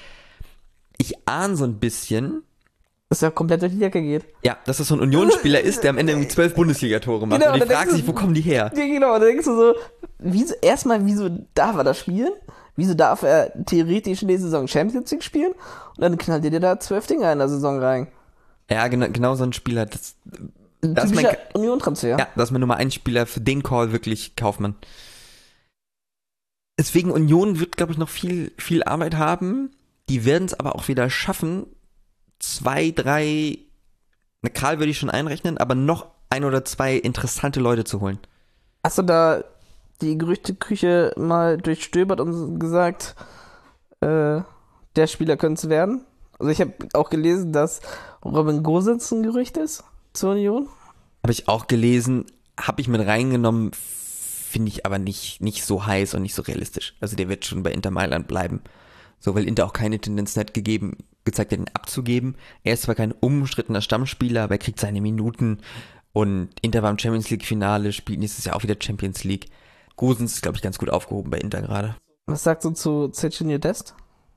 [SPEAKER 1] Ich ahne so ein bisschen,
[SPEAKER 2] Dass er komplett durch die Decke geht.
[SPEAKER 1] ja, dass das so ein Unionsspieler ist, der am Ende irgendwie zwölf Bundesliga-Tore macht.
[SPEAKER 2] Genau,
[SPEAKER 1] und
[SPEAKER 2] da
[SPEAKER 1] ich frage
[SPEAKER 2] denkst
[SPEAKER 1] sich,
[SPEAKER 2] du-
[SPEAKER 1] wo kommen die her?
[SPEAKER 2] Ja, genau, da denkst du so, wieso, erstmal, wieso darf er das spielen? Wieso darf er theoretisch in der Saison Champions League spielen? Und dann knallt ihr dir da zwölf Dinger in der Saison rein.
[SPEAKER 1] Ja, genau, genau so ein Spieler. Das,
[SPEAKER 2] Ein
[SPEAKER 1] Das ist mein
[SPEAKER 2] typischer Union-Transfer.
[SPEAKER 1] ja, das ist mein Nummer eins Spieler für den Call wirklich Kaufmann. Deswegen Union wird, glaube ich, noch viel, viel Arbeit haben. Die werden es aber auch wieder schaffen, zwei, drei, eine Kral würde ich schon einrechnen, aber noch ein oder zwei interessante Leute zu holen.
[SPEAKER 2] Hast du da die Gerüchteküche mal durchstöbert und gesagt, äh, der Spieler könnte es werden? Also ich habe auch gelesen, dass Robin Gosens ein Gerücht ist zur Union.
[SPEAKER 1] Habe ich auch gelesen, habe ich mit reingenommen, finde ich aber nicht, nicht so heiß und nicht so realistisch. Also der wird schon bei Inter Mailand bleiben. So, weil Inter auch keine Tendenz hat gegeben, gezeigt hat, ihn abzugeben. Er ist zwar kein umstrittener Stammspieler, aber er kriegt seine Minuten und Inter war im Champions League Finale, spielt nächstes Jahr auch wieder Champions League. Gosens ist, glaube ich, ganz gut aufgehoben bei Inter gerade.
[SPEAKER 2] Was sagst du zu Cecinio Dest?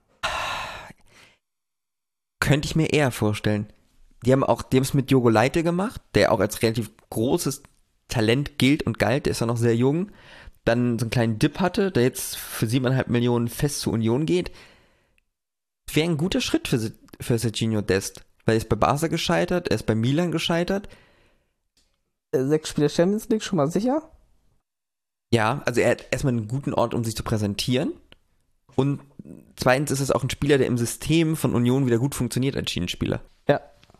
[SPEAKER 1] Könnte ich mir eher vorstellen. Die haben auch, die haben es mit Diogo Leite gemacht, der auch als relativ großes Talent gilt und galt, der ist ja noch sehr jung. Dann so einen kleinen Dip hatte, der jetzt für siebeneinhalb Millionen fest zur Union geht. Wäre ein guter Schritt für, Se- für Serginho Dest, weil er ist bei Barca gescheitert, er ist bei Milan gescheitert.
[SPEAKER 2] Äh, Sechs Spieler Champions League, schon mal sicher?
[SPEAKER 1] Ja, also er hat erstmal einen guten Ort, um sich zu präsentieren. Und zweitens ist es auch ein Spieler, der im System von Union wieder gut funktioniert als Schienenspieler.
[SPEAKER 2] Ja.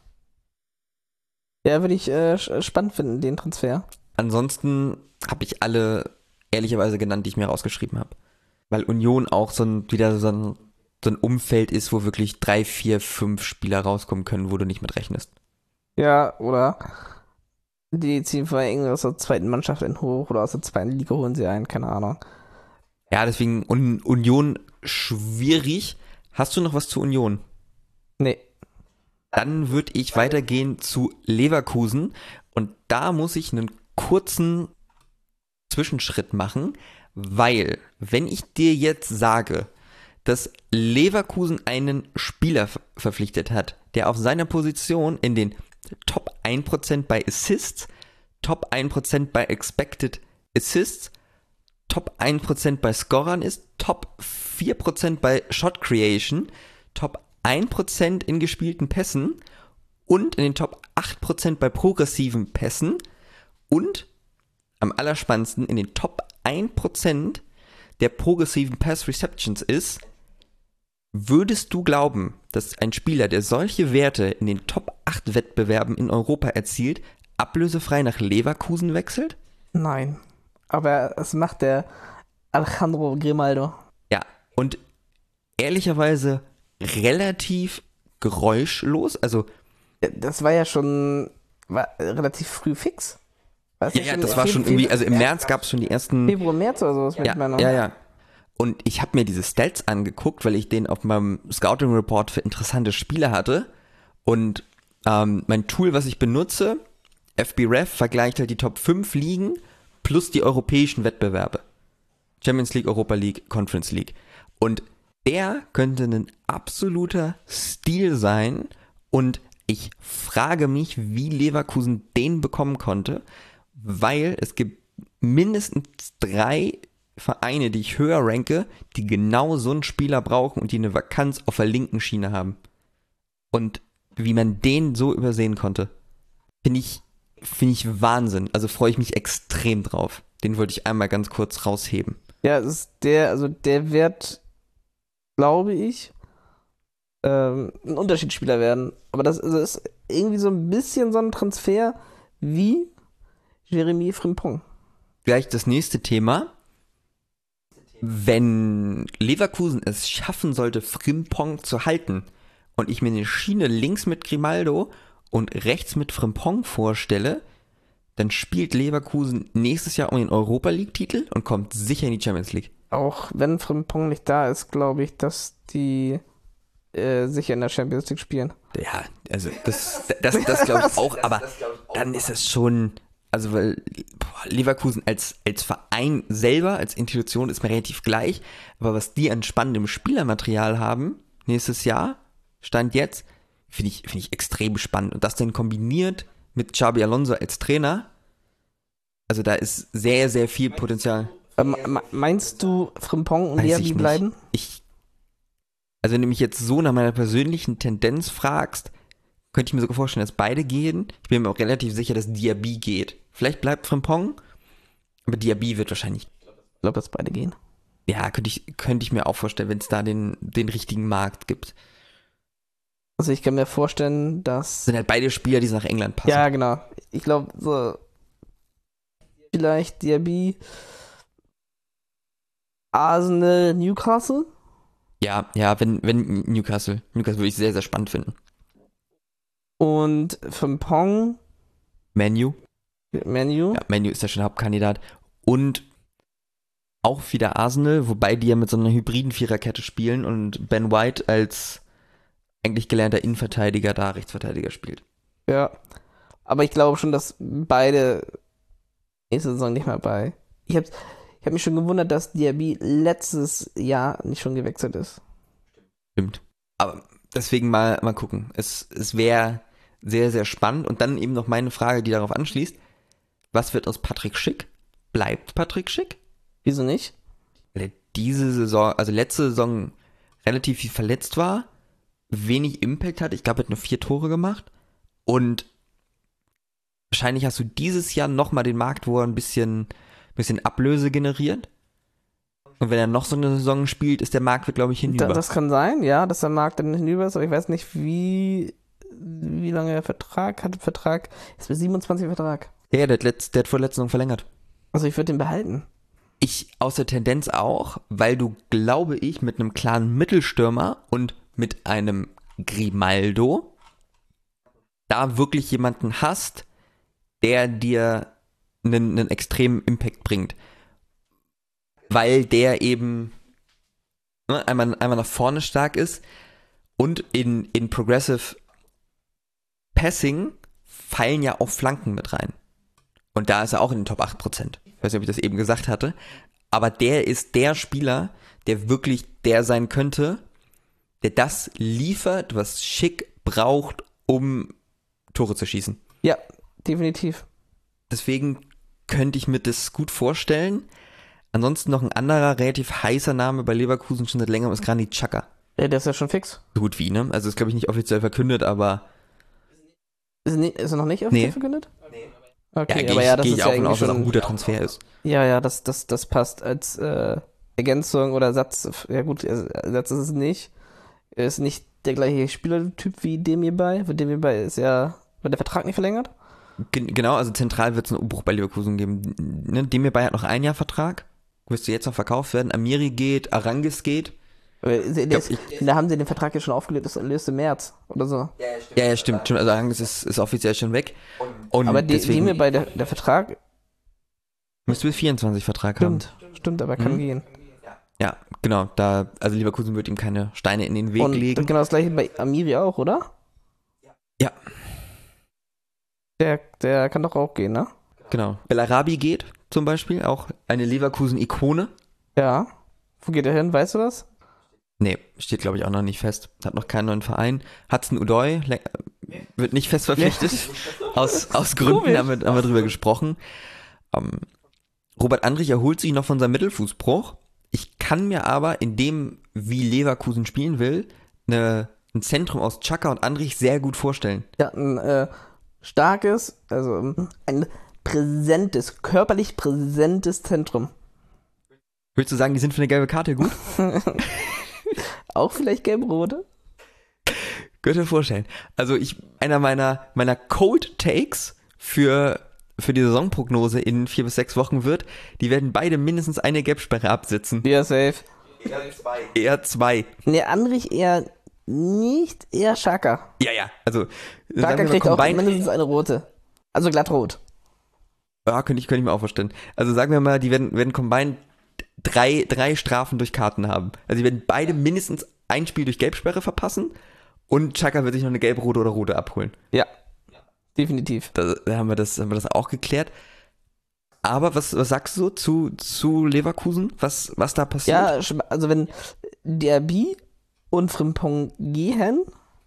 [SPEAKER 2] Ja, würde ich äh, sch- spannend finden, den Transfer.
[SPEAKER 1] Ansonsten habe ich alle ehrlicherweise genannt, die ich mir rausgeschrieben habe. Weil Union auch so ein, wieder so ein, so ein Umfeld ist, wo wirklich drei, vier, fünf Spieler rauskommen können, wo du nicht mit rechnest.
[SPEAKER 2] Ja, oder die ziehen vor allem aus der zweiten Mannschaft in hoch oder aus der zweiten Liga holen sie ein, keine Ahnung.
[SPEAKER 1] Ja, deswegen Un- Union schwierig. Hast du noch was zu Union?
[SPEAKER 2] Nee.
[SPEAKER 1] Dann würde ich weitergehen zu Leverkusen und da muss ich einen kurzen Zwischenschritt machen, weil wenn ich dir jetzt sage, dass Leverkusen einen Spieler ver- verpflichtet hat, der auf seiner Position in den Top ein Prozent bei Assists, Top ein Prozent bei Expected Assists, Top ein Prozent bei Scorern ist, Top vier Prozent bei Shot Creation, Top ein Prozent in gespielten Pässen und in den Top acht Prozent bei progressiven Pässen und am allerspannendsten in den Top ein Prozent der progressiven Pass Receptions ist, Würdest du glauben, dass ein Spieler, der solche Werte in den Top acht Wettbewerben in Europa erzielt, ablösefrei nach Leverkusen wechselt?
[SPEAKER 2] Nein. Aber es macht der Alejandro Grimaldo.
[SPEAKER 1] Ja, und ehrlicherweise relativ geräuschlos. Also,
[SPEAKER 2] Das war ja schon war relativ früh fix. War
[SPEAKER 1] ja, ja, das war schon irgendwie, also im März gab es schon die ersten.
[SPEAKER 2] Februar, März oder sowas.
[SPEAKER 1] Ja, ja, ja. Und ich habe mir diese Stats angeguckt, weil ich den auf meinem Scouting Report für interessante Spieler hatte. Und ähm, mein Tool, was ich benutze, F B Ref, vergleicht halt die Top fünf Ligen plus die europäischen Wettbewerbe. Champions League, Europa League, Conference League. Und der könnte ein absoluter Stil sein. Und ich frage mich, wie Leverkusen den bekommen konnte, weil es gibt mindestens drei Vereine, die ich höher ranke, die genau so einen Spieler brauchen und die eine Vakanz auf der linken Schiene haben. Und wie man den so übersehen konnte, finde ich, finde ich Wahnsinn. Also freue ich mich extrem drauf. Den wollte ich einmal ganz kurz rausheben.
[SPEAKER 2] Ja, es ist der, also der wird, glaube ich, ähm, ein Unterschiedsspieler werden. Aber das also ist irgendwie so ein bisschen so ein Transfer wie Jeremy Frimpong.
[SPEAKER 1] Gleich das nächste Thema. Wenn Leverkusen es schaffen sollte, Frimpong zu halten und ich mir eine Schiene links mit Grimaldo und rechts mit Frimpong vorstelle, dann spielt Leverkusen nächstes Jahr um den Europa-League-Titel und kommt sicher in die Champions League.
[SPEAKER 2] Auch wenn Frimpong nicht da ist, glaube ich, dass die äh, sicher in der Champions League spielen.
[SPEAKER 1] Ja, also das, das, das, das glaube ich auch, aber dann ist es schon, also weil boah, Leverkusen als, als Verein selber, als Institution ist mir relativ gleich, aber was die an spannendem Spielermaterial haben, nächstes Jahr, Stand jetzt, finde ich, finde ich extrem spannend. Und das dann kombiniert mit Xabi Alonso als Trainer, also da ist sehr, sehr viel Potenzial.
[SPEAKER 2] Ähm, meinst du, Frimpong und
[SPEAKER 1] Weiß
[SPEAKER 2] Diaby
[SPEAKER 1] ich
[SPEAKER 2] bleiben?
[SPEAKER 1] nicht. Ich, also wenn du mich jetzt so nach meiner persönlichen Tendenz fragst, könnte ich mir sogar vorstellen, dass beide gehen. Ich bin mir auch relativ sicher, dass Diaby geht. Vielleicht bleibt Frimpong, aber Diaby wird wahrscheinlich.
[SPEAKER 2] Ich glaube, dass beide gehen.
[SPEAKER 1] Ja, könnte ich, könnte ich mir auch vorstellen, wenn es da den, den richtigen Markt gibt.
[SPEAKER 2] Also ich kann mir vorstellen, dass...
[SPEAKER 1] Das sind halt beide Spieler, die nach England passen.
[SPEAKER 2] Ja, genau. Ich glaube, so vielleicht Diaby, Arsenal, Newcastle.
[SPEAKER 1] Ja, ja, wenn, wenn Newcastle. Newcastle würde ich sehr, sehr spannend finden.
[SPEAKER 2] Und Frimpong,
[SPEAKER 1] Manu.
[SPEAKER 2] Manu.
[SPEAKER 1] Ja, Manu ist ja schon Hauptkandidat. Und auch wieder Arsenal, wobei die ja mit so einer hybriden Viererkette spielen und Ben White als eigentlich gelernter Innenverteidiger da Rechtsverteidiger spielt.
[SPEAKER 2] Ja. Aber ich glaube schon, dass beide nächste Saison nicht mehr bei. Ich habe ich hab mich schon gewundert, dass Diaby letztes Jahr nicht schon gewechselt ist.
[SPEAKER 1] Stimmt. Aber deswegen mal, mal gucken. Es, es wäre sehr, sehr spannend. Und dann eben noch meine Frage, die darauf anschließt. Was wird aus Patrick Schick? Bleibt Patrick Schick?
[SPEAKER 2] Wieso nicht?
[SPEAKER 1] Weil er diese Saison, also letzte Saison relativ viel verletzt war, wenig Impact hat. Ich glaube, er hat nur vier Tore gemacht. Und wahrscheinlich hast du dieses Jahr nochmal den Markt, wo er ein bisschen, bisschen Ablöse generiert. Und wenn er noch so eine Saison spielt, ist der Markt, glaube ich, hinüber.
[SPEAKER 2] Da, das kann sein, ja, dass der Markt dann hinüber ist, aber ich weiß nicht, wie, wie lange er Vertrag hat. Vertrag ist bis siebenundzwanzig Vertrag.
[SPEAKER 1] Ja, der hat, letzt, der hat vorletzte Saison verlängert.
[SPEAKER 2] Also ich würde den behalten.
[SPEAKER 1] Ich aus der Tendenz auch, weil du, glaube ich, mit einem klaren Mittelstürmer und mit einem Grimaldo da wirklich jemanden hast, der dir einen, einen extremen Impact bringt. Weil der eben ne, einmal, einmal nach vorne stark ist und in, in Progressive Passing fallen ja auch Flanken mit rein. Und da ist er auch in den Top acht Prozent. Ich weiß nicht, ob ich das eben gesagt hatte. Aber der ist der Spieler, der wirklich der sein könnte, der das liefert, was Schick braucht, um Tore zu schießen.
[SPEAKER 2] Ja, definitiv.
[SPEAKER 1] Deswegen könnte ich mir das gut vorstellen. Ansonsten noch ein anderer relativ heißer Name bei Leverkusen schon seit längerem ist Granit Xhaka.
[SPEAKER 2] Ja, der ist ja schon fix.
[SPEAKER 1] So gut wie, ne? Also ist, glaube ich, nicht offiziell verkündet, aber...
[SPEAKER 2] Ist, nie, ist er noch nicht offiziell
[SPEAKER 1] Nee.
[SPEAKER 2] verkündet? Nee.
[SPEAKER 1] Ja,
[SPEAKER 2] Okay,
[SPEAKER 1] gehe
[SPEAKER 2] aber
[SPEAKER 1] ich,
[SPEAKER 2] ja, das
[SPEAKER 1] geh
[SPEAKER 2] ist
[SPEAKER 1] ich
[SPEAKER 2] ja
[SPEAKER 1] auch von
[SPEAKER 2] irgendwie
[SPEAKER 1] aus, dass auch ein
[SPEAKER 2] schon...
[SPEAKER 1] guter Transfer ist.
[SPEAKER 2] Ja, ja, das, das, das passt als äh, Ergänzung oder Satz. Ja gut, Ersatz ist es nicht. Er ist nicht der gleiche Spielertyp wie Demirbay. Für Demirbay ist ja, wird der Vertrag nicht verlängert?
[SPEAKER 1] Gen- Genau, also zentral wird es einen Umbruch bei Leverkusen geben. Ne, Demirbay hat noch ein Jahr Vertrag, müsste jetzt noch verkauft werden. Amiri geht, Arangis geht.
[SPEAKER 2] Aber der
[SPEAKER 1] glaub,
[SPEAKER 2] ist, da haben sie den Vertrag ja schon aufgelöst, das löst im März oder so.
[SPEAKER 1] Ja, ja, stimmt. stimmt. Also Arangis ist, ist offiziell schon weg. Und
[SPEAKER 2] Aber De-
[SPEAKER 1] deswegen
[SPEAKER 2] Demirbay, der, der Vertrag,
[SPEAKER 1] müsste bis vierundzwanzig Vertrag haben.
[SPEAKER 2] stimmt, stimmt, aber kann
[SPEAKER 1] Mhm.
[SPEAKER 2] gehen.
[SPEAKER 1] Ja, genau. Da, also Leverkusen wird ihm keine Steine in den Weg
[SPEAKER 2] Und
[SPEAKER 1] legen.
[SPEAKER 2] genau das gleiche bei Amiri auch, oder?
[SPEAKER 1] Ja.
[SPEAKER 2] Der, der kann doch auch gehen, ne?
[SPEAKER 1] Genau. Bellarabi geht zum Beispiel, auch eine Leverkusen-Ikone.
[SPEAKER 2] Ja. Wo geht er hin, weißt du das?
[SPEAKER 1] Nee, steht glaube ich auch noch nicht fest. Hat noch keinen neuen Verein. Hudson Odoi le- wird nicht fest verpflichtet. aus, aus Gründen
[SPEAKER 2] Komisch.
[SPEAKER 1] haben wir, haben wir drüber gesprochen. Ähm, Robert Andrich erholt sich noch von seinem Mittelfußbruch. Ich kann mir aber in dem, wie Leverkusen spielen will, eine, ein Zentrum aus Xhaka und Andrich sehr gut vorstellen.
[SPEAKER 2] Ja, ein äh, starkes, also ähm, ein präsentes, körperlich präsentes Zentrum.
[SPEAKER 1] Willst du sagen, die sind für eine gelbe Karte gut?
[SPEAKER 2] Auch vielleicht gelb-rote?
[SPEAKER 1] Könnt ihr vorstellen. Also ich, einer meiner, meiner Cold Takes für, für die Saisonprognose in vier bis sechs Wochen wird, die werden beide mindestens eine Gelbsperre absitzen.
[SPEAKER 2] Ja, safe.
[SPEAKER 1] Eher zwei.
[SPEAKER 2] Ne, Andrich eher nicht, eher Xhaka.
[SPEAKER 1] Ja, ja. Also, sagen
[SPEAKER 2] Xhaka
[SPEAKER 1] wir mal,
[SPEAKER 2] kriegt auch
[SPEAKER 1] combined-
[SPEAKER 2] mindestens eine rote. Also glattrot.
[SPEAKER 1] Ja, könnte ich, könnte ich mir auch vorstellen. Also sagen wir mal, die werden, werden combined drei, drei Strafen durch Karten haben. Also die werden beide mindestens ein Spiel durch Gelbsperre verpassen und Xhaka wird sich noch eine gelb-rote oder rote abholen.
[SPEAKER 2] Ja, definitiv.
[SPEAKER 1] Da, da haben wir das, haben wir das auch geklärt. Aber was, was sagst du zu, zu Leverkusen? Was, was da passiert?
[SPEAKER 2] Ja, sch- also wenn Diaby und Frimpong gehen,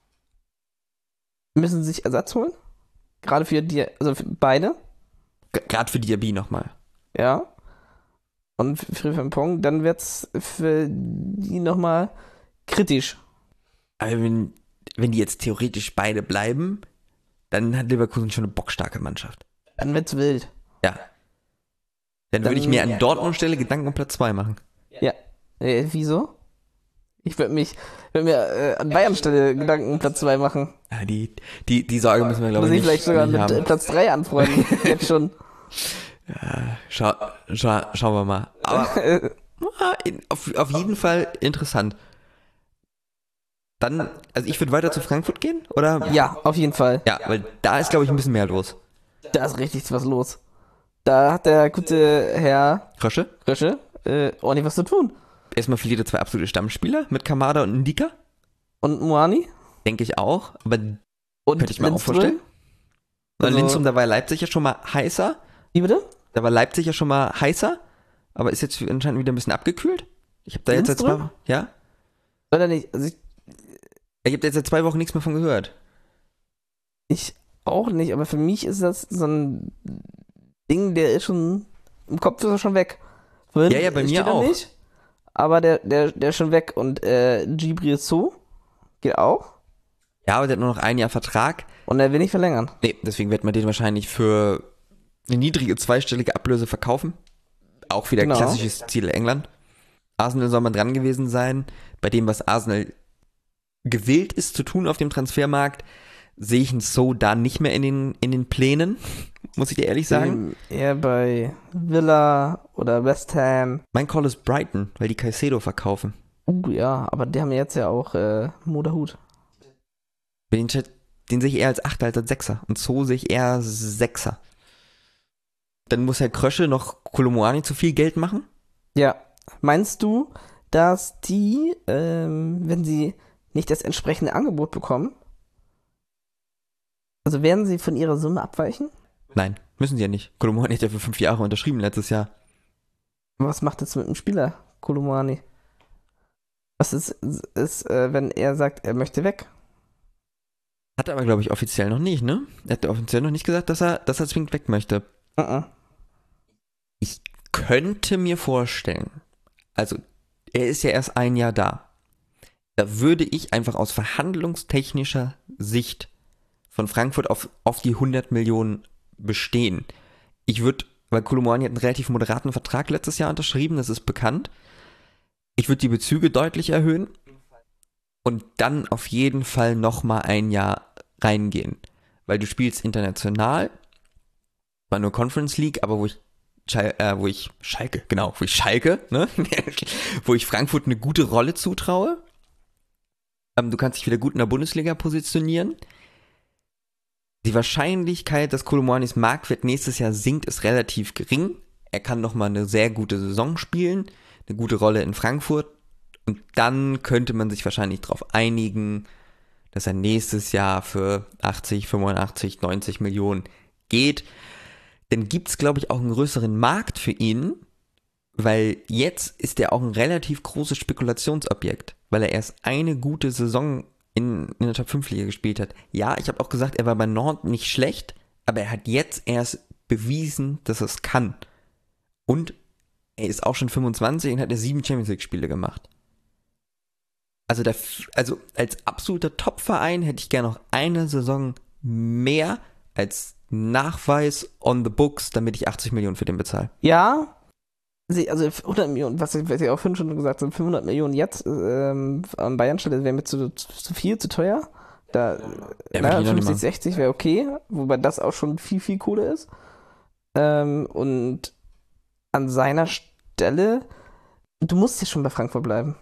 [SPEAKER 2] müssen sie sich Ersatz holen. Gerade für die, also für beide.
[SPEAKER 1] Gerade für Diaby nochmal.
[SPEAKER 2] Ja. Und für Frimpong, dann wird's für die nochmal kritisch.
[SPEAKER 1] Aber wenn, wenn die jetzt theoretisch beide bleiben, dann hat Leverkusen schon eine bockstarke Mannschaft.
[SPEAKER 2] Dann wird's wild.
[SPEAKER 1] Ja. Dann,
[SPEAKER 2] Dann-
[SPEAKER 1] würde ich mir an Dortmund Stelle Gedanken um Platz zwei machen.
[SPEAKER 2] Ja. Äh, wieso? Ich würde mich, würde mir äh, an Bayern Stelle Gedanken um Platz zwei machen.
[SPEAKER 1] Ja, die, die, die Sorge müssen wir, glaube
[SPEAKER 2] Muss
[SPEAKER 1] ich,
[SPEAKER 2] ich
[SPEAKER 1] nicht,
[SPEAKER 2] vielleicht sogar
[SPEAKER 1] nicht
[SPEAKER 2] mit
[SPEAKER 1] haben.
[SPEAKER 2] äh, Platz drei anfreunden. Jetzt schon.
[SPEAKER 1] Schau, schau, schauen wir mal. Aber
[SPEAKER 2] Äh,
[SPEAKER 1] ah, in, auf, auf jeden Fall interessant. Dann, also ich würde weiter zu Frankfurt gehen, oder?
[SPEAKER 2] ja, auf jeden Fall.
[SPEAKER 1] Ja, weil da ist, glaube ich, ein bisschen mehr los.
[SPEAKER 2] Da ist richtig was los. Da hat der gute Herr
[SPEAKER 1] Krösche?
[SPEAKER 2] Rösche äh, ordentlich was zu tun.
[SPEAKER 1] Erstmal verliert er zwei absolute Stammspieler mit Kamada und Ndika.
[SPEAKER 2] Und Moani?
[SPEAKER 1] Denke ich auch. Aber
[SPEAKER 2] Und
[SPEAKER 1] könnte ich mir auch
[SPEAKER 2] Lindström?
[SPEAKER 1] vorstellen. Weil
[SPEAKER 2] Also-
[SPEAKER 1] Lindström, da war Leipzig ja schon mal heißer.
[SPEAKER 2] Wie bitte?
[SPEAKER 1] Da war Leipzig ja schon mal heißer. Aber ist jetzt anscheinend wieder ein bisschen abgekühlt. Ich habe da jetzt seit zwei
[SPEAKER 2] Lindström?
[SPEAKER 1] Wochen. Ja?
[SPEAKER 2] Soll er nicht? Also ich,
[SPEAKER 1] Ich habe da jetzt seit zwei Wochen nichts mehr von gehört.
[SPEAKER 2] ich auch nicht, aber für mich ist das so ein Ding, der ist schon, im Kopf ist er schon weg. Vorhin
[SPEAKER 1] Ja, ja, bei mir
[SPEAKER 2] steht er
[SPEAKER 1] auch.
[SPEAKER 2] Nicht, aber der, der, der ist schon weg. Und äh, Gibril So geht auch.
[SPEAKER 1] Ja, aber der hat nur noch ein Jahr Vertrag.
[SPEAKER 2] Und er will nicht verlängern.
[SPEAKER 1] Nee, deswegen wird man den wahrscheinlich für eine niedrige zweistellige Ablöse verkaufen. Auch wieder
[SPEAKER 2] Genau.
[SPEAKER 1] klassisches Ziel England. Arsenal soll man dran gewesen sein. Bei dem, was Arsenal gewillt ist zu tun auf dem Transfermarkt, sehe ich ihn so da nicht mehr in den, in den Plänen, muss ich dir ehrlich sagen.
[SPEAKER 2] Ähm, Eher bei Villa oder West Ham.
[SPEAKER 1] Mein Call ist Brighton, weil die Caicedo verkaufen.
[SPEAKER 2] Uh, ja, aber die haben jetzt ja auch äh, Moderhut.
[SPEAKER 1] Den, den sehe ich eher als Achter als als Sechser. Und so sehe ich eher Sechser. Dann muss Herr Krösche noch Kolomoani zu viel Geld machen.
[SPEAKER 2] Ja. Meinst du, dass die, ähm, wenn sie nicht das entsprechende Angebot bekommen, also werden sie von ihrer Summe abweichen?
[SPEAKER 1] Nein, müssen sie ja nicht. Kolomoani hat ja für fünf Jahre unterschrieben letztes Jahr.
[SPEAKER 2] Was macht jetzt mit dem Spieler, Kolomani? Was ist, ist äh, wenn er sagt, er möchte weg?
[SPEAKER 1] Hat er aber, glaube ich, offiziell noch nicht, ne? Er hat offiziell noch nicht gesagt, dass er, dass er zwingend weg möchte.
[SPEAKER 2] Uh -uh.
[SPEAKER 1] Ich könnte mir vorstellen, also er ist ja erst ein Jahr da. Da würde ich einfach aus verhandlungstechnischer Sicht von Frankfurt auf, auf die hundert Millionen bestehen. Ich würde, weil Kolomoani hat einen relativ moderaten Vertrag letztes Jahr unterschrieben, das ist bekannt. Ich würde die Bezüge deutlich erhöhen. und dann auf jeden Fall nochmal ein Jahr reingehen. Weil du spielst international, war nur Conference League, aber wo ich Schal äh, wo ich Schalke, genau, wo ich Schalke, ne? wo ich Frankfurt eine gute Rolle zutraue. Ähm, du kannst dich wieder gut in der Bundesliga positionieren. Die Wahrscheinlichkeit, dass Kolo Muanis Marktwert nächstes Jahr sinkt, ist relativ gering. Er kann nochmal eine sehr gute Saison spielen, eine gute Rolle in Frankfurt. Und dann könnte man sich wahrscheinlich darauf einigen, dass er nächstes Jahr für achtzig, fünfundachtzig, neunzig Millionen geht. Dann gibt es, glaube ich, auch einen größeren Markt für ihn, weil jetzt ist er auch ein relativ großes Spekulationsobjekt, weil er erst eine gute Saison in, in der Top fünf Liga gespielt hat. Ja, ich habe auch gesagt, er war bei Nantes nicht schlecht, aber er hat jetzt erst bewiesen, dass er es kann. Und er ist auch schon fünfundzwanzig und hat er sieben Champions League Spiele gemacht. Also, der, also als absoluter Top-Verein hätte ich gerne noch eine Saison mehr als Nachweis on the books, damit ich achtzig Millionen für den bezahle.
[SPEAKER 2] Ja, also hundert Millionen, was ich, was ich auch vorhin schon gesagt habe, fünfhundert Millionen jetzt ähm, an Bayern-Stelle wäre mir zu, zu viel, zu teuer. Da,
[SPEAKER 1] ja,
[SPEAKER 2] na, fünfzig, sechzig wäre okay, wobei das auch schon viel, viel Kohle ist. Ähm, und an seiner Stelle, du musst ja schon bei Frankfurt bleiben.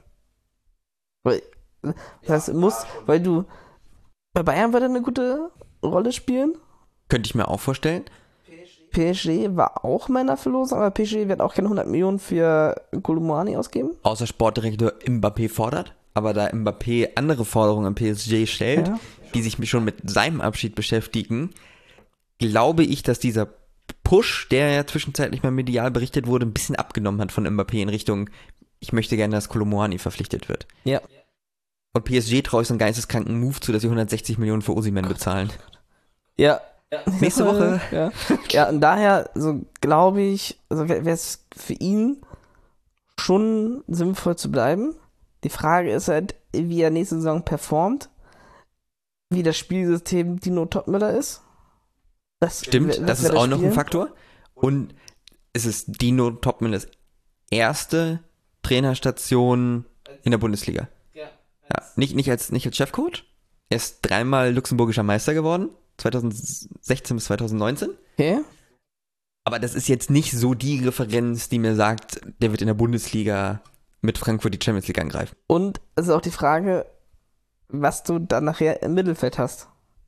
[SPEAKER 2] Weil, das heißt, du musst, weil du bei Bayern wird er eine gute Rolle spielen.
[SPEAKER 1] Könnte ich mir auch vorstellen.
[SPEAKER 2] P S G war auch meiner Verlosung, aber P S G wird auch keine hundert Millionen für Kolo Muani ausgeben.
[SPEAKER 1] Außer Sportdirektor Mbappé fordert. Aber da Mbappé andere Forderungen an P S G stellt, ja, die sich schon mit seinem Abschied beschäftigen, glaube ich, dass dieser Push, der ja zwischenzeitlich mal medial berichtet wurde, ein bisschen abgenommen hat von Mbappé in Richtung, ich möchte gerne, dass Kolo Muani verpflichtet wird.
[SPEAKER 2] Ja.
[SPEAKER 1] Und P S G traue ich so einen geisteskranken Move zu, dass sie hundertsechzig Millionen für Osimhen bezahlen.
[SPEAKER 2] Ja.
[SPEAKER 1] Nächste Woche.
[SPEAKER 2] Ja, ja, und daher, so glaube ich, also wäre es für ihn schon sinnvoll zu bleiben. Die Frage ist halt, wie er nächste Saison performt, wie das Spielsystem Dino Topmöller ist.
[SPEAKER 1] Das Stimmt, das, das ist auch noch ein Faktor. Und es ist Dino Topmöllers erste Trainerstation in der Bundesliga. Ja, nicht, nicht, als, nicht als Chefcoach. Er ist dreimal luxemburgischer Meister geworden. zweitausendsechzehn bis zweitausendneunzehn.
[SPEAKER 2] Okay.
[SPEAKER 1] Aber das ist jetzt nicht so die Referenz, die mir sagt, der wird in der Bundesliga mit Frankfurt die Champions League angreifen.
[SPEAKER 2] Und es ist auch die Frage, was du dann nachher im Mittelfeld hast.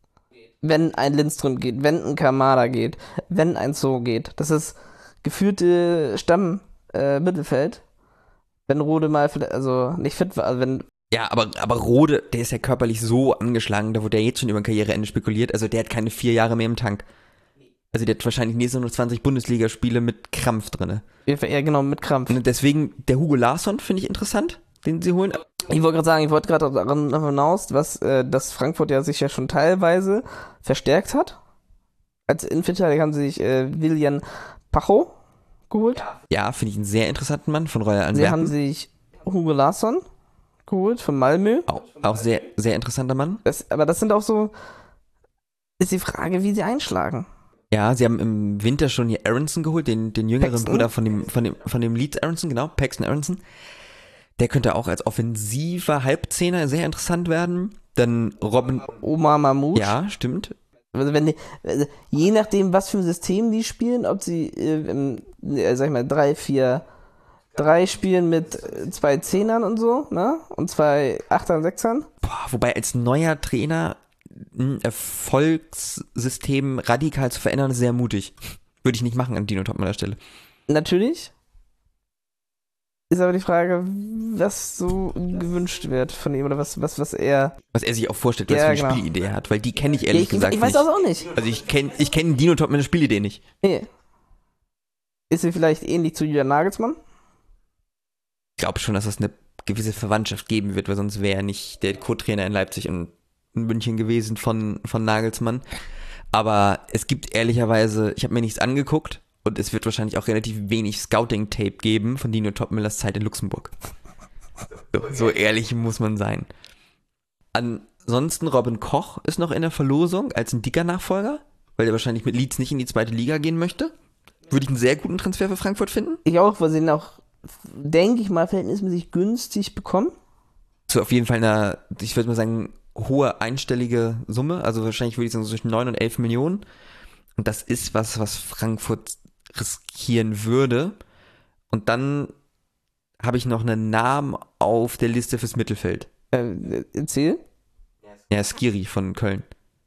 [SPEAKER 2] Wenn ein Lindström geht, wenn ein Kamada geht, wenn ein So geht. Das ist geführte Stamm-Mittelfeld. Äh, wenn Rode mal, also nicht fit war, also wenn
[SPEAKER 1] Ja, aber, aber Rode, der ist ja körperlich so angeschlagen, da wurde ja jetzt schon über ein Karriereende spekuliert, also der hat keine vier Jahre mehr im Tank. Also der hat wahrscheinlich nächstes Jahr nur zwanzig Bundesligaspiele mit Krampf drin.
[SPEAKER 2] Ja, genau, mit Krampf.
[SPEAKER 1] Und deswegen, der Hugo Larsson finde ich interessant, den sie holen.
[SPEAKER 2] Ich wollte gerade sagen, ich wollte gerade daran hinaus, was, äh, dass Frankfurt ja sich ja schon teilweise verstärkt hat. Als Innenverteidiger haben sie sich äh, Willian Pacho geholt.
[SPEAKER 1] Ja, finde ich einen sehr interessanten Mann von Royal Antwerpen.
[SPEAKER 2] Sie haben sich Hugo Larsson geholt von Malmö.
[SPEAKER 1] Auch, auch sehr, sehr interessanter Mann.
[SPEAKER 2] Das, aber das sind auch so, ist die Frage, wie sie einschlagen.
[SPEAKER 1] Ja, sie haben im Winter schon hier Aronson geholt, den, den jüngeren
[SPEAKER 2] Paxton.
[SPEAKER 1] Bruder von dem, von dem, von dem Leeds Aronson, genau, Paxton Aronson. Der könnte auch als offensiver Halbzehner sehr interessant werden. Dann Robin
[SPEAKER 2] Omar Mahmoud.
[SPEAKER 1] Ja, stimmt.
[SPEAKER 2] Also wenn die, also je nachdem, was für ein System die spielen, ob sie, äh, im, äh, sag ich mal, drei, vier, drei spielen mit zwei Zehnern und so, ne? Und zwei Achtern, Sechsern.
[SPEAKER 1] Boah, wobei als neuer Trainer ein Erfolgssystem radikal zu verändern, ist sehr mutig. Würde ich nicht machen an Dino Topmöller Stelle.
[SPEAKER 2] Natürlich. Ist aber die Frage, was so gewünscht wird von ihm oder was, was, was er.
[SPEAKER 1] Was er sich auch vorstellt, was
[SPEAKER 2] ja,
[SPEAKER 1] für eine
[SPEAKER 2] genau.
[SPEAKER 1] Spielidee hat, weil die kenne ich ehrlich
[SPEAKER 2] ja, ich,
[SPEAKER 1] gesagt
[SPEAKER 2] ich, ich weiß
[SPEAKER 1] nicht.
[SPEAKER 2] das auch nicht.
[SPEAKER 1] Also ich kenne ich kenn Dino Topmöller Spielidee nicht.
[SPEAKER 2] Nee. Ist sie vielleicht ähnlich zu Julian Nagelsmann?
[SPEAKER 1] Ich glaube schon, dass es eine gewisse Verwandtschaft geben wird, weil sonst wäre er nicht der Co-Trainer in Leipzig und in München gewesen von, von Nagelsmann. Aber es gibt ehrlicherweise, ich habe mir nichts angeguckt und es wird wahrscheinlich auch relativ wenig Scouting-Tape geben von Dino Topmöllers Zeit in Luxemburg. So, so ehrlich muss man sein. Ansonsten Robin Koch ist noch in der Verlosung als ein dicker Nachfolger, weil er wahrscheinlich mit Leeds nicht in die zweite Liga gehen möchte. Würde ich einen sehr guten Transfer für Frankfurt finden.
[SPEAKER 2] Ich auch, weil sie ihn auch, denke ich mal, verhältnismäßig günstig bekommen.
[SPEAKER 1] zu auf jeden Fall einer, ich würde mal sagen, hohe einstellige Summe. Also wahrscheinlich würde ich sagen so zwischen neun und elf Millionen. Und das ist was, was Frankfurt riskieren würde. Und dann habe ich noch einen Namen auf der Liste fürs Mittelfeld.
[SPEAKER 2] Äh, erzähl.
[SPEAKER 1] Ja, Skiri von Köln.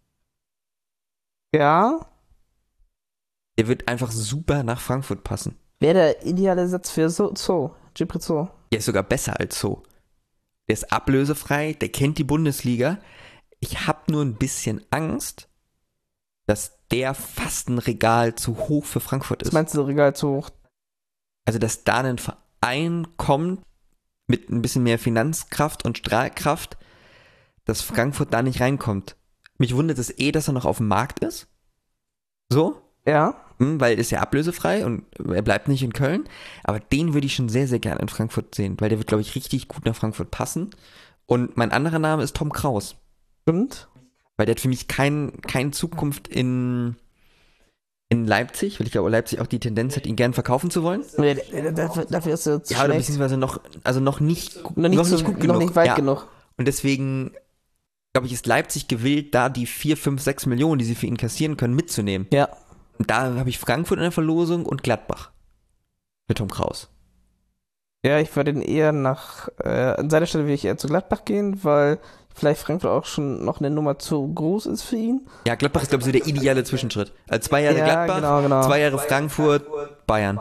[SPEAKER 2] Ja.
[SPEAKER 1] Der wird einfach super nach Frankfurt passen.
[SPEAKER 2] Wäre der ideale Satz für So, So, Djibril So.
[SPEAKER 1] Der ist sogar besser als so. Der ist ablösefrei, der kennt die Bundesliga. Ich habe nur ein bisschen Angst, dass der fast ein Regal zu hoch für Frankfurt ist.
[SPEAKER 2] Was meinst du, Regal zu hoch?
[SPEAKER 1] Also, dass da ein Verein kommt mit ein bisschen mehr Finanzkraft und Strahlkraft, dass Frankfurt da nicht reinkommt. Mich wundert es eh, dass er noch auf dem Markt ist. So.
[SPEAKER 2] Ja.
[SPEAKER 1] Hm, weil er ist ja ablösefrei und er bleibt nicht in Köln. Aber den würde ich schon sehr, sehr gerne in Frankfurt sehen, weil der wird, glaube ich, richtig gut nach Frankfurt passen. Und mein anderer Name ist Tom Kraus.
[SPEAKER 2] Stimmt.
[SPEAKER 1] Weil der hat für mich kein, keine Zukunft in, in Leipzig, weil ich glaube, Leipzig auch die Tendenz hat, ihn gern verkaufen zu wollen.
[SPEAKER 2] Nee, dafür, dafür ist er zu
[SPEAKER 1] Ja, oder
[SPEAKER 2] schlecht.
[SPEAKER 1] beziehungsweise noch, also noch nicht,
[SPEAKER 2] Noch nicht,
[SPEAKER 1] noch
[SPEAKER 2] so,
[SPEAKER 1] nicht gut genug.
[SPEAKER 2] Noch nicht weit
[SPEAKER 1] ja.
[SPEAKER 2] genug.
[SPEAKER 1] Und deswegen, glaube ich, ist Leipzig gewillt, da die vier, fünf, sechs Millionen, die sie für ihn kassieren können, mitzunehmen.
[SPEAKER 2] Ja.
[SPEAKER 1] Und da habe ich Frankfurt in der Verlosung und Gladbach. Mit Tom Kraus.
[SPEAKER 2] Ja, ich würde ihn eher nach, äh, an seiner Stelle würde ich eher zu Gladbach gehen, weil vielleicht Frankfurt auch schon noch eine Nummer zu groß ist für ihn.
[SPEAKER 1] Ja, Gladbach ist, glaube ich, so der ideale Zwischenschritt. Also zwei Jahre
[SPEAKER 2] Ja,
[SPEAKER 1] Gladbach,
[SPEAKER 2] genau, genau.
[SPEAKER 1] zwei Jahre Frankfurt, Bayern.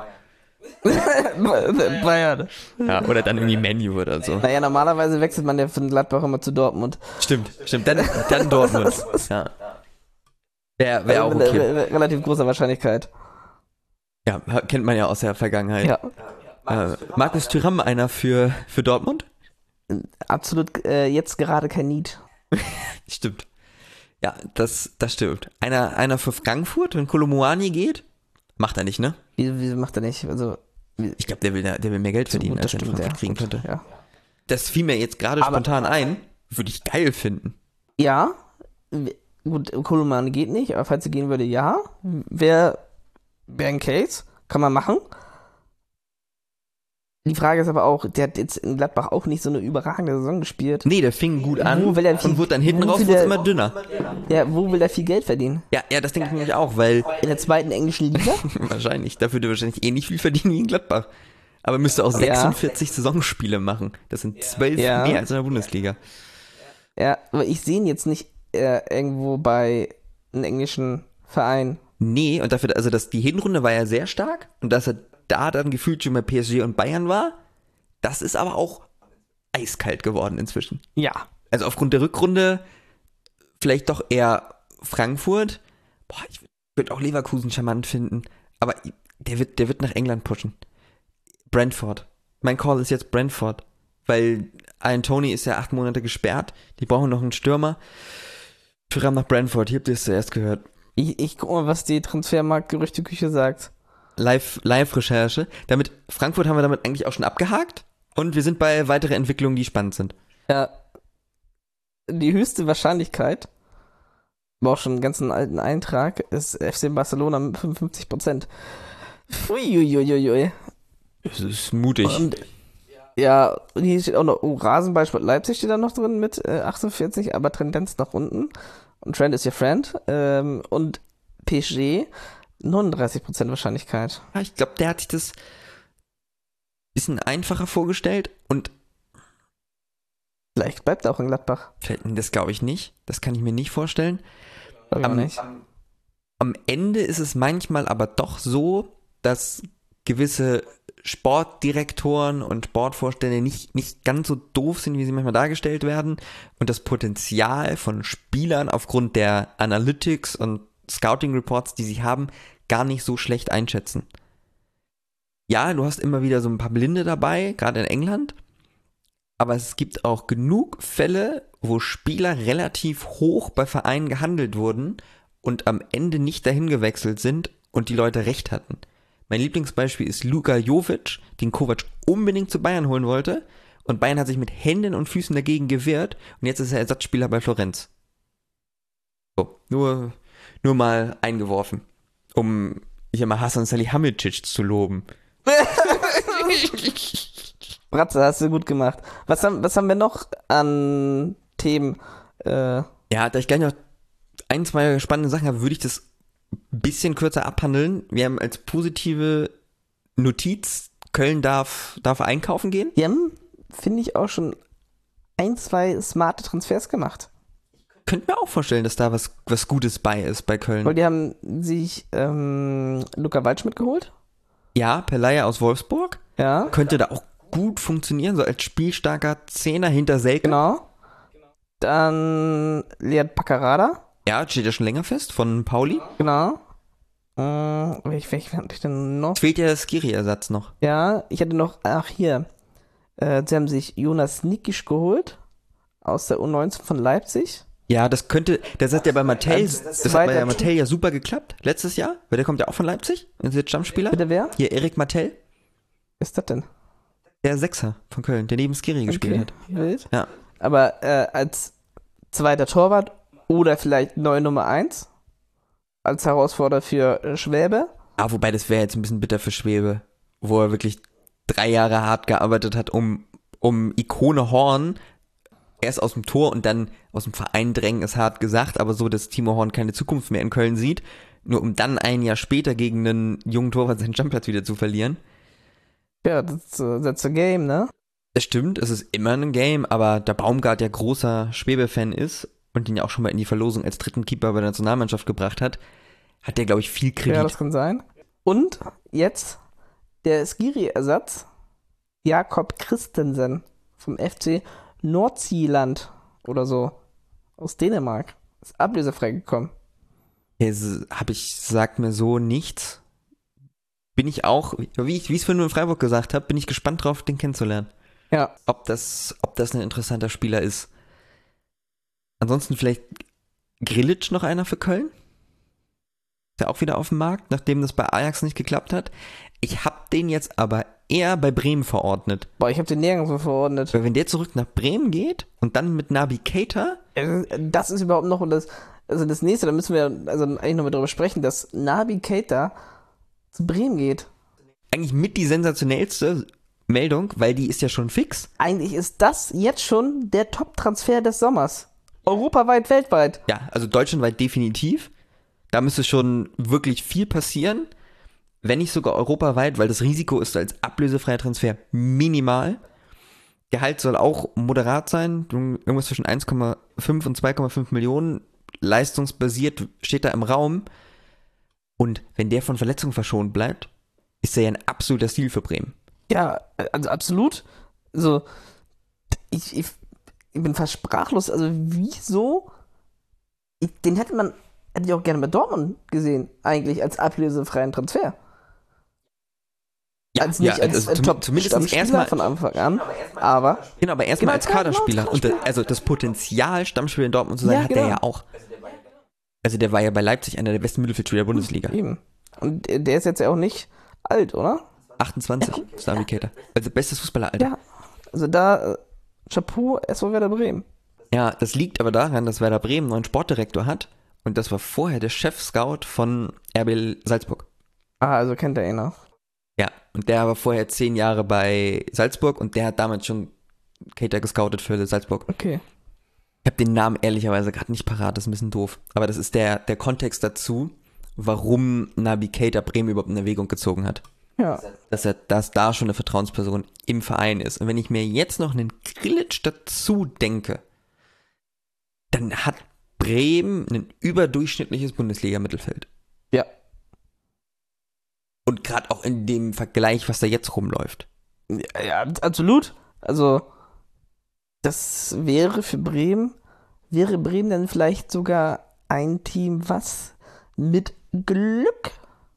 [SPEAKER 2] Bayern.
[SPEAKER 1] Ja, oder dann irgendwie Menu oder so.
[SPEAKER 2] Naja, normalerweise wechselt man ja von Gladbach immer zu Dortmund.
[SPEAKER 1] Stimmt, stimmt. Dann, dann Dortmund. Ja. Wäre wär auch
[SPEAKER 2] Also mit
[SPEAKER 1] okay.
[SPEAKER 2] einer relativ großer Wahrscheinlichkeit.
[SPEAKER 1] Ja, kennt man ja aus der Vergangenheit.
[SPEAKER 2] Ja,
[SPEAKER 1] Äh, Markus Thuram einer für, für Dortmund?
[SPEAKER 2] absolut äh, jetzt gerade kein Need.
[SPEAKER 1] Stimmt. Ja, das, das stimmt. Einer, einer für Frankfurt, wenn Kolomuani geht? Macht er nicht, ne?
[SPEAKER 2] Wieso, wieso macht er nicht? Also,
[SPEAKER 1] Ich glaube, der will, der will mehr Geld verdienen,
[SPEAKER 2] gut,
[SPEAKER 1] als
[SPEAKER 2] das
[SPEAKER 1] er in
[SPEAKER 2] stimmt,
[SPEAKER 1] Frankfurt
[SPEAKER 2] ja.
[SPEAKER 1] kriegen könnte.
[SPEAKER 2] Ja.
[SPEAKER 1] Das fiel mir jetzt gerade
[SPEAKER 2] Aber-
[SPEAKER 1] spontan ein. Würde ich geil finden.
[SPEAKER 2] Ja, w- gut, Koloman geht nicht, aber falls sie gehen würde, ja. Wäre wär ein Case, kann man machen. Die Frage ist aber auch, der hat jetzt in Gladbach auch nicht so eine überragende Saison gespielt.
[SPEAKER 1] Nee, der fing gut an
[SPEAKER 2] Wo will er viel-
[SPEAKER 1] und wurde dann hinten
[SPEAKER 2] wo
[SPEAKER 1] raus
[SPEAKER 2] will
[SPEAKER 1] wurde
[SPEAKER 2] er-
[SPEAKER 1] immer dünner.
[SPEAKER 2] Ja, wo will er viel Geld verdienen?
[SPEAKER 1] Ja, ja, das denke ich nämlich auch, weil
[SPEAKER 2] In der zweiten englischen Liga?
[SPEAKER 1] wahrscheinlich, da würde er wahrscheinlich eh nicht viel verdienen wie in Gladbach. Aber müsste auch sechsundvierzig Saisonspiele machen. Das sind zwölf
[SPEAKER 2] Ja.
[SPEAKER 1] mehr als in der Bundesliga.
[SPEAKER 2] Ja, aber ich sehe ihn jetzt nicht äh, irgendwo bei einem englischen Verein.
[SPEAKER 1] Nee, und dafür, also das, die Hinrunde war ja sehr stark und dass er da dann gefühlt schon bei P S G und Bayern war, das ist aber auch eiskalt geworden inzwischen.
[SPEAKER 2] Ja.
[SPEAKER 1] Also aufgrund der Rückrunde vielleicht doch eher Frankfurt. Boah, ich würde auch Leverkusen charmant finden, aber der wird, der wird nach England pushen. Brentford. Mein Call ist jetzt Brentford, weil Ian Toney ist ja acht Monate gesperrt. Die brauchen noch einen Stürmer. Thuram nach Brentford, hier habt ihr es zuerst gehört.
[SPEAKER 2] Ich, ich guck mal, was die Transfermarkt-Gerüchteküche sagt.
[SPEAKER 1] Live, Live-Recherche. Damit, Frankfurt haben wir damit eigentlich auch schon abgehakt. Und wir sind bei weiteren Entwicklungen, die spannend sind.
[SPEAKER 2] Ja. Die höchste Wahrscheinlichkeit, war auch schon einen ganzen alten Eintrag, ist F C Barcelona mit fünfundfünfzig Prozent. Uiuiuiui.
[SPEAKER 1] Das ist mutig.
[SPEAKER 2] Und ja, und hier steht auch noch, oh, Rasenball Sport Leipzig steht da noch drin mit äh, achtundvierzig, aber Tendenz nach unten. Und Trend ist your friend. Ähm, und P S G neununddreißig Prozent Wahrscheinlichkeit.
[SPEAKER 1] Ja, ich glaube, der hat sich das bisschen einfacher vorgestellt und
[SPEAKER 2] Vielleicht bleibt er auch in Gladbach.
[SPEAKER 1] das glaube ich nicht. Das kann ich mir nicht vorstellen.
[SPEAKER 2] Glaub ich auch
[SPEAKER 1] Am,
[SPEAKER 2] nicht.
[SPEAKER 1] am Ende ist es manchmal aber doch so, dass gewisse Sportdirektoren und Sportvorstände nicht, nicht ganz so doof sind, wie sie manchmal dargestellt werden und das Potenzial von Spielern aufgrund der Analytics und Scouting Reports, die sie haben, gar nicht so schlecht einschätzen. Ja, du hast immer wieder so ein paar Blinde dabei, gerade in England, aber es gibt auch genug Fälle, wo Spieler relativ hoch bei Vereinen gehandelt wurden und am Ende nicht dahin gewechselt sind und die Leute recht hatten. Mein Lieblingsbeispiel ist Luka Jovic, den Kovac unbedingt zu Bayern holen wollte und Bayern hat sich mit Händen und Füßen dagegen gewehrt und jetzt ist er Ersatzspieler bei Florenz. So, nur, nur mal eingeworfen, um hier mal Hasan Salihamidzic zu loben.
[SPEAKER 2] Bratze, hast du gut gemacht. Was haben, was haben wir noch an Themen? Äh,
[SPEAKER 1] Ja, da ich gleich noch ein, zwei spannende Sachen habe, würde ich das ein bisschen kürzer abhandeln. Wir haben als positive Notiz, Köln darf, darf einkaufen gehen.
[SPEAKER 2] die haben, finde ich, auch schon ein, zwei smarte Transfers gemacht.
[SPEAKER 1] Könnte mir auch vorstellen, dass da was, was Gutes bei ist bei Köln.
[SPEAKER 2] Weil die haben sich ähm, Luca Waldschmidt geholt.
[SPEAKER 1] Ja, Pelaia aus Wolfsburg.
[SPEAKER 2] Ja,
[SPEAKER 1] Könnte da auch gut funktionieren, so als spielstarker Zehner hinter Selke.
[SPEAKER 2] genau. Dann Lead Paccarada.
[SPEAKER 1] Ja, steht ja schon länger fest, von Pauli.
[SPEAKER 2] Genau. Äh, welch, welch hatte ich denn noch?
[SPEAKER 1] Es fehlt ja der Skiri-Ersatz noch.
[SPEAKER 2] Ja, ich hatte noch, ach hier, äh, sie haben sich Jonas Nikisch geholt aus der U neunzehn von Leipzig.
[SPEAKER 1] Ja, das könnte, das hat ja bei Mattel,
[SPEAKER 2] Als
[SPEAKER 1] das hat
[SPEAKER 2] zweiter
[SPEAKER 1] bei Mattel ja super geklappt, letztes Jahr, weil der kommt ja auch von Leipzig, und ist jetzt Stammspieler.
[SPEAKER 2] Bitte wer?
[SPEAKER 1] Hier, Erik Mattel,
[SPEAKER 2] Wer ist das denn?
[SPEAKER 1] der Sechser von Köln, der neben Skiri gespielt hat.
[SPEAKER 2] Wild.
[SPEAKER 1] Ja.
[SPEAKER 2] Aber äh, als zweiter Torwart oder vielleicht neue Nummer eins als Herausforderer für äh, Schwäbe.
[SPEAKER 1] Ah, wobei das wäre jetzt ein bisschen bitter für Schwebe, wo er wirklich drei Jahre hart gearbeitet hat, um, um Ikone Horn erst aus dem Tor und dann aus dem Verein drängen, ist hart gesagt, aber so, dass Timo Horn keine Zukunft mehr in Köln sieht, nur um dann ein Jahr später gegen einen jungen Torwart seinen Stammplatz wieder zu verlieren.
[SPEAKER 2] Ja, das, äh, that's a game, ne?
[SPEAKER 1] Das stimmt, es ist immer ein Game, aber da Baumgart ja großer Schwebe-Fan ist und ihn ja auch schon mal in die Verlosung als dritten Keeper bei der Nationalmannschaft gebracht hat, hat der, glaube ich, viel Kredit.
[SPEAKER 2] Ja, das kann sein. Und jetzt der Skiri-Ersatz Jakob Christensen vom F C Nordsjælland oder so aus Dänemark. Ist ablösefrei gekommen.
[SPEAKER 1] Habe ich, sagt mir so nichts. Bin ich auch, wie ich wie ich es vorhin in Freiburg gesagt habe, bin ich gespannt drauf, den kennenzulernen.
[SPEAKER 2] Ja.
[SPEAKER 1] Ob das, ob das ein interessanter Spieler ist. Ansonsten vielleicht Grilic noch einer für Köln? Ist ja auch wieder auf dem Markt, nachdem das bei Ajax nicht geklappt hat. Ich habe den jetzt aber eher bei Bremen verordnet.
[SPEAKER 2] Boah, ich habe den nirgendwo verordnet.
[SPEAKER 1] Weil wenn der zurück nach Bremen geht und dann mit Naby Keita.
[SPEAKER 2] Das ist überhaupt noch das, also das nächste, da müssen wir also eigentlich noch mal drüber sprechen, dass Naby Keita zu Bremen geht.
[SPEAKER 1] Eigentlich mit die sensationellste Meldung, weil die ist ja schon fix.
[SPEAKER 2] Eigentlich ist das jetzt schon der Top-Transfer des Sommers. Europaweit, weltweit.
[SPEAKER 1] Ja, also deutschlandweit definitiv. Da müsste schon wirklich viel passieren. Wenn nicht sogar europaweit, weil das Risiko ist als ablösefreier Transfer minimal. Gehalt soll auch moderat sein, irgendwas zwischen eins Komma fünf und zwei Komma fünf Millionen. Leistungsbasiert steht da im Raum. Und wenn der von Verletzungen verschont bleibt, ist er ja ein absoluter Stil für Bremen.
[SPEAKER 2] Ja, also absolut. Also, ich, ich, ich bin fast sprachlos. Also, wieso? Ich, den hätte man, hätte ich auch gerne bei Dortmund gesehen, eigentlich als ablösefreien Transfer.
[SPEAKER 1] Ja,
[SPEAKER 2] als nicht
[SPEAKER 1] ja,
[SPEAKER 2] als
[SPEAKER 1] also
[SPEAKER 2] Top
[SPEAKER 1] zumindest
[SPEAKER 2] Stammspieler
[SPEAKER 1] erstmal
[SPEAKER 2] von Anfang an, aber
[SPEAKER 1] genau, aber erstmal
[SPEAKER 2] Genau,
[SPEAKER 1] als
[SPEAKER 2] ja,
[SPEAKER 1] Kaderspieler.
[SPEAKER 2] genau,
[SPEAKER 1] Und das, also das Potenzial, Stammspieler in Dortmund zu sein,
[SPEAKER 2] Ja,
[SPEAKER 1] hat
[SPEAKER 2] genau.
[SPEAKER 1] der ja auch. Also der war ja bei Leipzig einer der besten Mittelfeldspieler der Bundesliga.
[SPEAKER 2] eben. Und der ist jetzt ja auch nicht alt, oder?
[SPEAKER 1] achtundzwanzig ist Naby Keita. Also bestes Fußballeralter.
[SPEAKER 2] Ja. Also da, äh, Chapeau, S V Werder Bremen.
[SPEAKER 1] Ja, das liegt aber daran, dass Werder Bremen einen neuen Sportdirektor hat. Und das war vorher der Chef-Scout von R B Salzburg.
[SPEAKER 2] Ah, also kennt er ihn auch.
[SPEAKER 1] Ja, und der war vorher zehn Jahre bei Salzburg und der hat damals schon Keita gescoutet für Salzburg.
[SPEAKER 2] Okay.
[SPEAKER 1] Ich habe den Namen ehrlicherweise gerade nicht parat, das ist ein bisschen doof. Aber das ist der, der Kontext dazu, warum Naby Keita Bremen überhaupt in Erwägung gezogen hat.
[SPEAKER 2] Ja.
[SPEAKER 1] Dass er, dass da schon eine Vertrauensperson im Verein ist. Und wenn ich mir jetzt noch einen Grilic dazu denke, dann hat Bremen ein überdurchschnittliches Bundesliga-Mittelfeld.
[SPEAKER 2] Ja.
[SPEAKER 1] Und gerade auch in dem Vergleich, was da jetzt rumläuft.
[SPEAKER 2] Ja, ja, absolut. Also, das wäre für Bremen, wäre Bremen dann vielleicht sogar ein Team, was mit Glück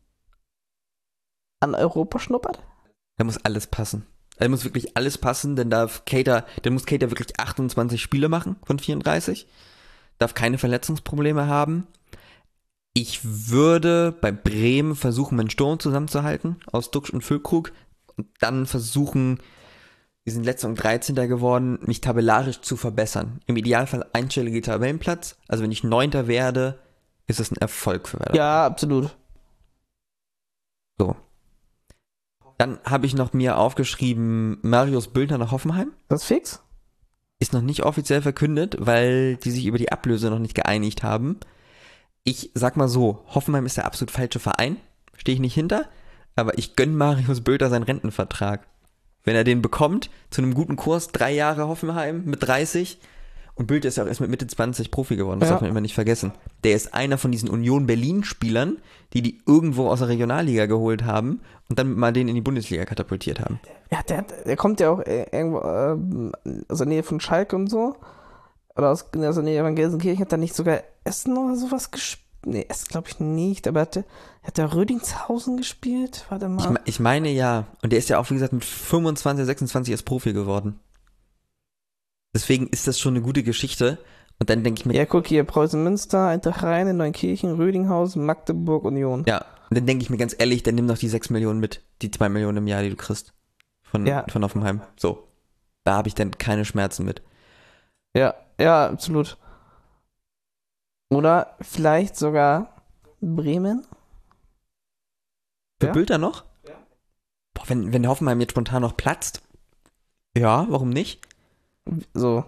[SPEAKER 2] an Europa schnuppert?
[SPEAKER 1] Da muss alles passen. Da muss wirklich alles passen, denn darf Keita, dann muss Keita wirklich achtundzwanzig Spiele machen von vierunddreißig. Darf keine Verletzungsprobleme haben. Ich würde bei Bremen versuchen, meinen Sturm zusammenzuhalten aus Duxch und Füllkrug und dann versuchen, wir sind letzter und dreizehnter geworden, mich tabellarisch zu verbessern. Im Idealfall einstelliger Tabellenplatz. Also wenn ich Neunter werde, ist das ein Erfolg für Werder.
[SPEAKER 2] Ja, absolut.
[SPEAKER 1] So. Dann habe ich noch mir aufgeschrieben, Marius Bülter nach Hoffenheim.
[SPEAKER 2] Das ist fix?
[SPEAKER 1] Ist noch nicht offiziell verkündet, weil die sich über die Ablöse noch nicht geeinigt haben. Ich sag mal so, Hoffenheim ist der absolut falsche Verein. Stehe ich nicht hinter. Aber ich gönne Marius Bülter seinen Rentenvertrag. Wenn er den bekommt, zu einem guten Kurs, drei Jahre Hoffenheim mit dreißig. Und Bülter ist ja auch erst mit Mitte zwanzig Profi geworden, das
[SPEAKER 2] Ja.
[SPEAKER 1] darf man immer nicht vergessen. Der ist einer von diesen Union Berlin-Spielern, die die irgendwo aus der Regionalliga geholt haben und dann mal den in die Bundesliga katapultiert haben.
[SPEAKER 2] Ja, der, hat- der kommt ja auch äh, irgendwo ähm, aus der Nähe von Schalke und so. Oder aus, aus der Nähe von Gelsenkirchen. Hat er nicht sogar Essen oder sowas gespielt? Nee, Essen glaube ich nicht. Aber hat der, hat der Rödingshausen gespielt? Warte mal.
[SPEAKER 1] Ich, me- ich meine ja, und der ist ja auch, wie gesagt, mit fünfundzwanzig, sechsundzwanzig erst Profi geworden. Deswegen ist das schon eine gute Geschichte. Und dann denke ich mir,
[SPEAKER 2] Ja, guck hier, Preußen Münster, Eintracht Rheine, Neunkirchen, Rödinghausen, Magdeburg, Union.
[SPEAKER 1] ja, und dann denke ich mir ganz ehrlich, dann nimm doch die sechs Millionen mit, die zwei Millionen im Jahr, die du kriegst. Von,
[SPEAKER 2] Ja.
[SPEAKER 1] von Hoffenheim. So. Da habe ich dann keine Schmerzen mit.
[SPEAKER 2] Ja, ja, absolut. Oder vielleicht sogar Bremen?
[SPEAKER 1] Für
[SPEAKER 2] Ja.
[SPEAKER 1] Bülter noch? Ja. Boah, wenn, wenn Hoffenheim jetzt spontan noch platzt, ja, warum nicht?
[SPEAKER 2] So.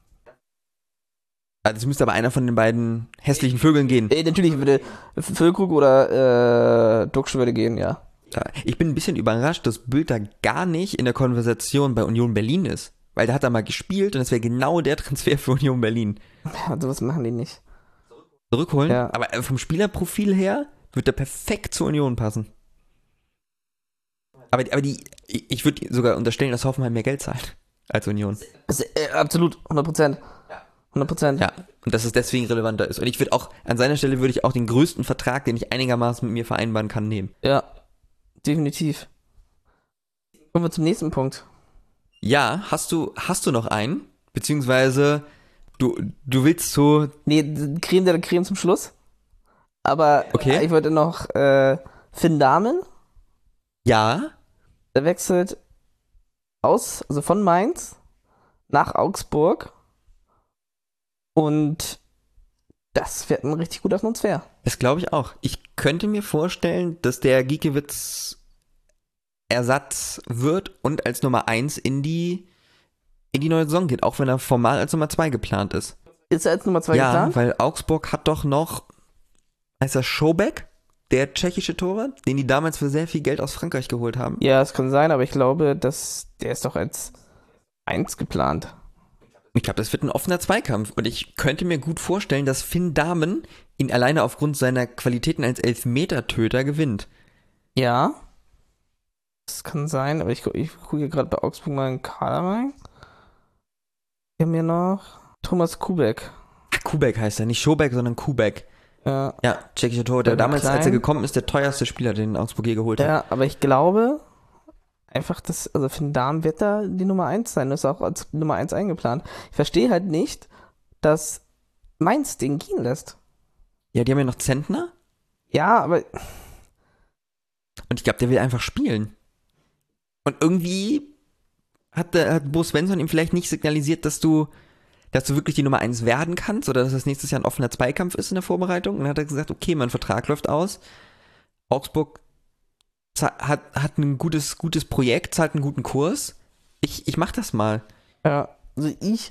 [SPEAKER 1] Also es müsste aber einer von den beiden hässlichen Vögeln gehen.
[SPEAKER 2] Äh, natürlich würde Füllkrug oder äh, Duxch würde gehen, ja.
[SPEAKER 1] Ja, ich bin ein bisschen überrascht, dass Bülter gar nicht in der Konversation bei Union Berlin ist. Weil der hat da mal gespielt und das wäre genau der Transfer für Union Berlin.
[SPEAKER 2] Ja, sowas machen die nicht.
[SPEAKER 1] Zurückholen?
[SPEAKER 2] Ja.
[SPEAKER 1] Aber äh, vom Spielerprofil her wird der perfekt zur Union passen. Aber, aber die, ich ich würde sogar unterstellen, dass Hoffenheim mehr Geld zahlt als Union.
[SPEAKER 2] Also, äh, absolut, hundert Prozent. hundert Prozent.
[SPEAKER 1] Ja, und dass es deswegen relevanter ist. Und ich würde auch, an seiner Stelle würde ich auch den größten Vertrag, den ich einigermaßen mit mir vereinbaren kann, nehmen.
[SPEAKER 2] Ja, definitiv. Kommen wir zum nächsten Punkt.
[SPEAKER 1] Ja, hast du, hast du noch einen? Beziehungsweise, du, du willst so,
[SPEAKER 2] Nee, d- Creme de la Creme zum Schluss. Aber
[SPEAKER 1] Okay.
[SPEAKER 2] ich wollte noch äh, Finn Dahmen,
[SPEAKER 1] ja,
[SPEAKER 2] der wechselt aus, also von Mainz nach Augsburg. Und das wird ein richtig guter Transfer.
[SPEAKER 1] das glaube ich auch. Ich könnte mir vorstellen, dass der Giekewitz Ersatz wird und als Nummer eins in die, in die neue Saison geht, auch wenn er formal als Nummer zwei geplant ist.
[SPEAKER 2] Ist er als Nummer zwei
[SPEAKER 1] Ja,
[SPEAKER 2] geplant?
[SPEAKER 1] weil Augsburg hat doch noch, heißt er Schobek, der tschechische Torwart, den die damals für sehr viel Geld aus Frankreich geholt haben.
[SPEAKER 2] Ja, es kann sein, aber ich glaube, dass der ist doch als eins geplant.
[SPEAKER 1] Ich glaube, das wird ein offener Zweikampf und ich könnte mir gut vorstellen, dass Finn Dahmen ihn alleine aufgrund seiner Qualitäten als Elfmetertöter gewinnt.
[SPEAKER 2] Ja. Das kann sein, aber ich, gu- ich gucke hier gerade bei Augsburg mal in den Kader rein. Wir haben hier noch Thomas Kubek.
[SPEAKER 1] Ah, Kubek heißt er, nicht Schobek, sondern Kubek.
[SPEAKER 2] Ja,
[SPEAKER 1] Ja, tschechischer Torwart, der
[SPEAKER 2] Der
[SPEAKER 1] damals, als er
[SPEAKER 2] Klein.
[SPEAKER 1] gekommen ist, der teuerste Spieler, den Augsburg je geholt hat.
[SPEAKER 2] ja, aber ich glaube einfach, dass, also Finn Dahmen wird da die Nummer eins sein. Das ist auch als Nummer eins eingeplant. Ich verstehe halt nicht, dass Mainz den gehen lässt.
[SPEAKER 1] Ja, die haben ja noch Zentner
[SPEAKER 2] Ja, aber
[SPEAKER 1] und ich glaube, der will einfach spielen. Und irgendwie hat, der, hat Bo Svensson ihm vielleicht nicht signalisiert, dass du, dass du wirklich die Nummer eins werden kannst oder dass das nächstes Jahr ein offener Zweikampf ist in der Vorbereitung. Und dann hat er gesagt, okay, mein Vertrag läuft aus. Augsburg za- hat, hat ein gutes, gutes Projekt, zahlt einen guten Kurs. Ich, ich mach das mal.
[SPEAKER 2] ja, also ich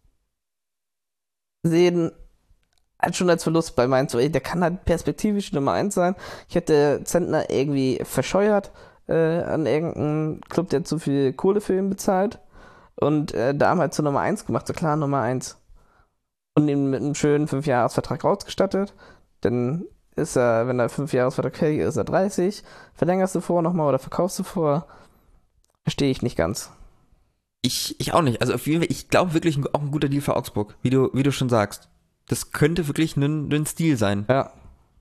[SPEAKER 2] sehe den halt schon als Verlust bei Mainz. Ey, der kann halt perspektivisch Nummer eins sein. Ich hätte Zentner irgendwie verscheuert äh, an irgendeinen Club, der zu viel Kohle für ihn bezahlt. Und äh, da haben halt zur Nummer eins gemacht, so klar Nummer eins. Und ihn mit einem schönen fünf-Jahres-Vertrag ausgestattet. Dann ist er, wenn der fünf-Jahres-Vertrag fertig ist, ist er dreißig. Verlängerst du vor nochmal oder verkaufst du vor? Verstehe ich nicht ganz.
[SPEAKER 1] Ich, ich auch nicht. Also auf jeden Fall, ich glaube wirklich ein- auch ein guter Deal für Augsburg, wie du, wie du schon sagst. Das könnte wirklich ein, ein Stil sein.
[SPEAKER 2] Ja.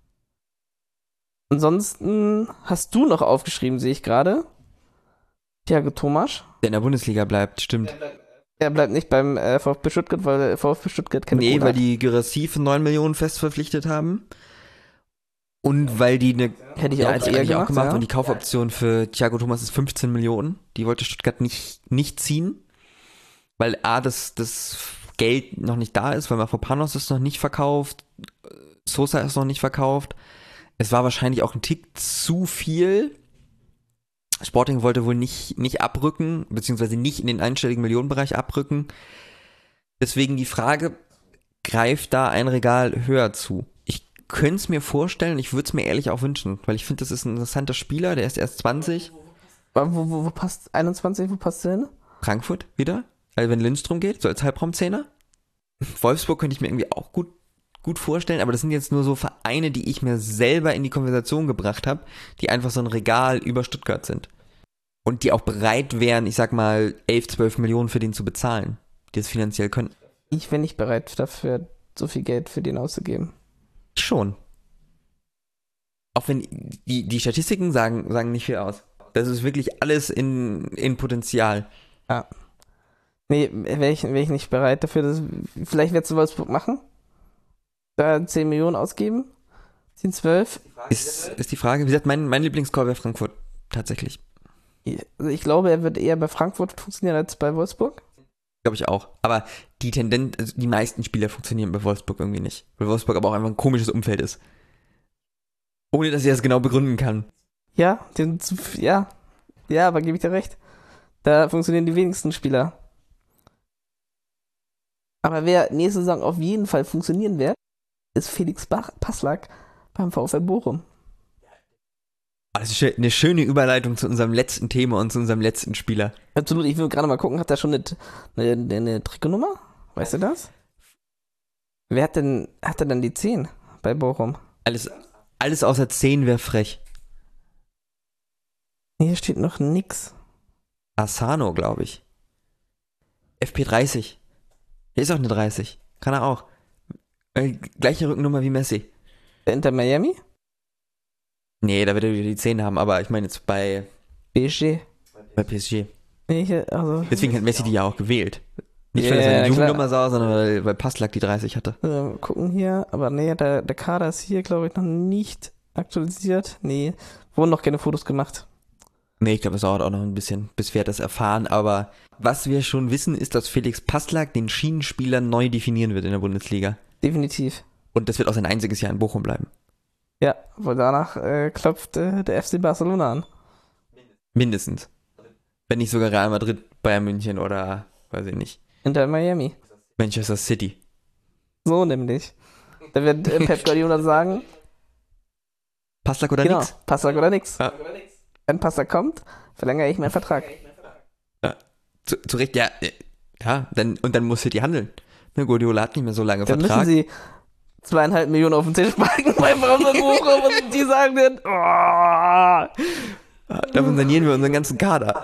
[SPEAKER 2] Ansonsten hast du noch aufgeschrieben, sehe ich gerade. Thiago Tomasch.
[SPEAKER 1] Der in der Bundesliga bleibt, stimmt.
[SPEAKER 2] Er bleibt nicht beim äh, VfB Stuttgart, weil der VfB Stuttgart keine
[SPEAKER 1] Nee,
[SPEAKER 2] Kohle
[SPEAKER 1] weil
[SPEAKER 2] hat.
[SPEAKER 1] die Gerassi für neun Millionen fest verpflichtet haben. Und weil die eine,
[SPEAKER 2] Hätte ich
[SPEAKER 1] ja,
[SPEAKER 2] auch
[SPEAKER 1] hätte ich
[SPEAKER 2] eher
[SPEAKER 1] eigentlich auch
[SPEAKER 2] gemacht,
[SPEAKER 1] gemacht
[SPEAKER 2] ja.
[SPEAKER 1] und die Kaufoption für Thiago Thomas ist fünfzehn Millionen. Die wollte Stuttgart nicht, nicht ziehen. Weil A, das, das Geld noch nicht da ist, weil Mafropanos ist noch nicht verkauft, Sosa ist noch nicht verkauft. Es war wahrscheinlich auch ein Tick zu viel. Sporting wollte wohl nicht, nicht abrücken, beziehungsweise nicht in den einstelligen Millionenbereich abrücken. Deswegen die Frage, greift da ein Regal höher zu? Ich könnte es mir vorstellen, ich würde es mir ehrlich auch wünschen, weil ich finde, das ist ein interessanter Spieler, der ist erst zwanzig.
[SPEAKER 2] Wo, wo, wo passt einundzwanzig, wo passt der hin?
[SPEAKER 1] Frankfurt wieder, also wenn Lindström geht, so als Halbraumzehner. Wolfsburg könnte ich mir irgendwie auch gut, gut vorstellen, aber das sind jetzt nur so Vereine, die ich mir selber in die Konversation gebracht habe, die einfach so ein Regal über Stuttgart sind. Und die auch bereit wären, ich sag mal, elf, zwölf Millionen für den zu bezahlen, die es finanziell können.
[SPEAKER 2] Ich wäre nicht bereit dafür, so viel Geld für den auszugeben.
[SPEAKER 1] Schon. Auch wenn die, die Statistiken sagen, sagen nicht viel aus. Das ist wirklich alles in, in Potenzial.
[SPEAKER 2] Ja. Nee, wäre ich, wär ich nicht bereit dafür. Dass, vielleicht wird es Wolfsburg machen. Da zehn Millionen ausgeben. zehn, zwölf.
[SPEAKER 1] Ist, ist die Frage. Wie gesagt, mein, mein Lieblingscall wäre Frankfurt. Tatsächlich.
[SPEAKER 2] Also ich glaube, er wird eher bei Frankfurt funktionieren als bei Wolfsburg.
[SPEAKER 1] Glaube ich auch. Aber die Tendenz, also die meisten Spieler funktionieren bei Wolfsburg irgendwie nicht. Weil Wolfsburg aber auch einfach ein komisches Umfeld ist. Ohne, dass ich das genau begründen kann.
[SPEAKER 2] Ja, den, ja. Ja, aber gebe ich dir recht. Da funktionieren die wenigsten Spieler. Aber wer nächste Saison auf jeden Fall funktionieren wird, ist Felix Bach Passlack beim VfL Bochum.
[SPEAKER 1] Das ist eine schöne Überleitung zu unserem letzten Thema und zu unserem letzten Spieler.
[SPEAKER 2] Absolut, ich will gerade mal gucken, hat er schon eine, eine, eine Trikotnummer? Weißt du das? Wer hat denn, hat er denn die zehn bei Bochum?
[SPEAKER 1] Alles, alles außer zehn wäre frech.
[SPEAKER 2] Hier steht noch nix.
[SPEAKER 1] Asano, glaube ich. F P dreißig. Der ist auch eine dreißig. Kann er auch. Äh, gleiche Rückennummer wie Messi.
[SPEAKER 2] Der Inter Miami?
[SPEAKER 1] Nee, da wird er wieder die zehn haben, aber ich meine jetzt bei
[SPEAKER 2] P S G.
[SPEAKER 1] Bei P S G.
[SPEAKER 2] Ich, also,
[SPEAKER 1] Deswegen hat Messi die ja auch gewählt. Nicht,
[SPEAKER 2] yeah,
[SPEAKER 1] weil er seine
[SPEAKER 2] klar.
[SPEAKER 1] Jugendnummer sah, sondern weil, weil Passlack die dreißig hatte.
[SPEAKER 2] äh, gucken hier, aber nee, der, der Kader ist hier, glaube ich, noch nicht aktualisiert. Nee, wurden noch keine Fotos gemacht.
[SPEAKER 1] Nee, ich glaube, es dauert auch noch ein bisschen, bis wir das erfahren. Aber was wir schon wissen, ist, dass Felix Passlack den Schienenspieler neu definieren wird in der Bundesliga.
[SPEAKER 2] Definitiv.
[SPEAKER 1] Und das wird auch sein einziges Jahr in Bochum bleiben.
[SPEAKER 2] Ja, weil danach äh, klopft äh, der F C Barcelona an.
[SPEAKER 1] Mindestens. Wenn nicht sogar Real Madrid, Bayern München oder, weiß ich nicht,
[SPEAKER 2] Inter Miami.
[SPEAKER 1] Manchester City.
[SPEAKER 2] So nämlich. Da wird äh, Pep Guardiola sagen,
[SPEAKER 1] Passlack oder
[SPEAKER 2] genau,
[SPEAKER 1] nix?
[SPEAKER 2] Passlack oder nix.
[SPEAKER 1] Ja.
[SPEAKER 2] Wenn Passlack kommt, verlängere ich meinen Vertrag.
[SPEAKER 1] Ja. Zu, zu Recht, ja. äh, Ja, dann, und dann muss City handeln. Ne, Guardiola hat nicht mehr so lange
[SPEAKER 2] Dann
[SPEAKER 1] Vertrag.
[SPEAKER 2] müssen sie zweieinhalb Millionen auf den Tisch packen beim VfL Bochum und die sagen dann, oh.
[SPEAKER 1] Davon sanieren wir unseren ganzen Kader.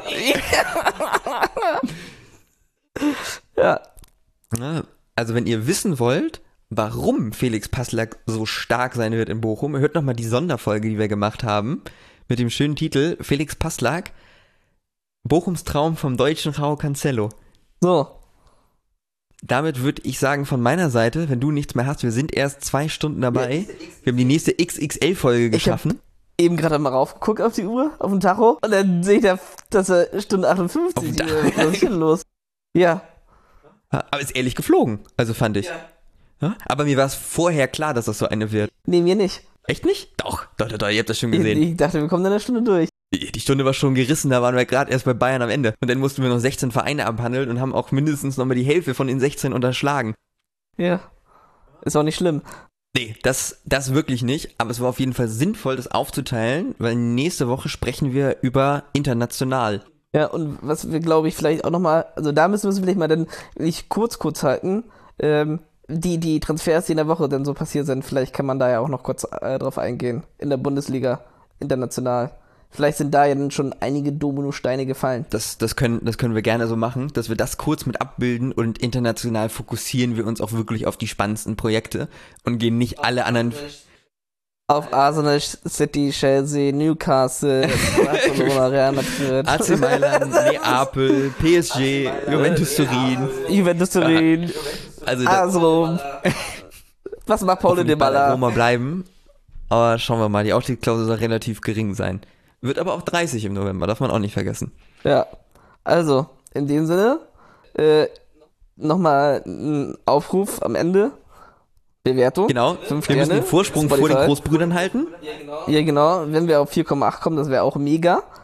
[SPEAKER 2] Ja.
[SPEAKER 1] Ja, also wenn ihr wissen wollt, warum Felix Passlack so stark sein wird in Bochum, hört nochmal die Sonderfolge, die wir gemacht haben, mit dem schönen Titel Felix Passlack, Bochums Traum vom deutschen Joao Cancelo.
[SPEAKER 2] So.
[SPEAKER 1] Damit würde ich sagen, von meiner Seite, wenn du nichts mehr hast, wir sind erst zwei Stunden dabei. Wir haben die nächste X X L-Folge geschaffen.
[SPEAKER 2] Eben gerade mal raufgeguckt auf die Uhr, auf den Tacho, und dann sehe ich da, dass er Stunde achtundfünfzig
[SPEAKER 1] Auf dem
[SPEAKER 2] Uhr.
[SPEAKER 1] Tacho.
[SPEAKER 2] Was ist denn los? Ja.
[SPEAKER 1] Aber ist ehrlich geflogen, also fand ich. Ja? Aber mir war es vorher klar, dass das so eine wird.
[SPEAKER 2] Nee, mir nicht.
[SPEAKER 1] Echt nicht? Doch, doch, doch, doch, ihr habt das schon
[SPEAKER 2] Ich,
[SPEAKER 1] gesehen.
[SPEAKER 2] ich dachte, wir kommen in einer Stunde durch.
[SPEAKER 1] Die die Stunde war schon gerissen, da waren wir gerade erst bei Bayern am Ende. Und dann mussten wir noch sechzehn Vereine abhandeln und haben auch mindestens nochmal die Hälfte von den sechzehn unterschlagen.
[SPEAKER 2] Ja. Ist auch nicht schlimm.
[SPEAKER 1] Nee, das, das wirklich nicht. Aber es war auf jeden Fall sinnvoll, das aufzuteilen, weil nächste Woche sprechen wir über international.
[SPEAKER 2] Ja, und was wir, glaube ich, vielleicht auch nochmal, also da müssen wir es vielleicht mal dann nicht kurz, kurz halten, ähm, die, die Transfers, die in der Woche dann so passiert sind, vielleicht kann man da ja auch noch kurz äh, drauf eingehen. In der Bundesliga, international. Vielleicht sind da ja dann schon einige Dominosteine gefallen.
[SPEAKER 1] Das, das, können, das können wir gerne so machen, dass wir das kurz mit abbilden und international fokussieren wir uns auch wirklich auf die spannendsten Projekte und gehen nicht alle anderen...
[SPEAKER 2] Auf Arsenal, City, Chelsea, Newcastle, Barcelona, Real Madrid,
[SPEAKER 1] A C Mailand, Neapel, P S G, Juventus Turin.
[SPEAKER 2] Juventus Turin,
[SPEAKER 1] Also da,
[SPEAKER 2] AS-Rom. Was macht Paulo
[SPEAKER 1] hoffentlich bei der
[SPEAKER 2] Dybala?
[SPEAKER 1] Roma bleiben. Aber schauen wir mal, die Ausstiegsklausel soll relativ gering sein. Wird aber auch dreißig im November, darf man auch nicht vergessen.
[SPEAKER 2] Ja, also, in dem Sinne, äh, nochmal ein Aufruf am Ende. Bewertung.
[SPEAKER 1] Genau,
[SPEAKER 2] Fünf
[SPEAKER 1] wir müssen
[SPEAKER 2] Sterne.
[SPEAKER 1] den Vorsprung vor den
[SPEAKER 2] Spotify.
[SPEAKER 1] Großbrüdern halten.
[SPEAKER 2] Ja, genau. Wenn wir auf vier Komma acht kommen, das wäre auch mega.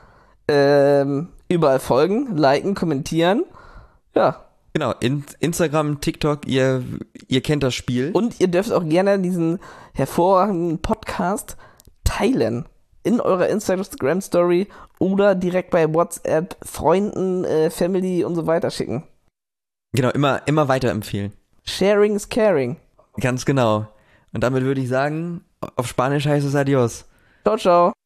[SPEAKER 2] Ähm, überall folgen, liken, kommentieren. Ja.
[SPEAKER 1] Genau, in, Instagram, TikTok, ihr, ihr kennt das Spiel.
[SPEAKER 2] Und ihr dürft auch gerne diesen hervorragenden Podcast teilen. In eurer Instagram-Story oder direkt bei WhatsApp Freunden, äh, Family und so weiter schicken.
[SPEAKER 1] Genau, immer, immer weiterempfehlen.
[SPEAKER 2] Sharing is caring.
[SPEAKER 1] Ganz genau. Und damit würde ich sagen, auf Spanisch heißt es Adios.
[SPEAKER 2] Ciao, ciao.